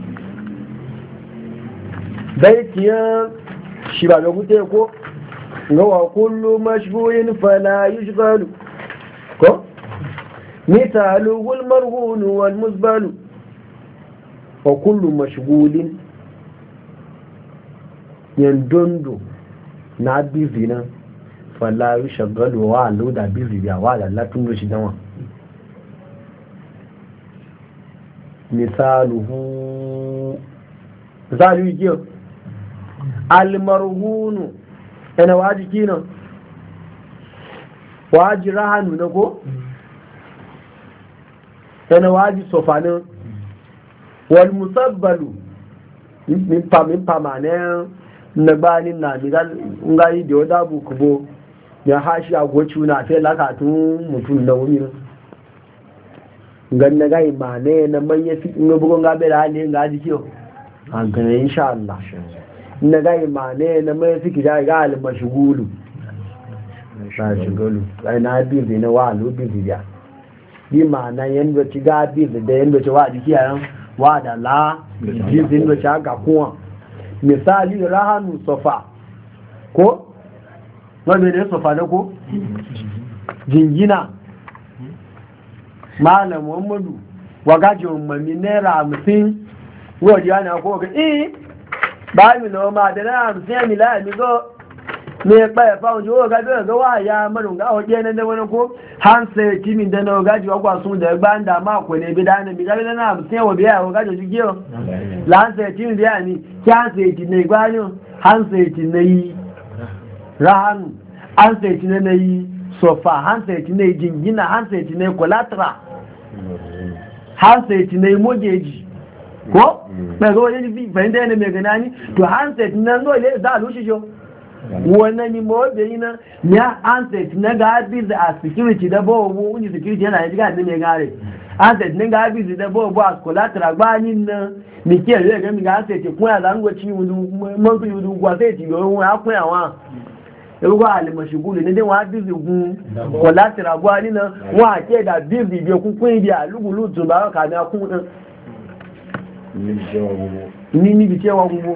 dai kiyan shi ba ga gute ko wa kullu mashgulin fala yushghalu ko mithalu wal marhun wal muzbalu wa kullu mashgulin yandondo na bizina fala yushghalu wa lu da biziya wa la tun shi danwa misaluhu zalu yi al marhun yana waji kinan waji rahanu na ko yana waji sofanin wal musabbalu min pamanen na gbanin na migal ngayi da wadda bukubo ya hashi agwaci na fe lakatun mutum na wuni gan na gayi ma ne na manya fi in bugun gabe da halin gaji kiyo a ganin insha Allah na gai ma ne na mai suke da ga alima shigulu ai na bizi na wa alu bizi ya bi ma na yanda ci ga bizi da yanda ci wa jiki yaran wa da la bizi yanda ci ga kuwa misali rahanu sofa ko wanda ne sofa ne ko jingina malam Muhammadu wa gajin mami naira 50 wajen yana ko ga báyìí lọ máa dẹ̀rẹ́ àrùn sí ẹ̀mì láàrin gọ́ ní ẹ̀pẹ́ ẹ̀fà òjò ó gájọ́ ẹ̀gọ́ wà ya mẹ́rin gáwọ́ jẹ́ ẹ̀nẹ́dẹ́ wọn kó hansen tí mi dẹ́nà ọgájì ọgbà sún dẹ̀ gbá ń dà máa kò ní ibi dáná mi gájọ́ náà sí ẹ̀wọ̀ bí ẹ̀wọ̀ gájọ́ sí gíọ̀ láǹsẹ̀ tí mi bí àní kí hansen tí ní igbáyọ̀ hansen tí ní yí rahanu hansen tí ní yí sọfà hansen tí ní jingina hansen tí ní collateral hansen tí ní mortgage ko mai zo wajen fahimta yana mai gana ni to handset na zo ile za a lushe shi wannan ni ma wajen yi na ya handset na gabi a security da bawa bu wani security yana yaji gadi mai gare handset na gabi da bawa bu a collateral gbanin na mi ke zai gami ga handset kun ya zan gwaci mafi yudu gwa sai ti yawon wani akwai yawa ewa alimashi gulu ne dai wa bizi gun collateral gwani na wa ke da bizi biya kun kun biya lugulu tun ba ka na kun ni bi cewa gugu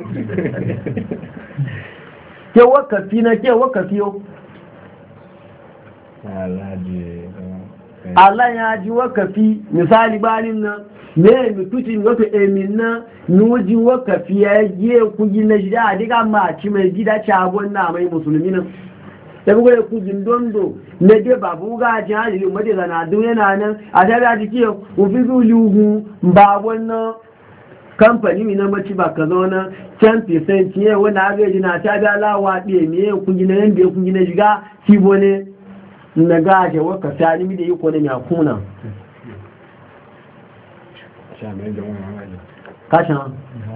ke wakafi na ke wakafi yau Allah ya ji wakafi misali banin nan me mutuci wato emin na nuji wakafi ya yi ku gina shi da diga ma ci mai gida ci abun na mai musulmi nan da bugu ku dondo ne de babu ga ji hali mu de zana dun yana nan a da da jiki ku fi zulugu ba wannan kamfani mi na maci ba ka zo na 10% ne wani agaji na ta da lawa ɗe me ku gina yanda ku gina shiga kibo ne na gaje waka sani mi da yi ko da ya kuna kashan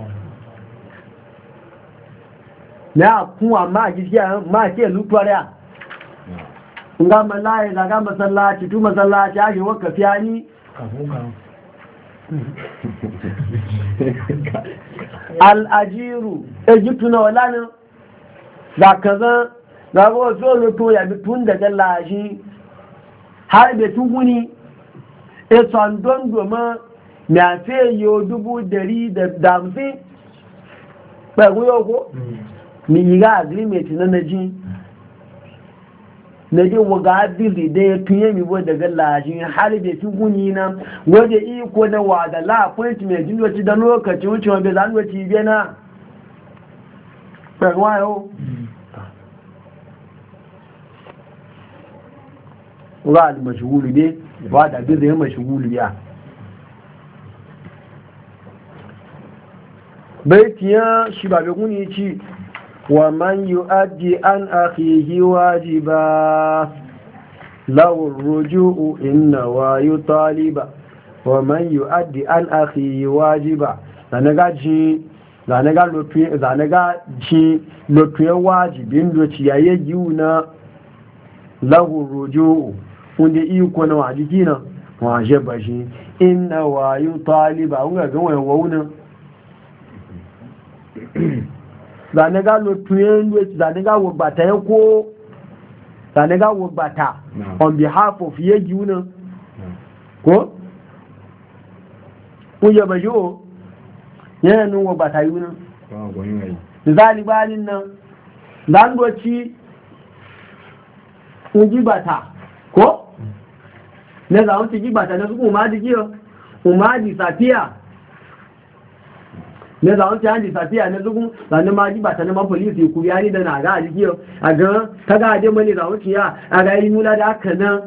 na kuwa ma gidiya ma ke lutuwariya nga malaye daga masallaci tu masallaci ake waka fiyani al'ajiru egyptu na walanin za ka zan ga wasu lutu ya bi tun daga lashi har da tuguni esan don domin na fe yiwu 150 ɓagu yau ko? ni yi ga agreement na naji na ji waga abili da ya tunye mi bo daga lashi har da tuguni na wadda iko na wada la appointment jin wacce da lokaci wuce wanda za wacce biya na ɓagu yau ga al-mashghuli ne ba da bi zai mashghuli ya baitiya shi ba be guni ci wa man yu'addi an akhihi wajiba law ar-ruju'u inna wa yutaliba wa man yu'addi an akhihi wajiba zanaga ji lotuye wajibin doci yayi yuna law ar-ruju'u wanda iko na wajiki na waje bashi inna wayu taliba wanga ga wayan wawunan zane ga lotuyen which zane ga wogbata ya ko zane ga wogbata on behalf of ye yuna ko kuya bajo yana nun wogbata yuna misali balin nan dan doci ujibata ko ne za wuce gibata na suku umadi kiyo umadi safiya ne za wuce handi safiya na suku zanen ma gibata na mapolisi ku biya ni da na ga aji kiyo a ga ta ga ade mani za wuce ya a ga yi nula da aka nan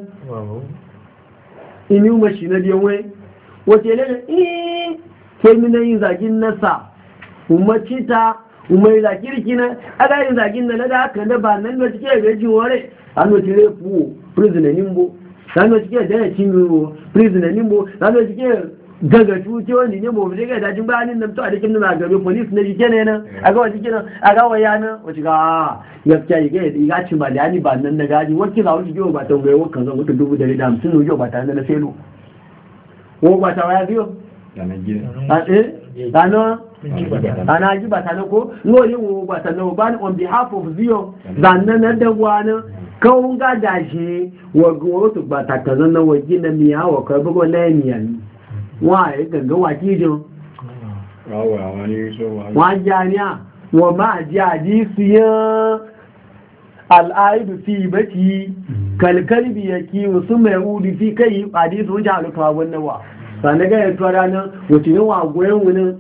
inu mashi na biyan wai wace ne sai mina yin zagin nasa umarci ta umar zakirki na a ga yin zagin na da aka na ba nan da cike gajin ware an wace ne fuwo prisoner nimbo sanu cike da ya cinyo prisoner nimbo sanu cike gaga tuce wani ne mu je ga dajin bayanin nan to a cikin nan gabe police ne jike ne nan aga wa jike nan aga wa yana wace ga ya kai ga ya ci malani ba nan da gaji wacce za wuce ba ta mai wakan zan mutu 150 no ba ta nan na felo wo ba ta waya biyo yana gida ana ji ba ta ko no yi wo ba ta no ban on behalf of zio zanna na da wani kawun ga dashi wa goto ba ta kazan na waje na miya wa ka bugo na miya wa ya ganga wa kijin wa janiya wa ma jaji siya al'aidu fi bati kalkalbi yaki wasu mai udi fi kai hadisu wajen alukawa wannan wa sani ga ya tuwa ranar wacce wa goyon wunin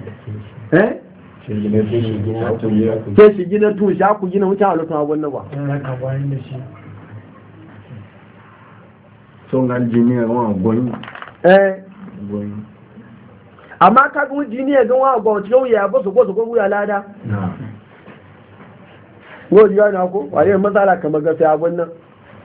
sai shi gina tun sha ku gina wuce alukawa wannan wa sun ga jiniya wa goyon amma ka ga jiniya ga wa goyon cikin wuya ba su ko wuya lada wani yana ko wani matsala kamar gasa abin nan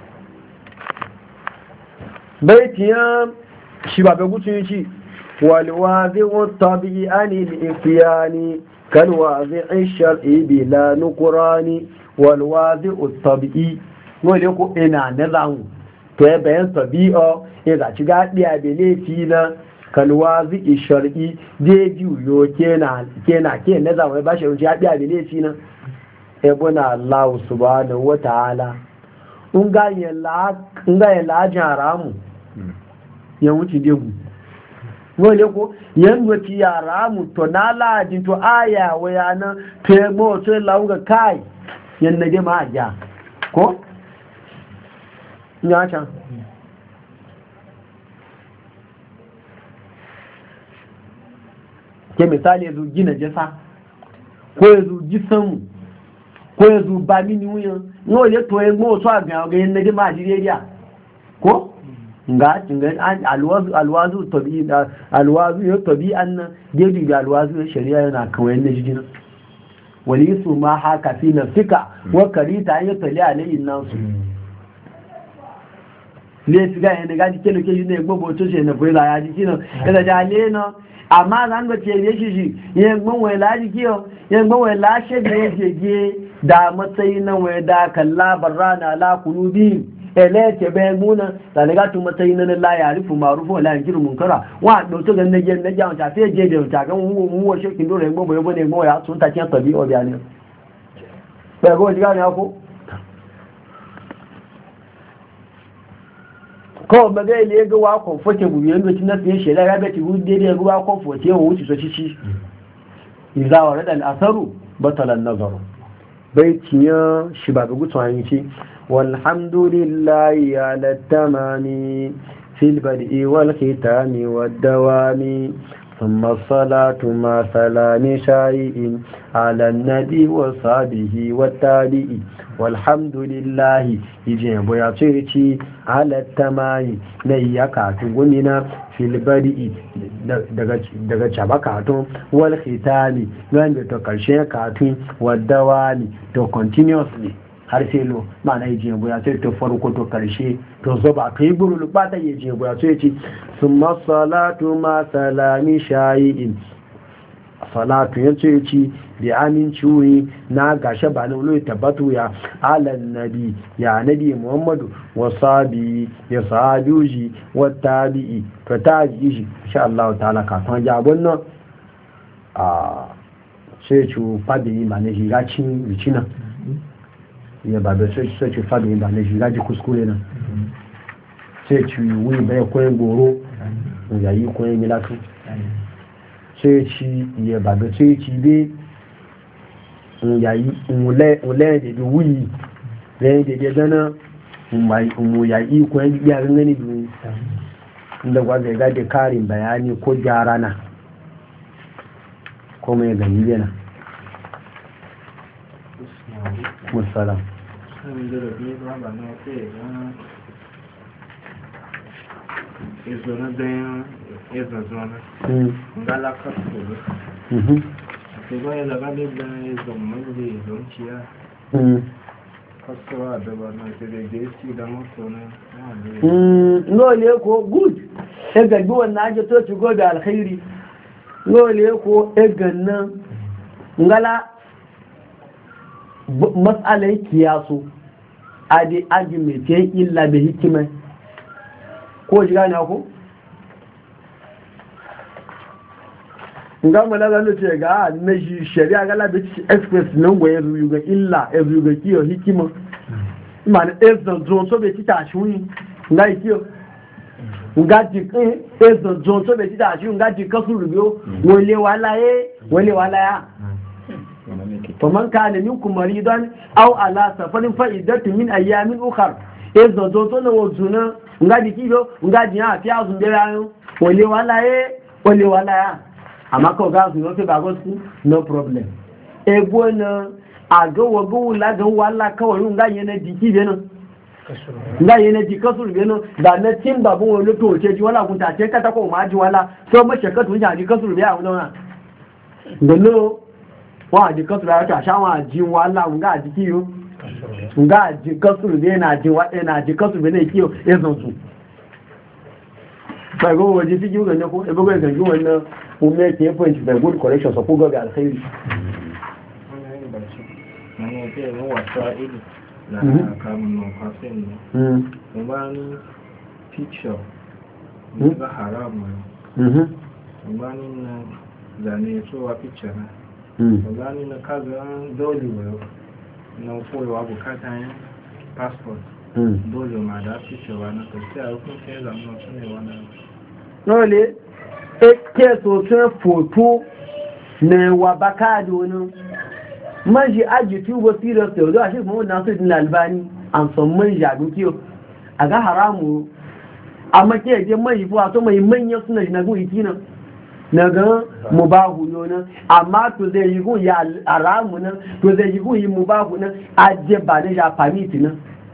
baitiyan shi ba bai gucin shi walwazi tabi anil ifyani kalwazi shar'i bila nuqrani walwazi tabi wole ko ina nazan to ya bayan tabi'a ya ga ci gadiya bele fina kalwazi shar'i je biyo kenan ke nazan wai ba shi ya biya bele fina ebona Allah subhanahu wa ta'ala unga yalla haramu ya wuce degu wole ko yanzu ti haramu to na laji to aya waya nan to mo to launga kai yanna ma ja ko nya can ke misali ya zo gina jasa ko ya zo gisan ko ya zo ba mini wuyan no ya to ya mo so aga ga yin naji ma Nigeria ko nga alwazu ya tabi an geji da alwazu shari'a yana kawai naji jina wali su ma haka fi nafsika wa karita an yatali alayhi nasu le siga yana gaji kelo ke ne gbogbo to se na boila ya ji kino ela ja le no amma zan ba ce ne shi yen gbon wai la ji kiyo yen gbon wai la she de jeje da matsayi na wai da kalla barana la kulubi ele ke be muna da ne ga tu matsayi na la ya rifu marufu wala yankiru munkara wa do to gan ne je ne ja ta fe je de ta gan mu wo she kin do re gbogbo yebo ne gbon ya tun ta kin tabi o bi ani be go ji ga ni ako kawai maga ile ga wa comfortable yanzu kin nasu yin shela ga ti gudu dai ga wa comfortable wo wuce so cici idza warada al-atharu batala an-nazaru bai tiya shi ba gudu tsayin ci walhamdulillahi ala tamami fil bad'i wal khitami wad dawami ثم الصلاة مع سلام شائع على النبي وصحبه والتابعين والحمد لله يجب يعطيك على التمام نيكا تقولنا في البدء daga caba katon wal khitami wanda to karshe katon wadawani to continuously har sai lo ma'ana yaje boya sai to farko to karshe to zoba kai guru bata yaje boya sai ce summa salatu ma salami shayin salatu yace ci da aminci na gashe ba na wani tabbatu ya alan nabi ya nabi muhammadu wa sabi ya sahabuji wa tabi'i to tabi'i insha Allah ta'ala ka kan jabon nan a sai ci fadi ma ne shiga cin bicina ya ba da sai ci fadi ba ne shiga ji kuskure nan sai ci wi bai koyin goro ya yi koyin milatu sai ci ya ba da sai ci dai yayi ule da wuyi da da gana mu yayi ko yan biya gangane biyu inda gwaza ga da karin bayani ko gyara na ko mai gani yana musallam Ṣùgbọ́n ẹ̀lọ bá lè gba ẹzọ̀n mọ́lẹ̀ ìlọ́n tí a kọ́sọ́wà àdọ́bà náà tẹ́lẹ̀ gẹ́ sí ìdámọ́sọ náà. Lóòlé ko good, ẹgbẹ̀ gbíwọ̀n náà jẹ́ tó ti gọ́dọ̀ alkhairi. Lóòlé ko ẹgbẹ̀ náà ngala matsalai kiyaso, adi argument ya illa da hikimai. Ko ji gane ku? nga mala ga no ce ga na shi shari'a ga labi express nan goye ruyu ga illa e ruyu ga kiyo hikima man ezon zon so be tita shuni nga kiyo nga ji ezon zon so be tita shuni nga ji kasu rubiyo wole wala ya to man kana minkum maridan aw ala safarin fa iddatu min ayamin ukhra ezon zon so na wozuna nga ji kiyo nga ji ha fi azun bera wole wala ya amma kawai ga su yoke ba gosu no problem ebo na agawo gowu la ga wala kawai nga yana diki be no nga yana dikasul be no da na tin babu wani to ce ji wala kunta ce kata ko ma ji wala so ma shakatu ja dikasul be a wannan da no wa dikasul ta sha wa ji wala nga diki yo nga dikasul be na ji wa na dikasul be ne kiyo ezon su ba go waje fi ji ga ne ko ebo ga ga wannan who make a point by good correction so go ga alkhairi picture ni ba haram ngani na zane so wa picture na ngani na kaza dole na follow wa bukata passport dole ma da picture wa na ko sai ku sai da mu ne wannan nole ke sosun foto na wa baka da wani manji aji tubo serious da wadda shi kuma nasu din albani an son manji a dukiyo a ga haramu amma ke je manji fuwa to mai manya suna na gudu kinan na ga mubahu yana amma to zai yi gun ya aramu nan to zai yi gun yi mubahu nan aje ba da ya permit nan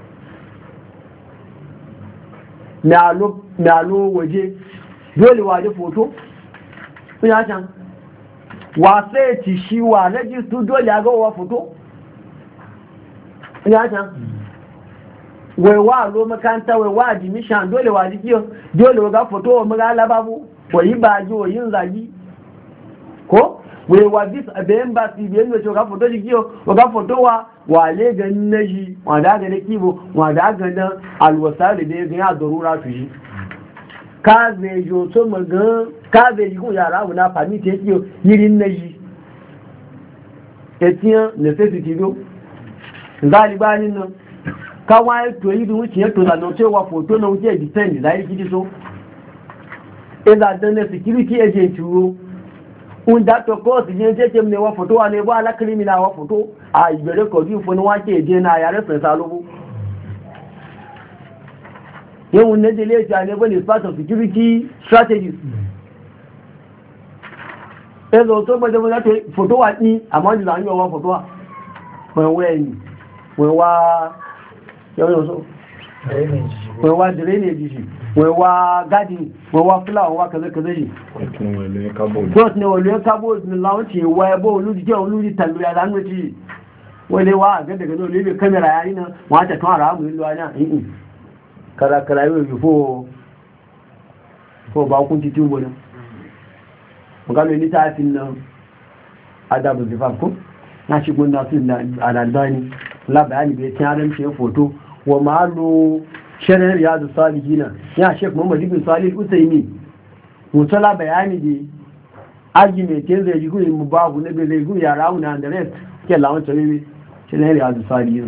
na lo waje dole waje foto kun ya can wa sai ci shi wa register dole ya ga wa foto kun ya can wai wa lo makanta wai wa admission dole wa dikiyo dole ga foto wa magala babu wai ba ji wa yin zagi ko wai wa dis aben ba si ben ga foto dikiyo ga foto wa le ga naji wa da ga kibo wa da ga dan alwasali da ga ya darura tu shi ka zai jo so maga ka zai yi kun yara na permit kiyo yirin naji etiyan necessity do zalibanin nan káwọn ètò ìlú wíkì ètò ìlànà tí ó wà fòtó náà jẹ́ ìdífẹ́ǹdì láyé kìí so ìlànà security agent ro ń dátọ̀ kọ́ọ̀sì jẹ́ jẹ́ ní wọ́n fòtó wà ní ẹgbọ́ alákìrímìnà wọ́n fòtó àìgbẹ̀rẹ̀ kọ̀dú ìfún wọ́n kí èdè náà yà rẹ́fẹ̀ẹ́sà lówó yẹ́wùn ní ẹjẹ́ ilé àníbọ̀ ní part of security strategies ẹzọ tó gbẹ́jọ́ láti fòtó wà ní àmọ́ ìlànà yọ wọ́n fòtó wà pẹ̀wẹ́ ẹ̀yìn pẹ̀wà yawon so wewa drainage shi wewa garden wewa flower wa kaza shi what ne wale kabo ni launch wa yabo oludi je oludi talu ya dan wuci wale wa ga daga no lebe camera yayi na wa ta tawara mu ilwa na kara yi before ko ba kun ti tubo ne ngalo ni ta tin na adabu zifaf ko na shi gonna tin da aladani la bayani bai tiyaran shi foto wa malu sharar riyadu salihina ya shek muhammad ibn salih usaimi mutala bayani di argument yanzu ya jigu mu babu na bai zai gu ya rauna da rest ke lawan tabibi sharar riyadu salihina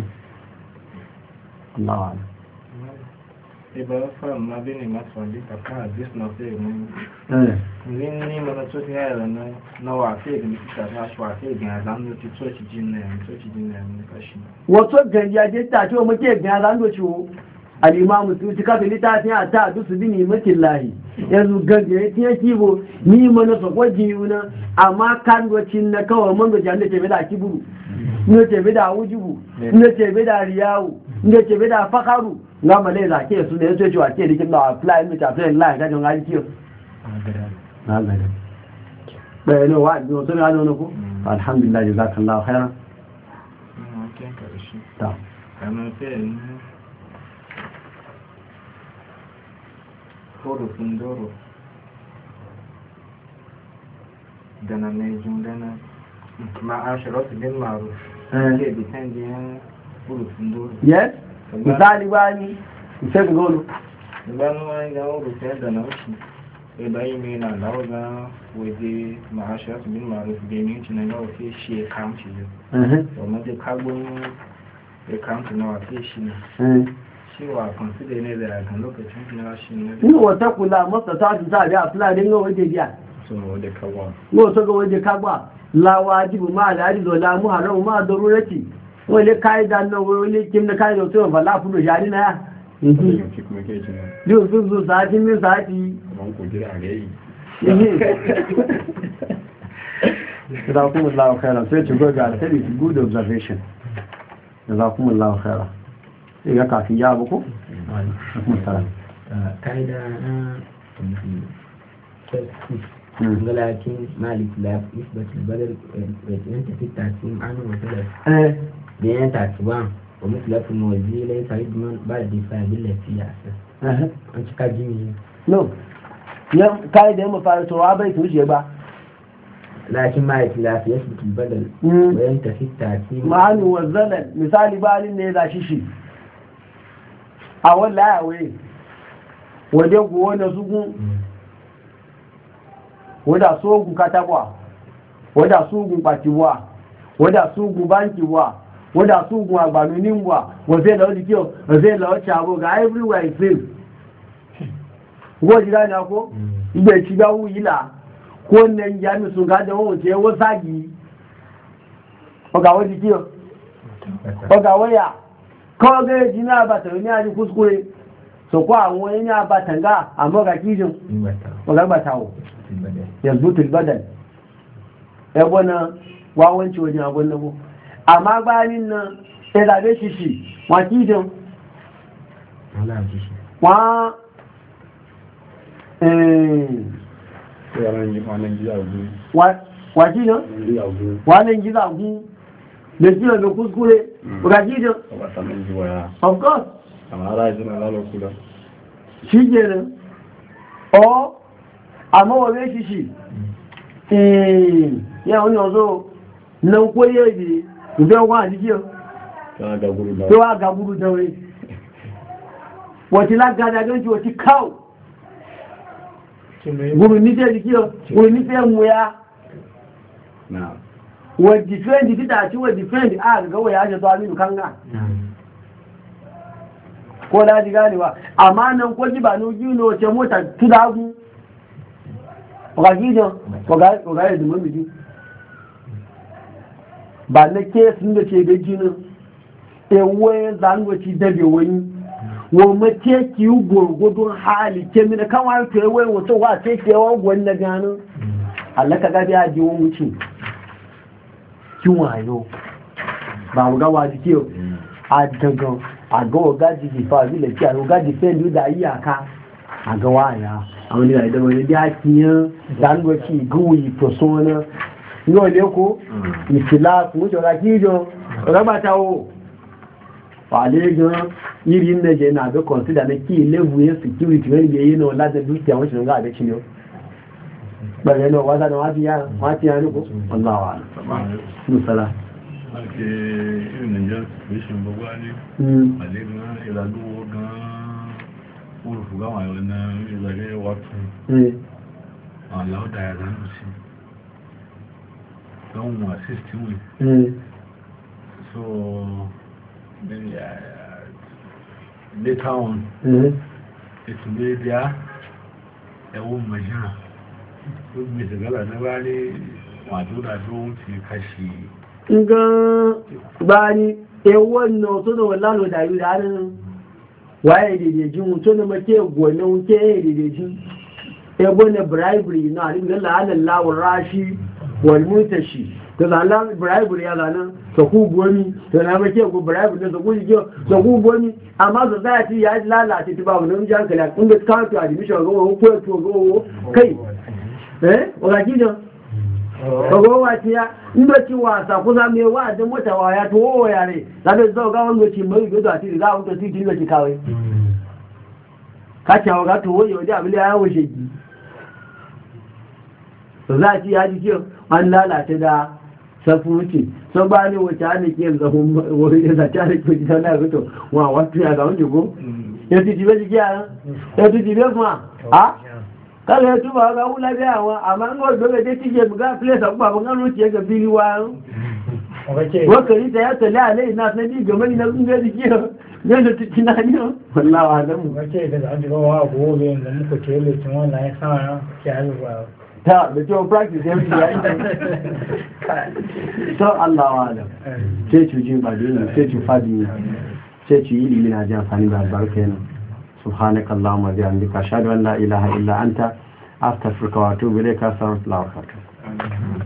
Allah Iba fa ma bini maswali kaka this no say ni mana to ya na wa fe ga ta ta shwa fe ga zan no ti to ci jinna ni kashi wato ganja je ta to muke ga zan do ciwo al-imam su ka bi ta ta dusu bini matillahi yanzu ganja ya kibo ni mana so kwaji una amma kan wacin na kawai mun ga janda ce da kiburu ne ce da wujubu ne ce da riyawu ne ce da fakaru na male za ke su ne ya ce cewa ke rikin da apply mu ta apply line gajin ga kiyo na gada bai ne wa ne to ga ne ko alhamdulillah jazakallahu khairan ta kana fe foro fundoro dana mai jundana ma asharatu bin ma'ruf ke bitan foro fundoro yes misali bani sai ga golo bani wani ga wuri sai da na wuce sai bayi mai na lauga waje ma'ashar bin maruf da yin cinan yawa sai shi ya kamci yau domin zai kagbon ya kamci na wafe shi ne shi wa consider ne da kan lokacin na shi ne ni wata kula masa ta ta biya fula din ga waje biya so waje kagwa no so ga waje kagwa la wajibu ma la hadi la muharram ma darurati wale kaida nan wale kim da kaida to ba la fudo jari na ya yau sun zo sati min sati ban ku jira gai jazakumullahu khairan sai ci goga alheri good observation jazakumullahu khairan sai ga kafin ya buku kaida na ولكن مالك لا يثبت البدل وانت في التعسيم عنه وثلاث بين تعسيبان ومثل في الموزي ليس يضمن بعد الدفاع بالتي يعسى انت كاجيني no ya kai da mu fara to bai tuje ba لكن مالك لا يثبت البدل وانت في التعسيم ma'anu wa zalal misali balin ne da shi a wallahi wai waje go wanda zugun wada sogun katabwa wada sugun patiwa wada sugun bankiwa wada sugun agbanuninwa wafe da wadi kiyo wafe da wacce abu ga everywhere is same gwaji gani ako ibe ci ga wuyila ko nan jami sun gada wace wasagi oga wadi kiyo oga waya kawai ga jina ba ta wani aji kuskure so kwa àwọn ẹni abatanga àmọ́ ga kijin oga gbatawo yazbutul badal ebona wawanci wajen abun nabo amma bayanin nan sai zabe shi wa kijin wa waji nan wannan gida gu da jiya da kuskure ga kijin of course shi kenan o amma wabe shi yawon yanzu nan koye bi zai wa jikiyar tó wá ga gúrú dánwé wọ́n ti lágbàdá gẹ́jì wọ́n ti káò gúrú nífẹ́ jikiyar gúrú nífẹ́ mú ya wọ́n dìfẹ́ndì títà àti wọ́n dìfẹ́ndì àgbẹ̀wọ̀ ya jẹ́ tó amínú kanga ko láti ganewa amma nan ko jí bà ní ojú ní ọ̀tẹ̀ mọ́ta túdágún ọ̀gá ìdùnmọ́ mìí ba na ke sun da ke da jinin ewe zangoci dabe wani wa mace ki yi gurgudun hali ke mina kan wani to ewe wato wa sai ke yawan gwani na ganin allaka gabi a ji wani wuce kin wayo ba mu gawa jiki a daga a ga waga jiki fa zai ki a waga defend da iyaka a ga waya a wani da idan wani da kiyan zangoci guwi to sona yóò lé kó ìfìlà fún ìjọra kí ìjọ ọ̀rọ̀gbàta o wà lè gan yìí ń lẹ́jẹ̀ náà bẹ́ kọ̀nsídà ní kí ilé-ìwé security rẹ̀ yẹ yínà láti dúkìá wọ́n ṣe ń gáàbẹ́ kí ni ó pẹ̀lẹ̀ náà wá sáà wọ́n ti yá ní kó ọláwà ní sọ́lá láti ìrìnàjò ìṣẹ́ gbogbo ní àlẹ́gbọ́n ìlàlúwọ́ gan-an olùfúgáwà ìrìnà ìlàlẹ́ wà tún àláwọ̀dà ìrìnà sí don't assist with. So then later on, it will be there. A woman, so Mr. Gala never want to do kashi. Bani, a one no to the Lalo that you had. Why did you to the material go no care? Did you? A one a bribery, not in the land and Lao Rashi. walmutashi to zalan bribery ya zanan to ku gomi to na make ku bribery da ku ji to ku gomi amma society ya lalace ta babu nan jan kala kun da ka to admission go ko to go kai wala gidan ko wa ti ya inda ci wasa ku za me wa da mota wa ya to ya ne da da zo ga wani ci mai go da ti za ku to ti ti kawai ka ta ga to yo da abin ya wuce ji to za ci ya ji kiyo an lalata da safuci so ba ne wace ana ke zahun wani da zaci ana ke jikin na rito wa wasu ya zaun jigo ya ti jibe jiki ya ti jibe kuma a kala ya tuba ga wula biya wa amma an gwa dole dai tije buga place a kuma ban ruci ya ga bili wa wakari ta ya tale alai na sabi ga mai na kunga jiki ne da tuki na ne wallahi wa zamu wace da an jiga wa gobe da muka ce lokacin wannan ya sa ki halwa ta da kyau practice ya fi ya so Allah wa alam sai cujin badini sai cu fadi sai cu yi limina ji amfani da albarka yana subhanaka Allahumma bihamdika ashhadu an la ilaha illa anta astaghfiruka wa atubu ilayka assalamu alaikum.